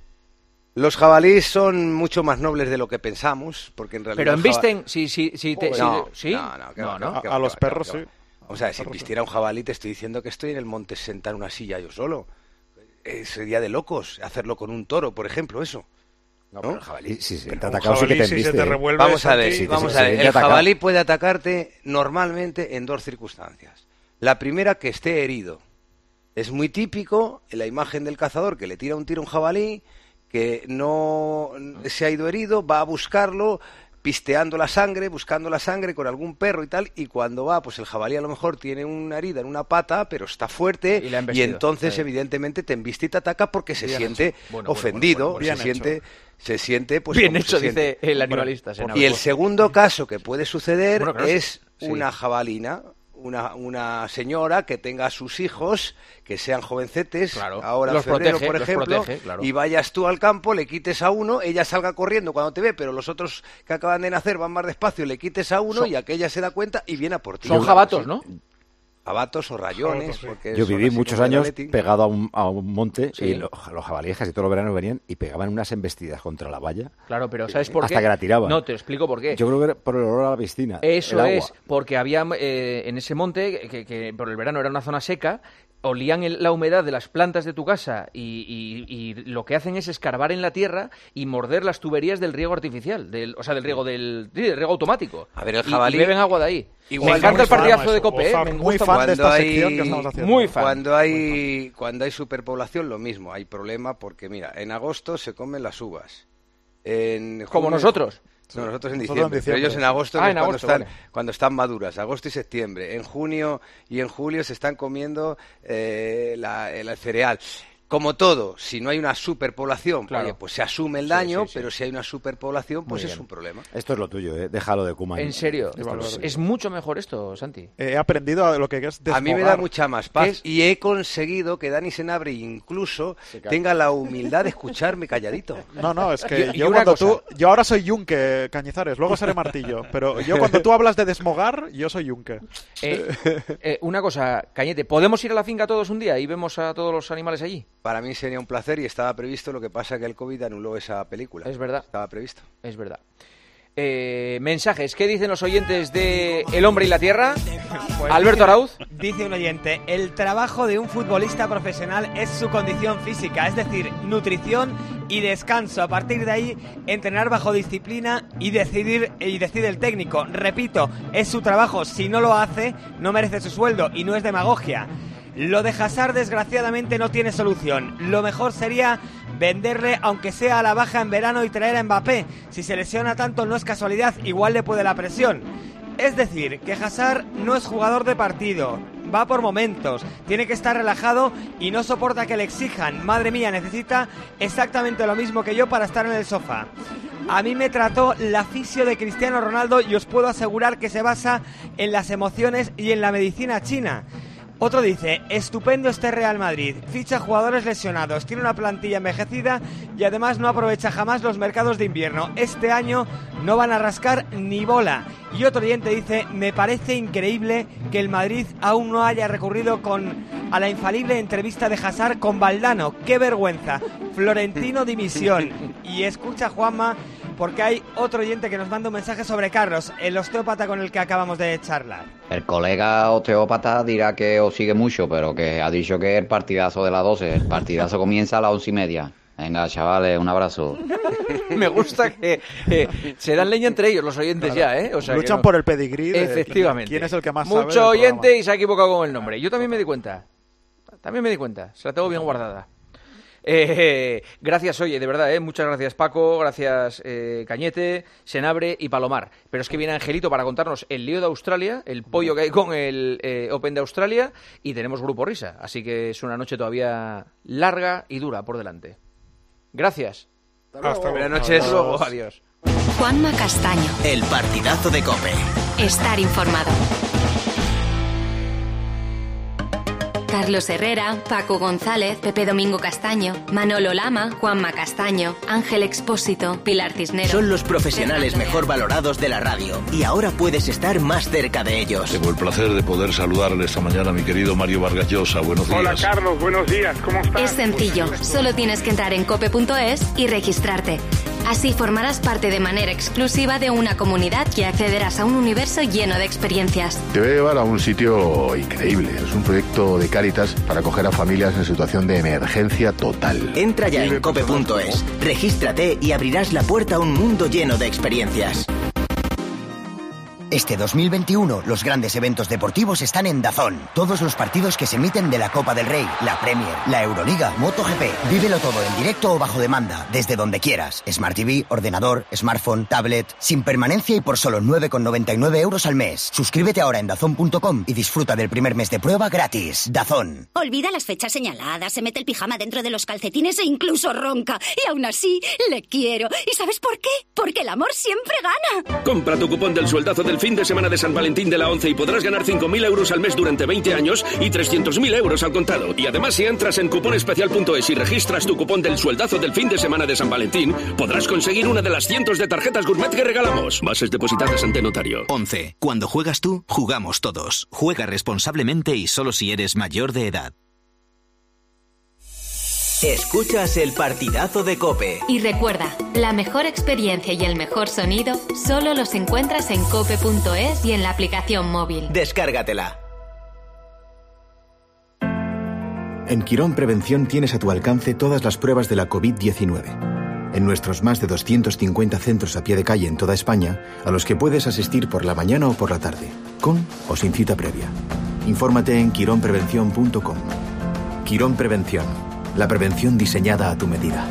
Los jabalíes son mucho más nobles de lo que pensamos, porque en realidad... Pero embisten, si, si, si te... No, si, ¿sí? no, no, que no, va, no. que va, A que los va, perros que va, sí. O sea, si embistiera un jabalí te estoy diciendo que estoy en el monte sentado en una silla yo solo. Eh, sería de locos hacerlo con un toro, por ejemplo, eso. No, pero el jabalí, si se te Pero ha un atacado, sí que jabalí, te si embiste. se te ¿eh? revuelve, Vamos a ver, Santi, vamos si a te- ver. si El te ataca- jabalí puede atacarte normalmente en dos circunstancias. La primera, que esté herido. Es muy típico en la imagen del cazador que le tira un tiro a un jabalí, que no se ha ido herido, va a buscarlo, pisteando la sangre, buscando la sangre con algún perro y tal, y cuando va, pues el jabalí a lo mejor tiene una herida en una pata, pero está fuerte, Y la ha y, embestido. entonces Sí. evidentemente te embiste y te ataca porque se Bien siente hecho. Bueno, bueno, ofendido, bueno, bueno. se Bien siente, hecho. se siente, pues Bien como hecho, se siente. dice el animalista. Senado. Y el segundo caso que puede suceder Bueno, claro, es sí. una jabalina, una, una señora que tenga a sus hijos, que sean jovencetes, Claro, ahora los febrero, protege, por los ejemplo, protege, claro. y vayas tú al campo, le quites a uno, ella salga corriendo cuando te ve, pero los otros que acaban de nacer van más despacio, le quites a uno Son- y aquella se da cuenta y viene a por ti. Son jabatos, ¿no? Jabatos o rayones. Jabatos, sí. Porque Yo son viví así muchos como de años Athletic. pegado a un, a un monte Sí. y lo- los jabalíes casi todos los veranos venían y pegaban unas embestidas contra la valla. Claro, pero ¿sabes por qué? Hasta que la tiraban. No, te explico por qué. Yo creo que era por el olor a la piscina. Eso el agua. es, porque había eh, en ese monte, que, que por el verano era una zona seca, olían el- la humedad de las plantas de tu casa y, y- y lo que hacen es escarbar en la tierra y morder las tuberías del riego artificial, del, o sea, del riego del, sí, del riego automático. A ver, el Y- jabalí- Y beben agua de ahí. Igual me encanta muy el partidazo fan, de Cope, eso, eh, o me fan, muy gusta fan mucho. de esta Cuando sección hay- que estamos haciendo. Muy fan. Cuando hay, cuando hay superpoblación, lo mismo, hay problema porque, mira, en agosto se comen las uvas. En Como junio- nosotros. No, nosotros en Nosotros en diciembre, pero ellos en diciembre. agosto, Ah, que es en cuando, agosto, están, vale. cuando están maduras, agosto y septiembre. En junio y en julio se están comiendo eh, la- el cereal. Como todo, si no hay una superpoblación, Claro. oye, pues se asume el Sí, daño, sí, sí. pero si hay una superpoblación, pues Muy es bien. un problema. Esto es lo tuyo, ¿eh? Déjalo de Koeman. En serio, Esto es, lo- es mucho mejor esto, Santi. He aprendido a lo que es desmogar. A mí me da mucha más paz es? y he conseguido que Dani Senabre incluso tenga la humildad de escucherme calladito. No, no, es que Y- y yo una cuando cosa. tú... Yo ahora soy Yunque, Cañizares, luego seré Martillo. Pero yo cuando tú hablas de desmogar, yo soy Yunque. Eh, eh, una cosa, Cañete, ¿podemos ir a la finca todos un día y vemos a todos los animales allí? Para mí sería un placer y estaba previsto, lo que pasa que el COVID anuló esa película. Es verdad. Estaba previsto. Es verdad. Eh, mensajes, ¿qué dicen los oyentes de El Hombre y la Tierra? Pues Alberto dice- Arauz. Dice un oyente, el trabajo de un futbolista profesional es su condición física, es decir, nutrición y descanso. A partir de ahí, entrenar bajo disciplina y decidir y decide el técnico. Repito, es su trabajo. Si no lo hace, no merece su sueldo y no es demagogia. Lo de Hazard, desgraciadamente, no tiene solución. Lo mejor sería venderle, aunque sea a la baja en verano, y traer a Mbappé. Si se lesiona tanto, no es casualidad, igual le puede la presión. Es decir, que Hazard no es jugador de partido, va por momentos, tiene que estar relajado y no soporta que le exijan. Madre mía, necesita exactamente lo mismo que yo para estar en el sofá. A mí me trató la fisio de Cristiano Ronaldo y os puedo asegurar que se basa en las emociones y en la medicina china. Otro dice, estupendo este Real Madrid, ficha jugadores lesionados, tiene una plantilla envejecida y además no aprovecha jamás los mercados de invierno. Este año no van a rascar ni bola. Y otro oyente dice, me parece increíble que el Madrid aún no haya recurrido con a la infalible entrevista de Hazard con Valdano. ¡Qué vergüenza! Florentino dimisión. Y escucha, Juanma, porque hay otro oyente que nos manda un mensaje sobre Carlos, el osteópata con el que acabamos de charlar. El colega osteópata dirá que os sigue mucho, pero que ha dicho que el partidazo de las doce, el partidazo comienza a las once y media. Venga, chavales, un abrazo. Me gusta que eh, se dan leña entre ellos los oyentes Claro. ya, ¿eh? O sea, Luchan que no. por el pedigrí de Efectivamente. quién es el que más sabe Mucho del oyente programa. y se ha equivocado con el nombre. Yo también me di cuenta. También me di cuenta. Se la tengo bien guardada. Eh, gracias, oye, de verdad, eh, muchas gracias Paco, gracias eh, Cañete, Senabre y Palomar. Pero es que viene Angelito para contarnos el lío de Australia, el pollo que hay con el eh, Open de Australia, y tenemos Grupo Risa. Así que es una noche todavía larga y dura por delante. Gracias. Hasta Buenas noches. Hasta luego. Adiós. Juanma Castaño. El partidazo de COPE. Estar informado. Carlos Herrera, Paco González, Pepe Domingo Castaño, Manolo Lama, Juanma Castaño, Ángel Expósito, Pilar Cisneros. Son los profesionales mejor valorados de la radio y ahora puedes estar más cerca de ellos. Tengo el placer de poder saludarle esta mañana a mi querido Mario Vargas Llosa. Buenos días. Hola Carlos, buenos días. ¿Cómo estás? Es sencillo, solo tienes que entrar en cope punto es y registrarte. Así formarás parte de manera exclusiva de una comunidad y accederás a un universo lleno de experiencias. Te voy a llevar a un sitio increíble. Es un proyecto de Cáritas para acoger a familias en situación de emergencia total. Entra ya en cope punto es, regístrate y abrirás la puerta a un mundo lleno de experiencias. Este dos mil veintiuno, los grandes eventos deportivos están en DAZN. Todos los partidos que se emiten de la Copa del Rey, la Premier, la Euroliga, MotoGP. Vívelo todo en directo o bajo demanda, desde donde quieras. Smart T V, ordenador, smartphone, tablet, sin permanencia y por solo nueve con noventa y nueve euros al mes. Suscríbete ahora en dazón punto com y disfruta del primer mes de prueba gratis. DAZN. Olvida las fechas señaladas, se mete el pijama dentro de los calcetines e incluso ronca. Y aún así, le quiero. ¿Y sabes por qué? Porque el amor siempre gana. Compra tu cupón del sueldazo del fin de semana de San Valentín de la ONCE y podrás ganar cinco mil euros al mes durante veinte años y trescientos mil euros al contado. Y además, si entras en cuponespecial punto es y registras tu cupón del sueldazo del fin de semana de San Valentín, podrás conseguir una de las cientos de tarjetas gourmet que regalamos. Bases depositadas ante notario. ONCE. Cuando juegas tú, jugamos todos. Juega responsablemente y solo si eres mayor de edad. Escuchas el partidazo de COPE. Y recuerda, la mejor experiencia y el mejor sonido solo los encuentras en cope punto es y en la aplicación móvil. Descárgatela. En Quirón Prevención tienes a tu alcance todas las pruebas de la covid diecinueve. En nuestros más de doscientos cincuenta centros a pie de calle en toda España, a los que puedes asistir por la mañana o por la tarde, con o sin cita previa. Infórmate en quirón prevención punto com. Quirón Prevención. La prevención diseñada a tu medida.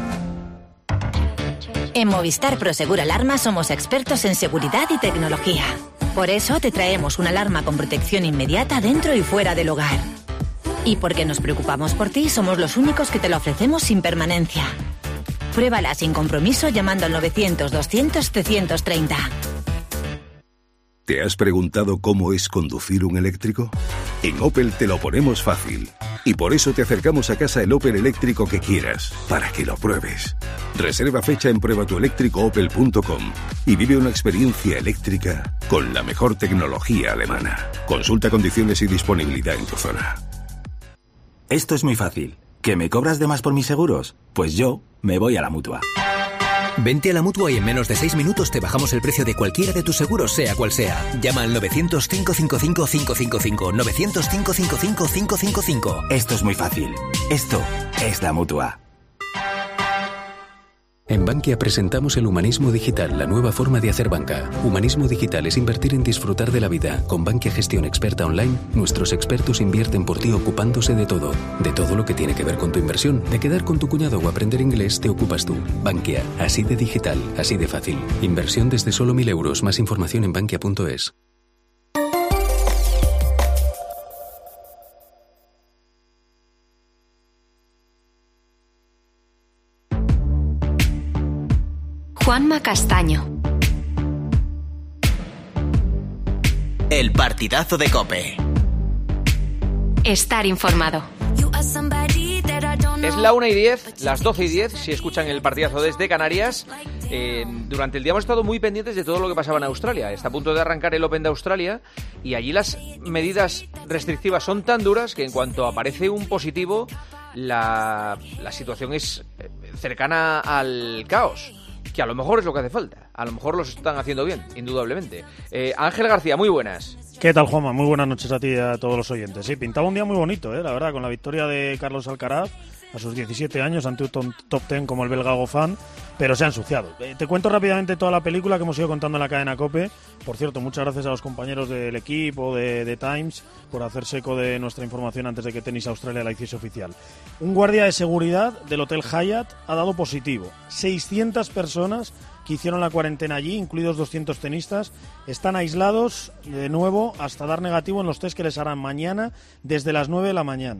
En Movistar Prosegur Alarma somos expertos en seguridad y tecnología. Por eso te traemos una alarma con protección inmediata dentro y fuera del hogar. Y porque nos preocupamos por ti, somos los únicos que te la ofrecemos sin permanencia. Pruébala sin compromiso llamando al novecientos doscientos trescientos treinta. ¿Te has preguntado cómo es conducir un eléctrico? En Opel te lo ponemos fácil. Y por eso te acercamos a casa el Opel eléctrico que quieras, para que lo pruebes. Reserva fecha en prueba tu eléctrico opel punto com y vive una experiencia eléctrica con la mejor tecnología alemana. Consulta condiciones y disponibilidad en tu zona. Esto es muy fácil. ¿Que me cobras de más por mis seguros? Pues yo me voy a la Mutua. Vente a la Mutua y en menos de seis minutos te bajamos el precio de cualquiera de tus seguros, sea cual sea. Llama al novecientos, cinco cinco cinco, cinco cinco cinco, novecientos, cinco cinco cinco, cinco cinco cinco. Esto es muy fácil. Esto es la Mutua. En Bankia presentamos el humanismo digital, la nueva forma de hacer banca. Humanismo digital es invertir en disfrutar de la vida. Con Bankia Gestión Experta Online, nuestros expertos invierten por ti ocupándose de todo. De todo lo que tiene que ver con tu inversión. De quedar con tu cuñado o aprender inglés, te ocupas tú. Bankia, así de digital, así de fácil. Inversión desde solo mil euros. Más información en bankia punto es. Juanma Castaño. El partidazo de COPE. Estar informado. Es la una y diez, las doce y diez, si escuchan el partidazo desde Canarias. Eh, durante el día hemos estado muy pendientes de todo lo que pasaba en Australia. Está a punto de arrancar el Open de Australia y allí las medidas restrictivas son tan duras que en cuanto aparece un positivo, la, la situación es cercana al caos. Que a lo mejor es lo que hace falta. A lo mejor los están haciendo bien, indudablemente. Eh, Ángel García, muy buenas. ¿Qué tal, Juanma? Muy buenas noches a ti y a todos los oyentes. Sí, pintaba un día muy bonito, ¿eh? La verdad, con la victoria de Carlos Alcaraz a sus diecisiete años ante un top ten como el belga Goffin, pero se ha ensuciado. Eh, te cuento rápidamente toda la película que hemos ido contando en la cadena COPE. Por cierto, muchas gracias a los compañeros del equipo de, de Times por hacerse eco de nuestra información antes de que Tenis Australia la hiciese oficial. Un guardia de seguridad del Hotel Hyatt ha dado positivo. seiscientas personas que hicieron la cuarentena allí, incluidos doscientos tenistas, están aislados de nuevo hasta dar negativo en los test que les harán mañana desde las nueve de la mañana.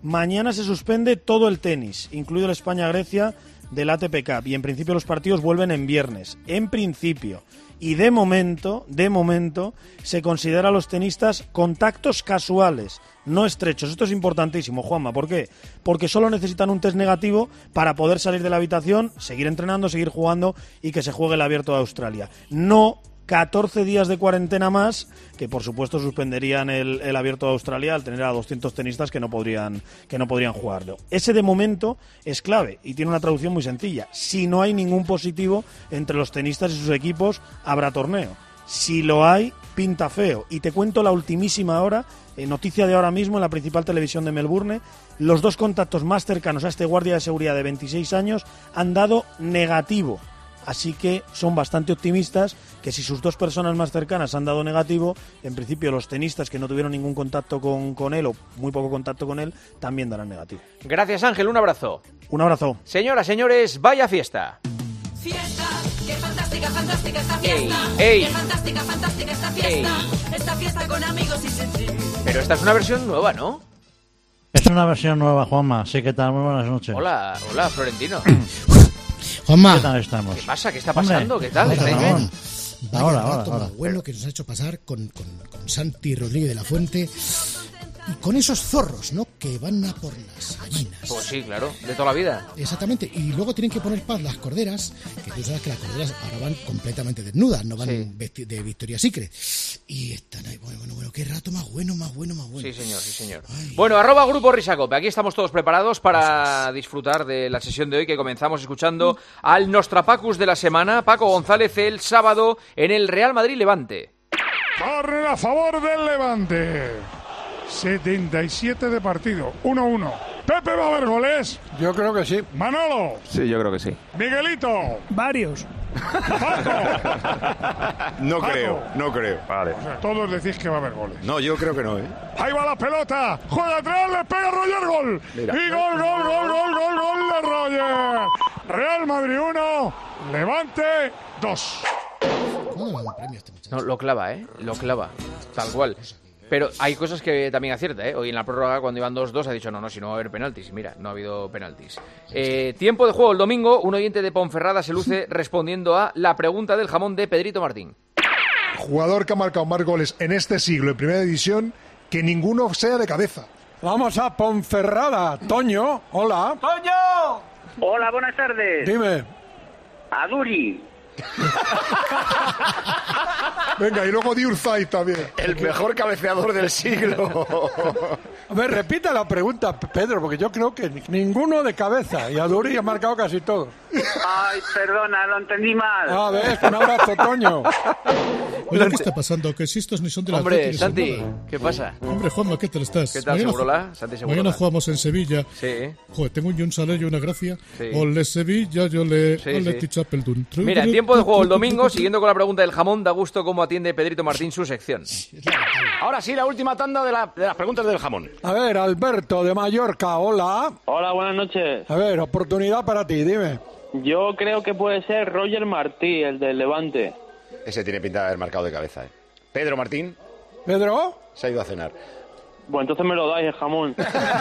Mañana se suspende todo el tenis, incluido el España-Grecia del A T P Cup, y en principio los partidos vuelven en viernes. En principio. Y de momento, de momento, se considera a los tenistas contactos casuales, no estrechos. Esto es importantísimo, Juanma. ¿Por qué? Porque solo necesitan un test negativo para poder salir de la habitación, seguir entrenando, seguir jugando y que se juegue el Abierto de Australia. No catorce días de cuarentena más, que por supuesto suspenderían el, el Abierto de Australia al tener a doscientos tenistas que no podrían que no podrían jugarlo. Ese de momento es clave y tiene una traducción muy sencilla. Si no hay ningún positivo entre los tenistas y sus equipos, habrá torneo. Si lo hay, pinta feo. Y te cuento la ultimísima hora, eh, noticia de ahora mismo en la principal televisión de Melbourne. Los dos contactos más cercanos a este guardia de seguridad de veintiséis años han dado negativo. Así que son bastante optimistas que si sus dos personas más cercanas han dado negativo, en principio los tenistas que no tuvieron ningún contacto con, con él o muy poco contacto con él, también darán negativo. Gracias, Ángel, un abrazo. Un abrazo. Señoras, señores, vaya fiesta. Fiesta, qué fantástica, fantástica esta fiesta. Ey, ey. Qué fantástica, fantástica esta fiesta. Ey. Esta fiesta con amigos y sentir. Pero esta es una versión nueva, ¿no? Es una versión nueva, Juanma. Sí, ¿qué tal? Muy buenas noches. Hola, hola, Florentino. Juanma, ¿qué tal estamos? ¿Qué pasa? ¿Qué está pasando? Hombre, ¿Qué tal? Ahora, ¿Estáis bien? Vaya ahora, ahora, ahora. Bueno que nos ha hecho pasar con, con, con Santi Rodríguez de la Fuente y con esos zorros, ¿no? Que van a por las gallinas. Pues sí, claro, de toda la vida. Exactamente, y luego tienen que poner paz las corderas, que tú sabes que las corderas ahora van completamente desnudas, no van sí. vesti- de Victoria's Secret. Y están ahí, bueno, bueno, bueno, qué rato más bueno, más bueno, más bueno. Sí, señor, sí, señor. Ay. Bueno, arroba Grupo Risacope, aquí estamos todos preparados para disfrutar de la sesión de hoy, que comenzamos escuchando al Nostrapacus de la semana, Paco González, el sábado en el Real Madrid Levante. Corre a favor del Levante. setenta y siete de partido, uno uno. Pepe, ¿va a haber goles? Yo creo que sí. Manolo. Sí, yo creo que sí. Miguelito. Varios. No Paco. creo, no creo. Vale. O sea, todos decís que va a haber goles. No, yo creo que no, ¿eh? Ahí va la pelota. Juega atrás, le pega Roger, gol. Mira. Y gol, gol, gol, gol, gol, gol de Roger. Real Madrid uno, Levante dos. No, lo clava, ¿eh? Lo clava. Tal cual. Pero hay cosas que también acierta, ¿eh? Hoy en la prórroga, cuando iban dos dos, ha dicho, no, no, si no va a haber penaltis. Mira, no ha habido penaltis. Eh, tiempo de juego el domingo. Un oyente de Ponferrada se luce respondiendo a la pregunta del jamón de Pedrito Martín. Jugador que ha marcado más goles en este siglo en Primera División, que ninguno sea de cabeza. Vamos a Ponferrada. Toño, hola. ¡Toño! Hola, buenas tardes. Dime. Aduri. Venga, y luego Diurzay también. El mejor cabeceador del siglo. A ver, repita la pregunta, Pedro, porque yo creo que ninguno de cabeza. Y Aduri ha marcado casi todo. Ay, perdona, lo entendí mal. A ver, un abrazo, Toño. Oye, ¿qué está pasando? Que si estos ni son de la Hombre, Santi, ¿qué pasa? Hombre, Juanma, ¿qué tal estás? ¿Qué tal, mañana, Segurola? Santi Segurola. Mañana jugamos en Sevilla. Sí. Joder, tengo un salario y una gracia. Sí. Ole Sevilla, yo le... Sí, ole sí. Tichapeldun. Mira, en tiempo de juego el domingo, siguiendo con la pregunta del jamón, da gusto cómo atiende Pedrito Martín su sección. Ahora sí, la última tanda de, la, de las preguntas del jamón. A ver, Alberto de Mallorca, hola. Hola, buenas noches. A ver, oportunidad para ti, dime. Yo creo que puede ser Roger Martí, el del Levante. Ese tiene pinta de haber marcado de cabeza, ¿eh? Pedro Martín. ¿Pedro? Se ha ido a cenar. Bueno, entonces me lo dais el jamón.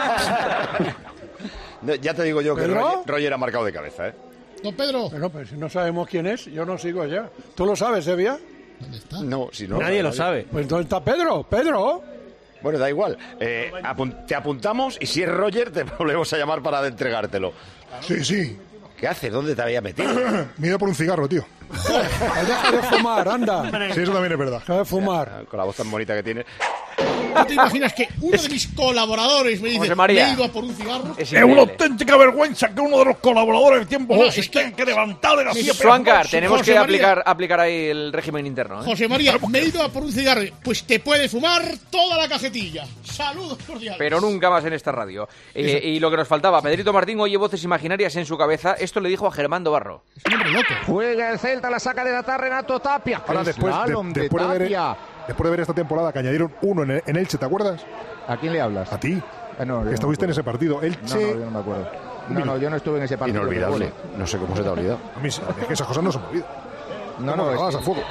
No, ya te digo yo que Roger, Roger ha marcado de cabeza, ¿eh? Don Pedro. Pero pues si no sabemos quién es, yo no sigo ya. ¿Tú lo sabes, Sevilla? ¿Dónde está? No, si no. Nadie lo sabe. Pues ¿dónde está Pedro? ¿Pedro? Bueno, da igual. Eh, apun- te apuntamos y si es Roger te volvemos a llamar para entregártelo. Sí, sí. ¿Qué haces? ¿Dónde te había metido? Me he ido por un cigarro, tío. Deja de fumar, anda. Sí, eso también es verdad. Deja de fumar. Con la voz tan bonita que tiene. ¿No te imaginas que uno de mis colaboradores me dice, José María. me he ido a por un cigarro? Es Es una auténtica vergüenza que uno de los colaboradores del tiempo No, no, es se que- tenga que levantar de la silla. Suancar, tenemos José que María. aplicar, aplicar ahí el régimen interno, ¿eh? José María, me he ido a por un cigarro. Pues te puedes fumar toda la cajetilla. Saludos cordiales. Pero nunca más en esta radio. Eh, y lo que nos faltaba, Pedrito Martín oye voces imaginarias en su cabeza. Esto le dijo a Germán Barro. Es un hombre loco. Juega el Celta, la saca de la Renato Tapia. Ahora, después, de, Slalom de después, de ver, Tapia. después de ver esta temporada que añadieron uno en, el- en Elche, ¿te acuerdas? ¿A quién le hablas? A ti. Ah, no, yo no Estuviste me en ese partido. No, Elche. no, yo no me acuerdo. No, no, yo no estuve en ese partido. Inolvidable. No sé cómo se te ha olvidado. A mí sí, es que esas cosas no se me olvidan. No, ¿Cómo no, me vas es a que- fuego?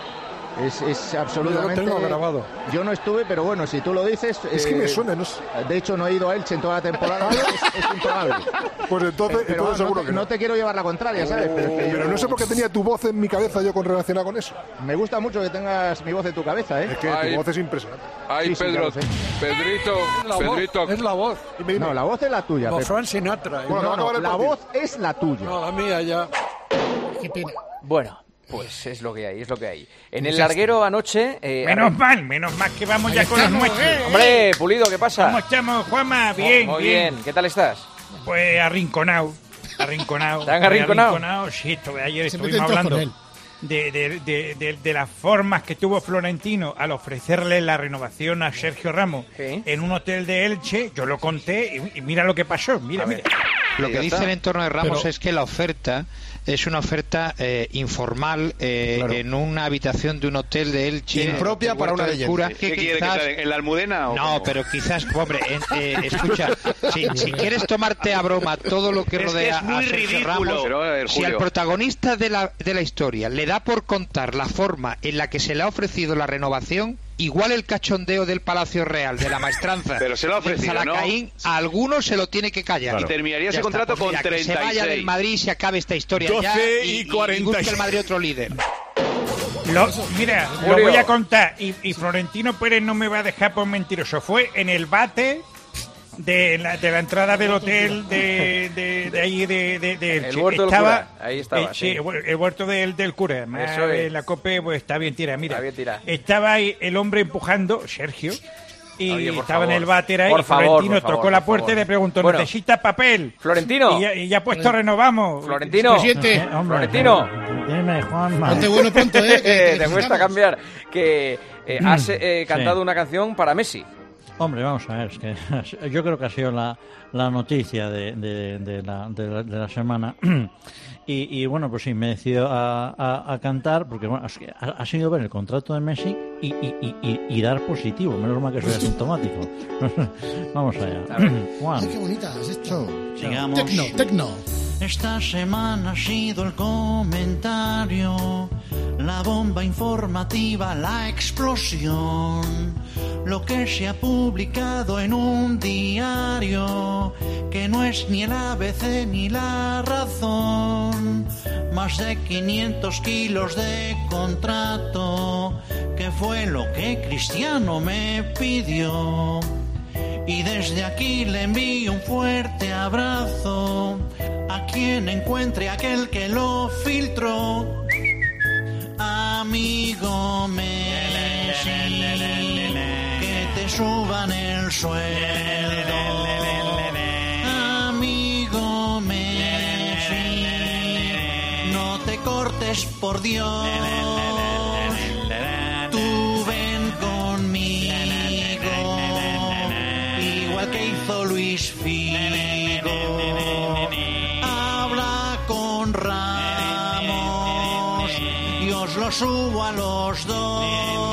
Es, es absolutamente... Yo lo tengo grabado. Yo no estuve, pero bueno, si tú lo dices... Es que eh, me suena, no sé. De hecho, no he ido a Elche en toda la temporada. es, es improbable. Pues entonces, pero, entonces no, seguro te, que no. no te quiero llevar la contraria, ¿sabes? Oh, pero es que pero yo, no sé por qué tenía tu voz en mi cabeza yo con relacionada con eso. Me gusta mucho que tengas mi voz en tu cabeza, ¿eh? Es que Ay, tu voz es impresionante. Ay, Sí, sí, Pedro, claro, sí. Pedrito, Es la Pedrito. voz, es la voz. Dime, dime. No, la voz es la tuya. Como Pepe. Frank Sinatra. Bueno, No, va a acabar no, el la partido. voz es la tuya. No, la mía ya. Qué pena. Bueno, pues es lo que hay, es lo que hay. En el larguero anoche... eh, Menos arran- mal, menos mal que vamos ya con los estamos, nuestros. eh. Hombre, Pulido, ¿qué pasa? ¿Cómo estamos, Juanma? Bien, Muy bien. ¿Qué tal estás? Pues arrinconado, arrinconado. ¿Te han muy arrinconado? arrinconado, sí, estuve, ayer Siempre estuvimos te entras hablando con él. de, de, de, de, de las formas que tuvo Florentino al ofrecerle la renovación a Sergio Ramos Sí. en un hotel de Elche. Yo lo conté y, y mira lo que pasó, mira, A ver. mira. Lo que ya dice está. el entorno de Ramos Pero- es que la oferta es una oferta eh, informal eh, Claro. en una habitación de un hotel de Elche. Impropia de para Huerta una del leyenda. Cura, ¿Qué que quiere que quizás- sea? ¿En la Almudena o No, cómo? pero quizás, hombre, en- eh, escucha, si, si quieres tomarte a broma todo lo que Es que rodea es muy a Sergio ridículo. Ramos, Pero, a ver, si al Julio. protagonista de la, de la historia le da por contar la forma en la que se le ha ofrecido la renovación, igual el cachondeo del Palacio Real, de la maestranza, Pero se lo ha del ofrecido, ¿no? Zalacaín, a algunos se lo tiene que callar. Y terminaría Ya ese está, contrato pues con mira, que treinta y se vaya seis. del Madrid y se acabe esta historia doce ya y y, y cuarenta y busque el seis. Madrid otro líder. Lo- mira, lo Julio. voy a contar. Y, y Florentino Pérez no me va a dejar por mentiroso. Fue en el bate de la, de la entrada del hotel de, de, de ahí de, de, de El Elche. huerto del Estaba- cura, ahí estaba, eh, sí. el huer- el huerto del, del cura. Además, Eso es. eh, la cope pues, está bien tirada. Mira, Está bien tirada. estaba ahí el hombre empujando, Sergio. Y Oye, por estaba en favor. el váter ahí. Por y favor, Florentino por favor, tocó la por puerta favor. y le preguntó: Bueno. ¿necesita papel? Florentino. Y ya, y ya ha puesto renovamos. Florentino. Presidente. Eh, hombre, Florentino. Dime, Juanma. Ponte bueno pronto, ¿eh? que Eh, te necesitamos. cuesta cambiar. Que eh, has eh, cantado Sí. una canción para Messi. Hombre, vamos a ver, es que yo creo que ha sido la, la noticia de, de, de la, de, la, de la semana. Y, y bueno, pues sí, me he decidido a, a, a cantar, porque bueno, es que ha, ha sido ver el contrato de Messi y, y, y, y, y dar positivo. Menos mal que soy asintomático. Vamos allá. Juan. Ay, qué bonita es esto. Sigamos. Tecno, tecno. Esta semana ha sido el comentario, la bomba informativa, la explosión, lo que se ha publicado en un diario, que no es ni el A B C ni la razón, más de quinientos kilos de contrato, que fue lo que Cristiano me pidió. Y desde aquí le envío un fuerte abrazo a quien encuentre aquel que lo filtró. Amigo Messi, que te suban el sueldo. Amigo Messi, no te cortes por Dios. Tú ven conmigo, igual que hizo Luis Figo. Habla con Ramos y os lo subo a los dos.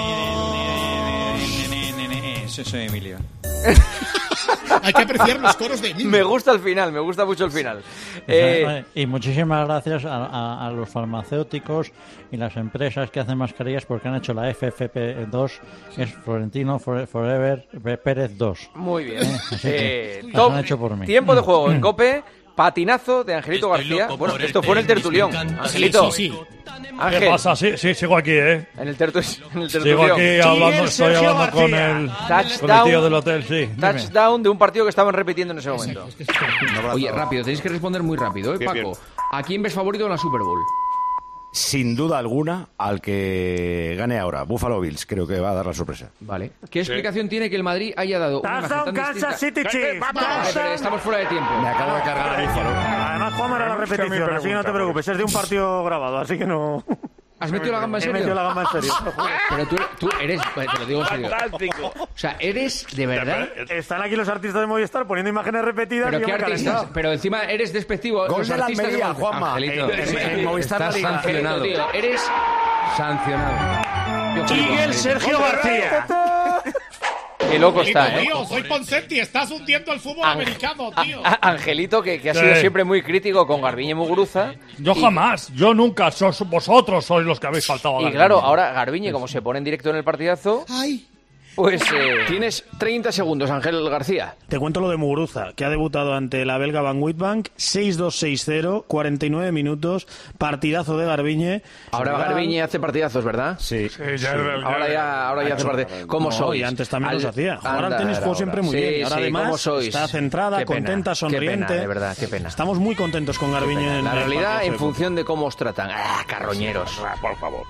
Ese soy Emilio. Hay que apreciar los coros de Emilio. Me gusta el final, me gusta mucho el final. Eh, Y muchísimas gracias a, a- a los farmacéuticos y las empresas que hacen mascarillas porque han hecho la F F P dos, que es Florentino Fore- Forever Pérez dos. Muy bien. Eh, así que Eh, las top- han hecho por mí. Tiempo de juego en COPE. Patinazo de Angelito García. Bueno, esto fue en el tertulión. Angelito. Sí, sí, Ángel. ¿Qué pasa? Sí, sí, sigo aquí, ¿eh? En el, tertu en el Sigo tertulión. aquí hablando, estoy Sergio hablando con García. el, Touchdown. con el tío del hotel, sí. dime. Touchdown de un partido que estaban repitiendo en ese momento. Oye, rápido, tenéis que responder muy rápido, ¿eh, Bien, Paco? bien. ¿A quién ves favorito en la Super Bowl? Sin duda alguna, al que gane ahora, Buffalo Bills, creo que va a dar la sorpresa. Vale. ¿Qué explicación tiene que el Madrid haya dado una imagen Touchdown, tan Kansas distinta? City Chiefs. Vale, pero estamos fuera de tiempo. Me acabo de cargar a Buffalo. Además, Juan era la repetición, así que no te preocupes. Es de un partido grabado, así que no. ¿Has metido la gamba en He serio? metido la gamba en serio. Pero tú, tú eres, pues, te lo digo en serio. O sea, eres de verdad. Están aquí los artistas de Movistar poniendo imágenes repetidas. Pero y yo qué me he artistas. calentado. Pero encima eres despectivo. Gol los de la artistas Almería, Movistar. Juanma. Angelito, En- en- en Movistar estás la Liga. sancionado. Angelito, tío, eres Sancionado. Yo Y flipo, el Angelito. Sergio García. Qué loco está, ¿eh? Tío, soy Ponseti, estás hundiendo el fútbol Ang americano, tío. A a Angelito, que, que ha sido Sí. siempre muy crítico con Garbiñe Muguruza. Yo y, jamás, yo nunca, sos, vosotros sois los que habéis faltado a Y la claro, línea. ahora Garbiñe, como se pone en directo en el partidazo, pues eh, Tienes treinta segundos, Ángel García. Te cuento lo de Muguruza, que ha debutado ante la belga Van Witbank, seis dos seis cero, cuarenta y nueve minutos, partidazo de Garbiñe. Ahora Real- Garbiñe hace partidazos, ¿verdad? Sí. Sí, ya- Ahora ya, ahora ya hace partidazos. ¿Cómo No, sois? y antes también Al- los hacía. Jugar al Anda, tenis jugó siempre muy sí, bien. Ahora sí, además ¿cómo sois? está centrada, Qué pena, contenta, qué pena, sonriente. de verdad, qué pena. Estamos muy contentos con Garbiñe. en La el realidad partidazo en de función de cómo os tratan. ¡Ah, carroñeros! Por favor.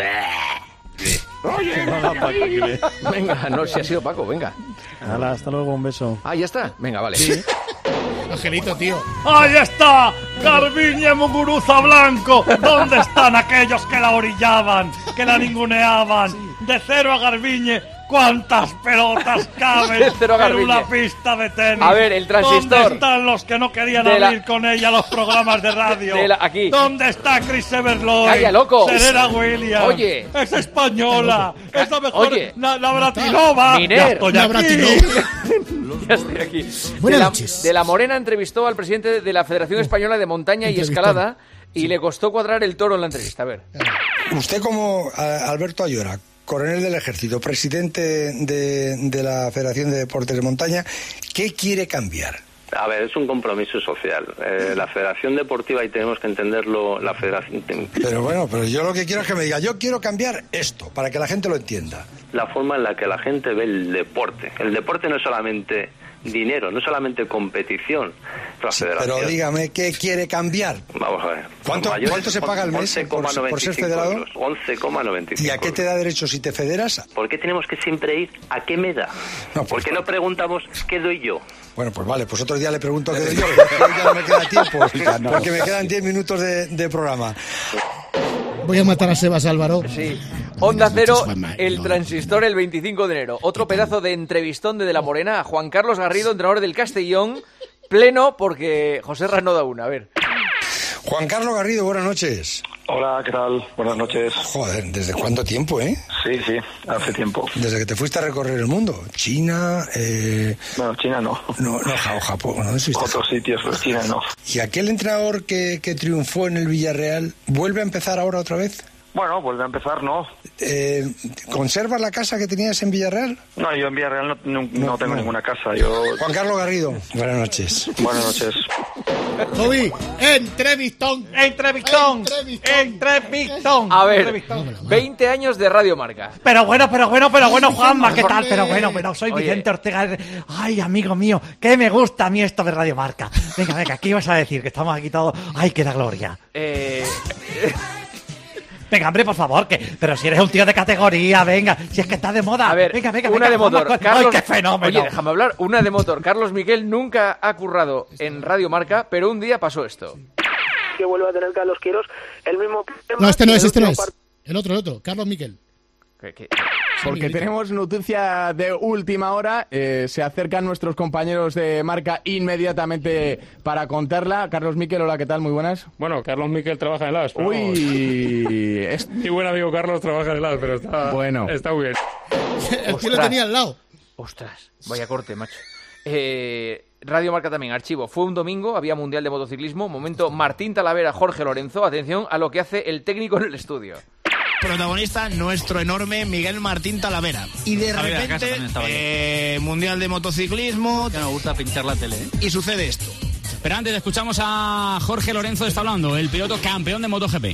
Venga, no, si ha sido Paco, venga. Hala, hasta luego, un beso. Ah, ya está. Venga, vale. Angelito, tío. ¡Ahí está! ¡Garbiñe Muguruza Blanco! ¿Dónde están aquellos que la orillaban, que la ninguneaban? De cero a Garbiñe, ¿cuántas pelotas caben De cero a en Garbiñe. una pista de tenis? A ver, el transistor. ¿Dónde están los que no querían De la- abrir con ella los programas de radio? De la- aquí. ¿Dónde está Chris Everloy? ¡Calla, loco! Serena Williams. Oye. Es española. Es la mejor. Oye. La, Navratilova. Miner. Ya estoy aquí. Ya estoy aquí. Buenas de, la, noches. de la Morena entrevistó al presidente de la Federación Española de Montaña y Entrevistón. Escalada y le costó cuadrar el toro en la entrevista. A ver. Usted como a- Alberto Ayora, coronel del Ejército, presidente de, de la Federación de Deportes de Montaña, ¿qué quiere cambiar? A ver, es un compromiso social. Eh, la Federación Deportiva, y tenemos que entenderlo, la Federación... Pero bueno, pero yo lo que quiero es que me diga, yo quiero cambiar esto, para que la gente lo entienda. La forma en la que la gente ve el deporte. El deporte no es solamente dinero, no es solamente competición. La Federación... Pero dígame, ¿qué quiere cambiar? Vamos a ver. ¿Cuánto- Mayores- cuánto se paga al mes once coma por- por ser noventa y cinco federado? euros. once coma noventa y cinco ¿Y a qué te da derecho si te federas? ¿Por qué tenemos que siempre ir a qué me da? No, pues ¿Por qué no preguntamos qué doy yo? Bueno, pues vale, pues otro día le pregunto qué doy yo, porque hoy ya no me queda tiempo, porque me quedan diez minutos de, de programa. Voy a matar a Sebas Álvaro. Sí. Onda Buenas Cero, noches, Juanma. el No. transistor el veinticinco de enero. Otro pedazo de entrevistón de De la Morena a Juan Carlos Garrido, entrenador del Castellón. Pleno porque José Ras no da una. A ver. Juan Carlos Garrido, buenas noches. Hola, ¿qué tal? Buenas noches. Joder, ¿desde cuánto tiempo, eh? Sí, sí, hace tiempo. Desde que te fuiste a recorrer el mundo. China, eh... Bueno, China no. No, no, Ja- Japón, ¿no? ¿Dónde estuviste? Otros sitios, pero China no. ¿Y aquel entrenador que, que triunfó en el Villarreal vuelve a empezar ahora otra vez? Bueno, vuelve a empezar, ¿no? Eh, ¿Conservas la casa que tenías en Villarreal? No, yo en Villarreal no, no, no No, tengo no. ninguna casa. Yo... Juan Carlos Garrido, buenas noches. Buenas noches. Javi, entrevistón. Entrevistón. Entrevistón. A ver, veinte años de Radio Marca. Pero bueno, pero bueno, pero bueno, Ay, Juanma, ¿qué hombre. tal? Pero bueno, bueno, soy Oye. Vicente Ortega. Ay, amigo mío, que me gusta a mí esto de Radio Marca. Venga, venga, ¿qué ibas a decir? Que estamos aquí todos. Ay, que da gloria. Eh, Venga, hombre, por favor, que. Pero si eres un tío de categoría, venga, si es que está de moda. a ver, venga, venga, una venga, de Juanma, motor. cu- Carlos, ¡Ay, qué fenómeno! Oye, déjame hablar. Una de motor. Carlos Miquel nunca ha currado en Radio Marca, pero un día pasó esto. Que vuelve a tener Carlos Queiroz el mismo problema No, este no que es, el este no último es. El otro, el otro. Carlos Miquel. Que- que- Porque Miguelito. tenemos noticia de última hora. Eh, se acercan nuestros compañeros de Marca inmediatamente para contarla. Carlos Miquel, hola, ¿qué tal? Muy buenas. Bueno, Carlos Miquel trabaja en el A S. Uy, es- Mi buen amigo Carlos trabaja en el A S, pero está, Bueno. está muy bien. El tío lo Ostras. tenía al lado. Ostras, vaya corte, macho. Eh, Radio Marca también, archivo. Fue un domingo, había Mundial de Motociclismo. Momento Martín Talavera, Jorge Lorenzo. Atención a lo que hace el técnico en el estudio. Protagonista, nuestro enorme Miguel Martín Talavera. Y de Javier Acasa repente, también estaba ahí. eh, Mundial de Motociclismo. Ya me gusta pinchar la tele, ¿eh? Y sucede esto. Pero antes escuchamos a Jorge Lorenzo, está hablando, el piloto campeón de MotoGP.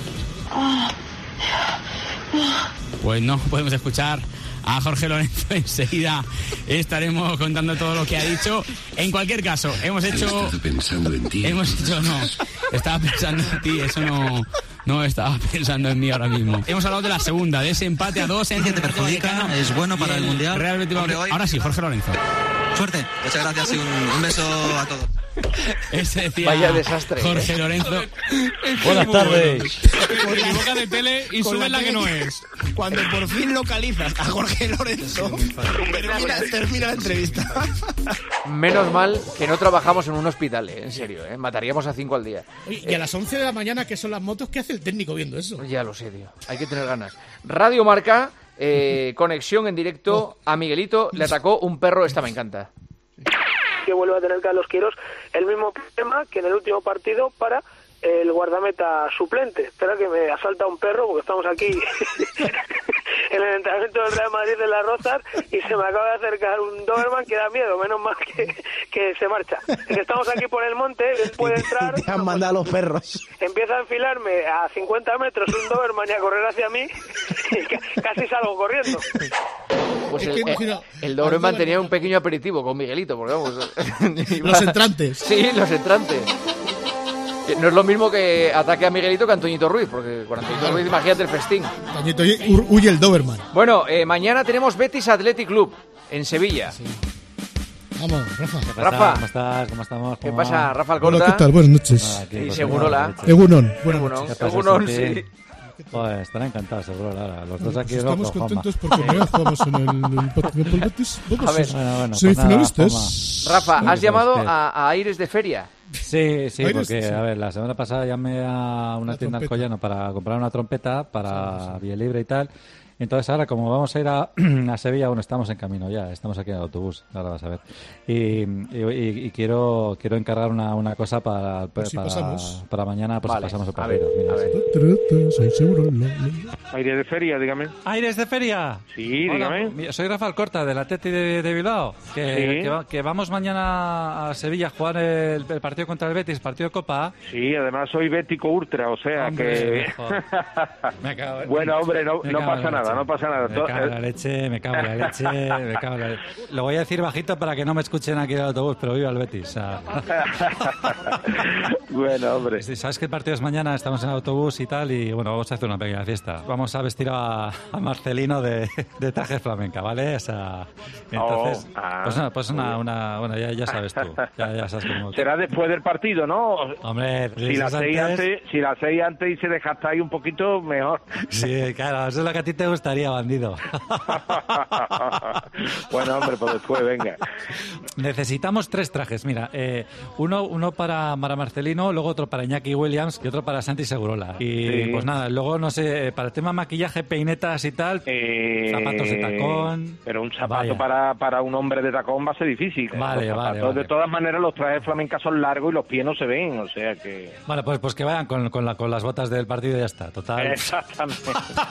Pues no podemos escuchar a Jorge Lorenzo. Enseguida estaremos contando todo lo que ha dicho. En cualquier caso, hemos hecho... pensando en ti. Hemos hecho, no, estaba pensando en ti, eso no... No estaba pensando en mí ahora mismo. Hemos hablado de la segunda, de ese empate a dos en te perjudica, es bueno para el Mundial. Real Betis Balompié. Hombre, hoy- Ahora sí, Jorge Lorenzo. Suerte, muchas gracias y un, un beso a todos. Ese decía Vaya desastre, Jorge ¿eh? Lorenzo. Buenas tardes. Te equivocas de tele y Con subes la que no tele- es. Cuando por fin localizas a Jorge Lorenzo, termina, termina la entrevista. Menos mal que no trabajamos en un hospital, eh, en serio, eh. Mataríamos a cinco al día. Oye, y a las once de la mañana, que son las motos, ¿qué hace el técnico viendo eso? Ya lo sé, tío. Hay que tener ganas. Radio Marca, eh, conexión en directo. A Miguelito le atacó un perro, esta me encanta. Que vuelve a tener Carlos Queiroz el mismo problema que en el último partido para el guardameta suplente. Espera que me asalta un perro porque estamos aquí en el entrenamiento del Real Madrid de Las Rozas y se me acaba de acercar un Doberman que da miedo, menos mal que, que se marcha. Es que estamos aquí por el monte, él puede entrar. Te han mandado los perros. Empieza a enfilarme a cincuenta metros un Doberman y a correr hacia mí y casi salgo corriendo. Pues el, el, el Doberman tenía un pequeño aperitivo con Miguelito, porque vamos... Los entrantes. Sí, los entrantes. No es lo mismo que ataque a Miguelito que a Antoñito Ruiz, porque con Antoñito Ruiz imagínate el festín. Antoñito huye el Doberman. Bueno, eh, mañana tenemos Betis Athletic Club en Sevilla. Sí. Vamos, Rafa. ¿Qué pasa? Rafa. ¿Cómo estás? ¿Cómo estamos? ¿Qué ¿Cómo pasa, va? Rafa Alcorta? Hola, ¿qué tal? Buenas noches. Ah, y seguro la. Egunon. Egunon. Egunon, sí. Pues estarán encantados, seguro, Lara. Los dos aquí estamos locos, contentos Joma. porque no jugamos en el, el partido por Betis. Vamos, a ver, bueno, bueno, semifinalistas. Pues nada, Rafa, has sí, llamado pues, a, a Aires de Feria. Sí, sí, Aires, porque, sí. a ver, la semana pasada llamé a una La tienda trompeta. Alcoyano para comprar una trompeta para Vía Libre y tal. Entonces ahora, como vamos a ir a, a Sevilla, bueno, estamos en camino ya, estamos aquí en el autobús, ahora vas a ver. Y, y, y quiero quiero encargar una, una cosa para, Pues si para, pasamos. para mañana, pues Vale, si pasamos el a ver, partido. Mira, a ver. sí. Soy seguro. No, no. Aire de feria, dígame. ¿Aires de feria? Sí, Hola, dígame. mi- soy Rafael Corta, del Atleti de, de Bilbao. Que, Sí. que, va- que vamos mañana a Sevilla a jugar el, el partido contra el Betis, partido de Copa. Sí, además soy bético ultra, o sea Hombre, que... joder. Me cago en- Bueno, hombre, no, me no cago en pasa la nada, leche. no pasa nada. Me To- cago en la leche, me cago en la leche, me cago en la leche. Lo voy a decir bajito para que no me escuchen aquí en el autobús, pero viva el Betis. O sea. Bueno, hombre. Sí, sabes que el partido es mañana, estamos en el autobús y tal, y bueno, vamos a hacer una pequeña fiesta. Vamos a vestir a, a Marcelino de, de traje flamenca, ¿vale? O sea, entonces, Oh, ah, pues, una, pues muy una, bien. una, bueno, ya, ya sabes tú, ya, ya sabes cómo. Será después del partido, ¿no? Hombre, Si la seis antes, si la seis antes y se dejaste ahí un poquito, mejor. Sí, claro, eso es lo que a ti te gustaría, bandido. Bueno, hombre, pues después, venga. Necesitamos tres trajes, mira, eh, uno, uno para, para Marcelino, luego otro para Iñaki Williams y otro para Santi Segurola. Y Sí. pues nada, luego no sé, para el tema maquillaje, peinetas y tal, Eh, zapatos de tacón. Pero un zapato Vaya. para, para un hombre de tacón va a ser difícil. Vale, Los vale, zapatos, vale. De todas maneras, los trajes flamencas son largos y los pies no se ven, o sea que... Vale, pues, pues que vayan con, con, la, con las botas del partido y ya está, total. Exactamente.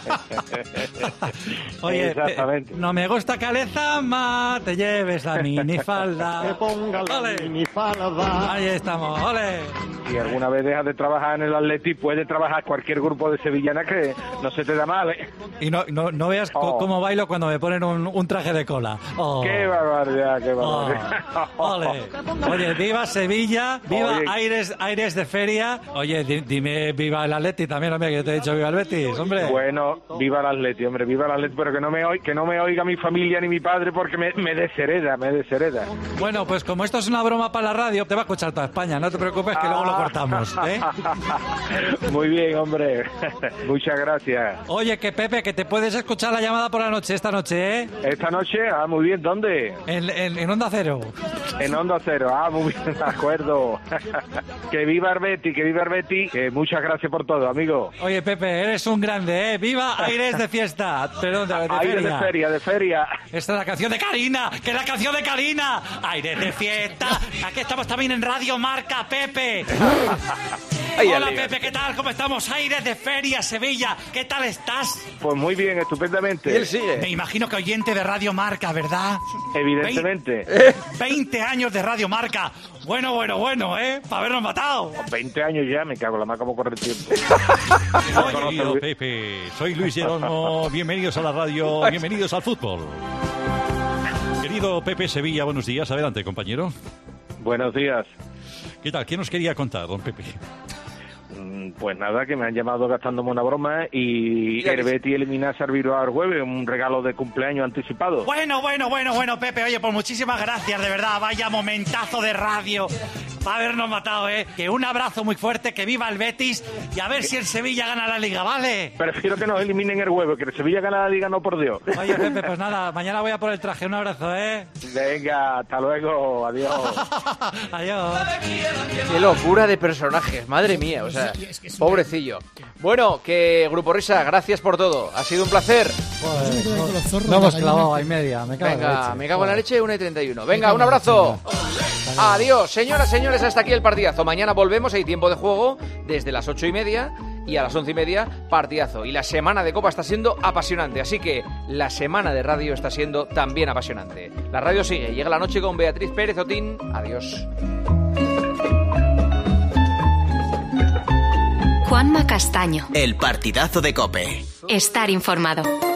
Oye, Exactamente. te- no me gusta calezama, te lleves la minifalda. Que ponga la ¡Ole! minifalda. Ahí estamos, ole. Si alguna vez dejas de trabajar en el Atleti, puedes trabajar cualquier grupo de sevillana que no se te da mal, ¿eh? Y no, no, no veas co- Oh. cómo bailo cuando me ponen un, un traje de cola. Oh. ¡Qué barbaridad, qué Oh, barbaridad! ole. Oye, viva Sevilla, viva Oye. Aires, Aires de Feria. Oye, di- dime viva el Atleti también, hombre, que yo te he dicho viva el Betis, hombre. Bueno, viva el Atleti, hombre, viva el Atleti, pero que no me, oi- que no me oiga mi familia ni mi padre porque me, me deshereda, me deshereda. Bueno, pues como esto es una broma para la radio, te va a escuchar toda España, no te preocupes que luego lo cortamos, ¿eh? Muy bien, hombre. Muchas gracias. Oye, que Pepe, que te puedes escuchar la llamada por la noche, esta noche, ¿eh? Esta noche, ah, muy bien, ¿dónde? En, en, en Onda Cero. En Onda Cero, ah, muy bien, de acuerdo. Que viva Arbeti, que viva Arbeti, que muchas gracias por todo, amigo. Oye, Pepe, eres un grande, ¿eh? ¡Viva Aires de Fiesta! Perdón, de, de Aire feria. de feria, de feria. Esta es la canción de Karina, que es la canción de Karina. Aires de Fiesta. Aquí estamos también en Radio Marca, Pepe. Ay, Hola, amiga. Pepe, ¿qué tal? ¿Cómo estamos? Aires de Feria, Sevilla. ¿Qué tal estás? Pues muy bien, estupendamente. Y él sigue. Me imagino que oyente de Radio Marca, ¿verdad? Evidentemente. veinte años de Radio Marca. Bueno, bueno, bueno, ¿eh? Para habernos matado. veinte años ya, me cago en la mar como corre el tiempo. Oye, querido Pepe, soy Luis Jerónimo. Bienvenidos a la radio, bienvenidos al fútbol. Querido Pepe Sevilla, buenos días. Adelante, compañero. Buenos días. ¿Qué tal? ¿Qué nos quería contar, don Pepe? Mm, Pues nada, que me han llamado gastándome una broma y Ya el ves. Betis elimina a Serviro al jueves, un regalo de cumpleaños anticipado. Bueno, bueno, bueno, bueno, Pepe, oye, pues muchísimas gracias, de verdad, vaya momentazo de radio para habernos matado, ¿eh? Que un abrazo muy fuerte, que viva el Betis y a ver si el Sevilla gana la Liga, ¿vale? Prefiero que nos eliminen el jueves, que el Sevilla gana la Liga, no por Dios. Oye, Pepe, pues nada, mañana voy a por el traje, un abrazo, ¿eh? Venga, hasta luego, adiós. Adiós. Qué locura de personajes, madre mía, o sea, pobrecillo. Bueno, que Grupo Risa, gracias por todo. Ha sido un placer. Joder, Con los zorros no de hemos la clavado gallina. ahí media. Me cago en la Venga, leche. me cago en la leche, una y treinta y uno. Venga, un abrazo. Adiós, señoras, señores, hasta aquí el partidazo. Mañana volvemos, hay tiempo de juego desde las ocho y media y a las once y media partidazo. Y la semana de Copa está siendo apasionante, así que la semana de radio está siendo también apasionante. La radio sigue, llega la noche con Beatriz Pérez Otín. Adiós. Juanma Castaño. El partidazo de COPE. Estar informado.